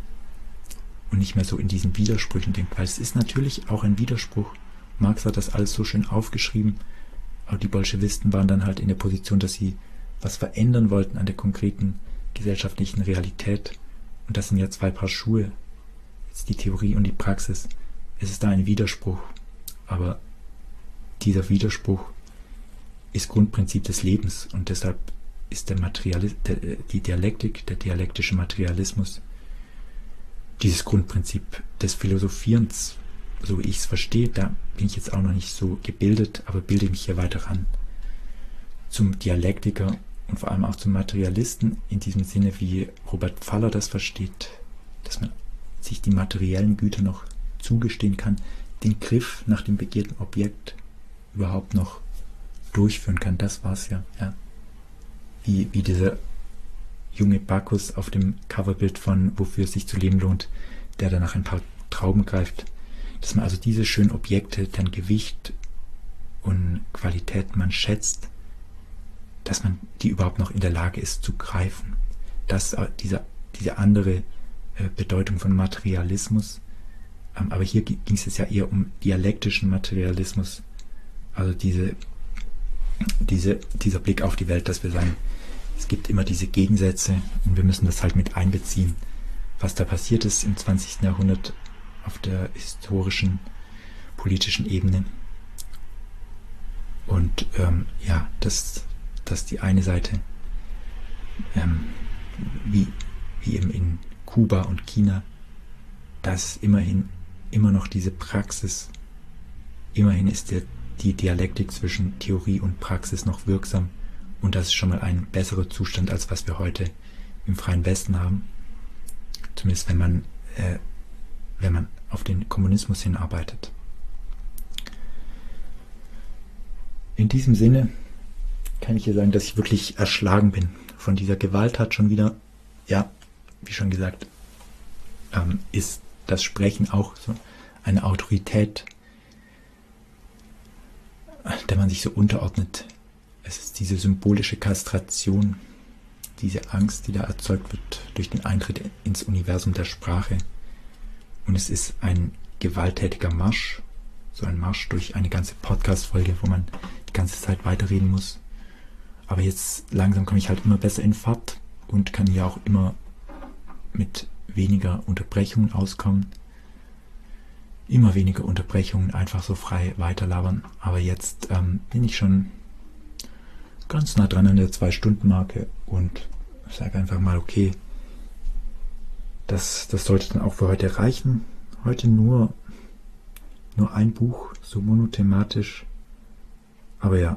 und nicht mehr so in diesen Widersprüchen denkt, weil es ist natürlich auch ein Widerspruch. Marx hat das alles so schön aufgeschrieben, aber die Bolschewisten waren dann halt in der Position, dass sie was verändern wollten an der konkreten gesellschaftlichen Realität. Und das sind ja zwei Paar Schuhe, jetzt die Theorie und die Praxis. Es ist da ein Widerspruch, aber dieser Widerspruch ist Grundprinzip des Lebens und deshalb ist der Materialis der, die Dialektik, der dialektische Materialismus, dieses Grundprinzip des Philosophierens, so wie ich es verstehe. Da bin ich jetzt auch noch nicht so gebildet, aber bilde mich hier weiter ran. Zum Dialektiker und vor allem auch zum Materialisten in diesem Sinne, wie Robert Pfaller das versteht, dass man sich die materiellen Güter noch zugestehen kann, den Griff nach dem begehrten Objekt überhaupt noch durchführen kann. Das war's ja. ja. Wie, wie dieser junge Bacchus auf dem Coverbild von Wofür es sich zu leben lohnt, der dann nach ein paar Trauben greift. Dass man also diese schönen Objekte, deren Gewicht und Qualität man schätzt, dass man die überhaupt noch in der Lage ist zu greifen. Das ist diese, diese andere äh, Bedeutung von Materialismus. Ähm, aber hier ging es jetzt ja eher um dialektischen Materialismus. Also diese, diese, dieser Blick auf die Welt, dass wir sagen, es gibt immer diese Gegensätze und wir müssen das halt mit einbeziehen, was da passiert ist im zwanzigsten Jahrhundert auf der historischen, politischen Ebene. Und ähm, ja, dass, dass die eine Seite, ähm, wie, wie eben in Kuba und China, dass immerhin immer noch diese Praxis, immerhin ist der, die Dialektik zwischen Theorie und Praxis noch wirksam. Und das ist schon mal ein besserer Zustand, als was wir heute im freien Westen haben. Zumindest wenn man, äh, wenn man auf den Kommunismus hinarbeitet. In diesem Sinne kann ich hier sagen, dass ich wirklich erschlagen bin von dieser Gewalttat schon wieder. Ja, wie schon gesagt, ähm, ist das Sprechen auch so eine Autorität, der man sich so unterordnet. Es ist diese symbolische Kastration, diese Angst, die da erzeugt wird durch den Eintritt ins Universum der Sprache. Und es ist ein gewalttätiger Marsch, so ein Marsch durch eine ganze Podcast-Folge, wo man die ganze Zeit weiterreden muss. Aber jetzt langsam komme ich halt immer besser in Fahrt und kann ja auch immer mit weniger Unterbrechungen auskommen. Immer weniger Unterbrechungen, einfach so frei weiterlabern. Aber jetzt ähm, bin ich schon ganz nah dran an der Zwei-Stunden-Marke und sage einfach mal, okay, das, das sollte dann auch für heute reichen. Heute nur, nur ein Buch, so monothematisch. Aber ja,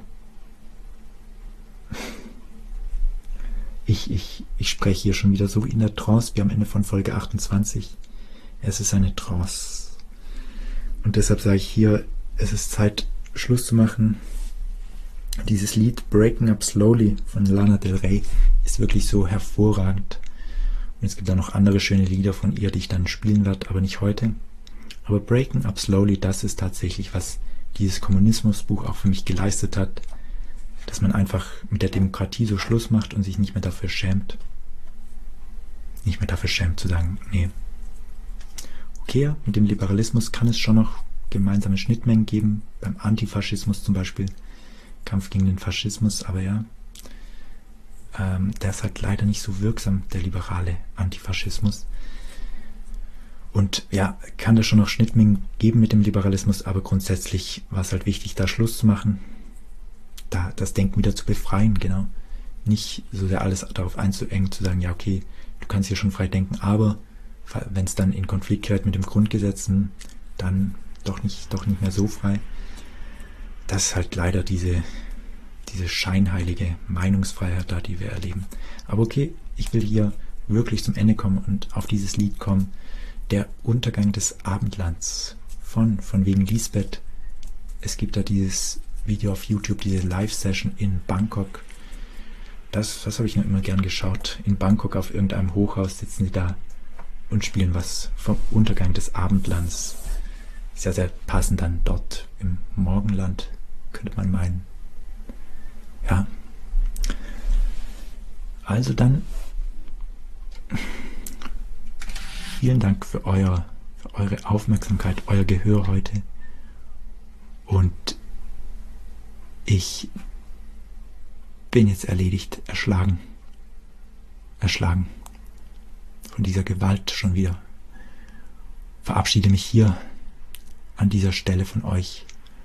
ich, ich, ich spreche hier schon wieder so wie in der Trance, wie am Ende von Folge achtundzwanzig. Es ist eine Trance. Und deshalb sage ich hier, es ist Zeit, Schluss zu machen. Dieses Lied Breaking Up Slowly von Lana Del Rey ist wirklich so hervorragend. Und es gibt auch noch andere schöne Lieder von ihr, die ich dann spielen werde, aber nicht heute. Aber Breaking Up Slowly, das ist tatsächlich, was dieses Kommunismusbuch auch für mich geleistet hat, dass man einfach mit der Demokratie so Schluss macht und sich nicht mehr dafür schämt. Nicht mehr dafür schämt zu sagen, nee. Okay, mit dem Liberalismus kann es schon noch gemeinsame Schnittmengen geben, beim Antifaschismus zum Beispiel. Kampf gegen den Faschismus, aber ja, ähm, der ist halt leider nicht so wirksam, der liberale Antifaschismus. Und ja, kann da schon noch Schnittmengen geben mit dem Liberalismus, aber grundsätzlich war es halt wichtig, da Schluss zu machen, da das Denken wieder zu befreien, genau. Nicht so sehr alles darauf einzuengen, zu sagen, ja okay, du kannst hier schon frei denken, aber wenn es dann in Konflikt gerät mit dem Grundgesetz, dann doch nicht, doch nicht mehr so frei. Das ist halt leider diese, diese scheinheilige Meinungsfreiheit da, die wir erleben. Aber okay, ich will hier wirklich zum Ende kommen und auf dieses Lied kommen. Der Untergang des Abendlands von, von wegen Lisbeth. Es gibt da dieses Video auf YouTube, diese Live-Session in Bangkok. Das, das habe ich noch immer gern geschaut. In Bangkok auf irgendeinem Hochhaus sitzen sie da und spielen was vom Untergang des Abendlands. Ist ja sehr passend dann dort im Morgenland, könnte man meinen. Ja. Also dann vielen Dank für, euer, für eure Aufmerksamkeit, euer Gehör heute. Und ich bin jetzt erledigt, erschlagen. Erschlagen von dieser Gewalt schon wieder. Verabschiede mich hier an dieser Stelle von euch.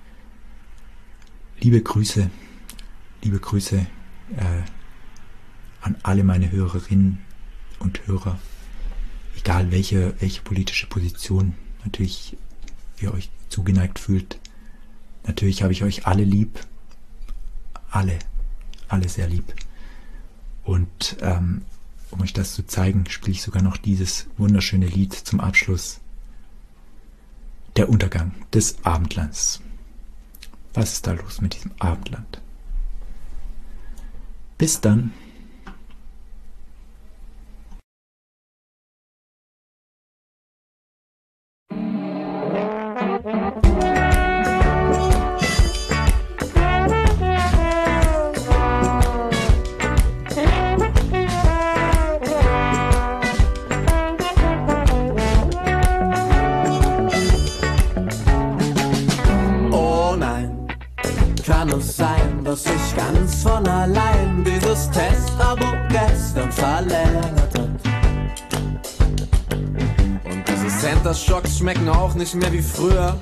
Liebe Grüße, liebe Grüße äh, an alle meine Hörerinnen und Hörer, egal welche, welche politische Position natürlich ihr euch zugeneigt fühlt. Natürlich habe ich euch alle lieb, alle, alle sehr lieb. Und ähm, um euch das zu zeigen, spiele ich sogar noch dieses wunderschöne Lied zum Abschluss. Der Untergang des Abendlands. Was ist da los mit diesem Abendland? Bis dann. Kann es sein, dass ich ganz von allein dieses Testabo gestern verlängert hat? Und diese Center Shocks schmecken auch nicht mehr wie früher.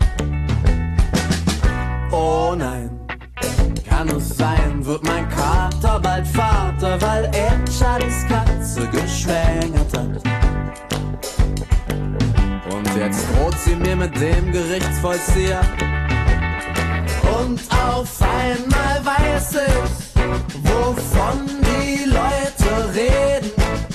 Oh nein, kann es sein, wird mein Kater bald Vater, weil er Charlies Katze geschwängert hat? Und jetzt droht sie mir mit dem Gerichtsvollzieher. Und auf einmal weiß ich, wovon die Leute reden.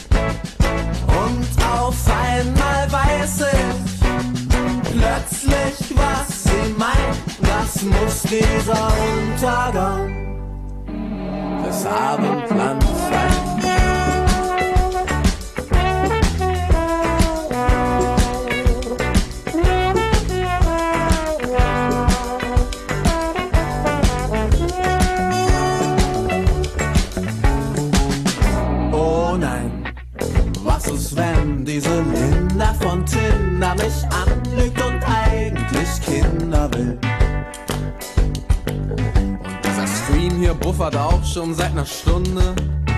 Und auf einmal weiß ich plötzlich, was sie meint. Das muss dieser Untergang des Abendlands sein. Wenn diese Linda von Tinder mich anlügt und eigentlich Kinder will. Und dieser Stream hier buffert auch schon seit einer Stunde.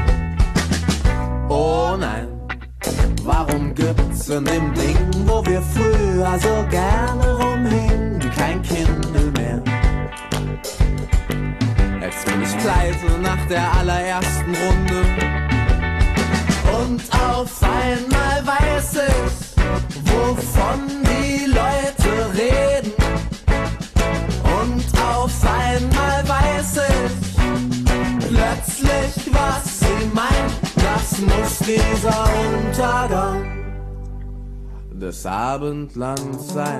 Oh nein, warum gibt's in dem Ding, wo wir früher so gerne rumhingen, kein Kindle mehr? Jetzt bin ich pleite nach der allerersten Runde. Und auf einmal weiß ich, wovon die Leute reden. Und auf einmal weiß ich plötzlich, was sie meint. Das muss dieser Untergang des Abendlands sein.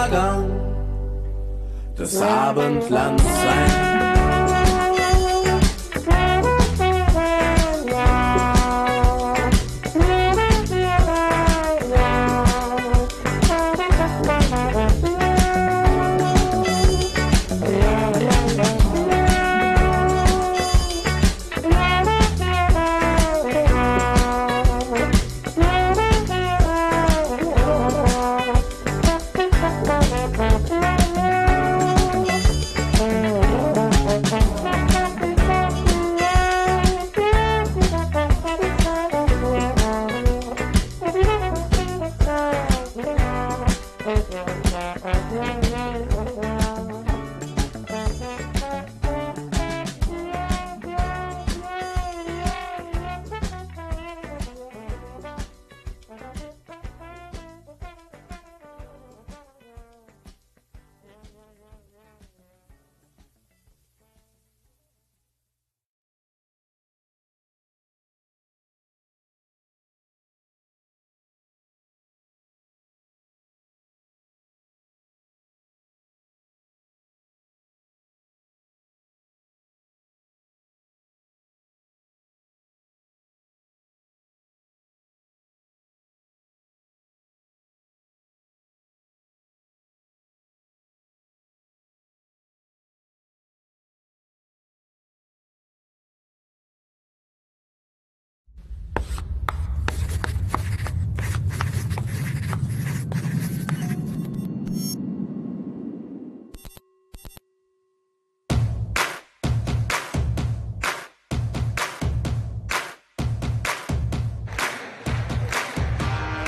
Untergang des Abendlands sein. Yeah.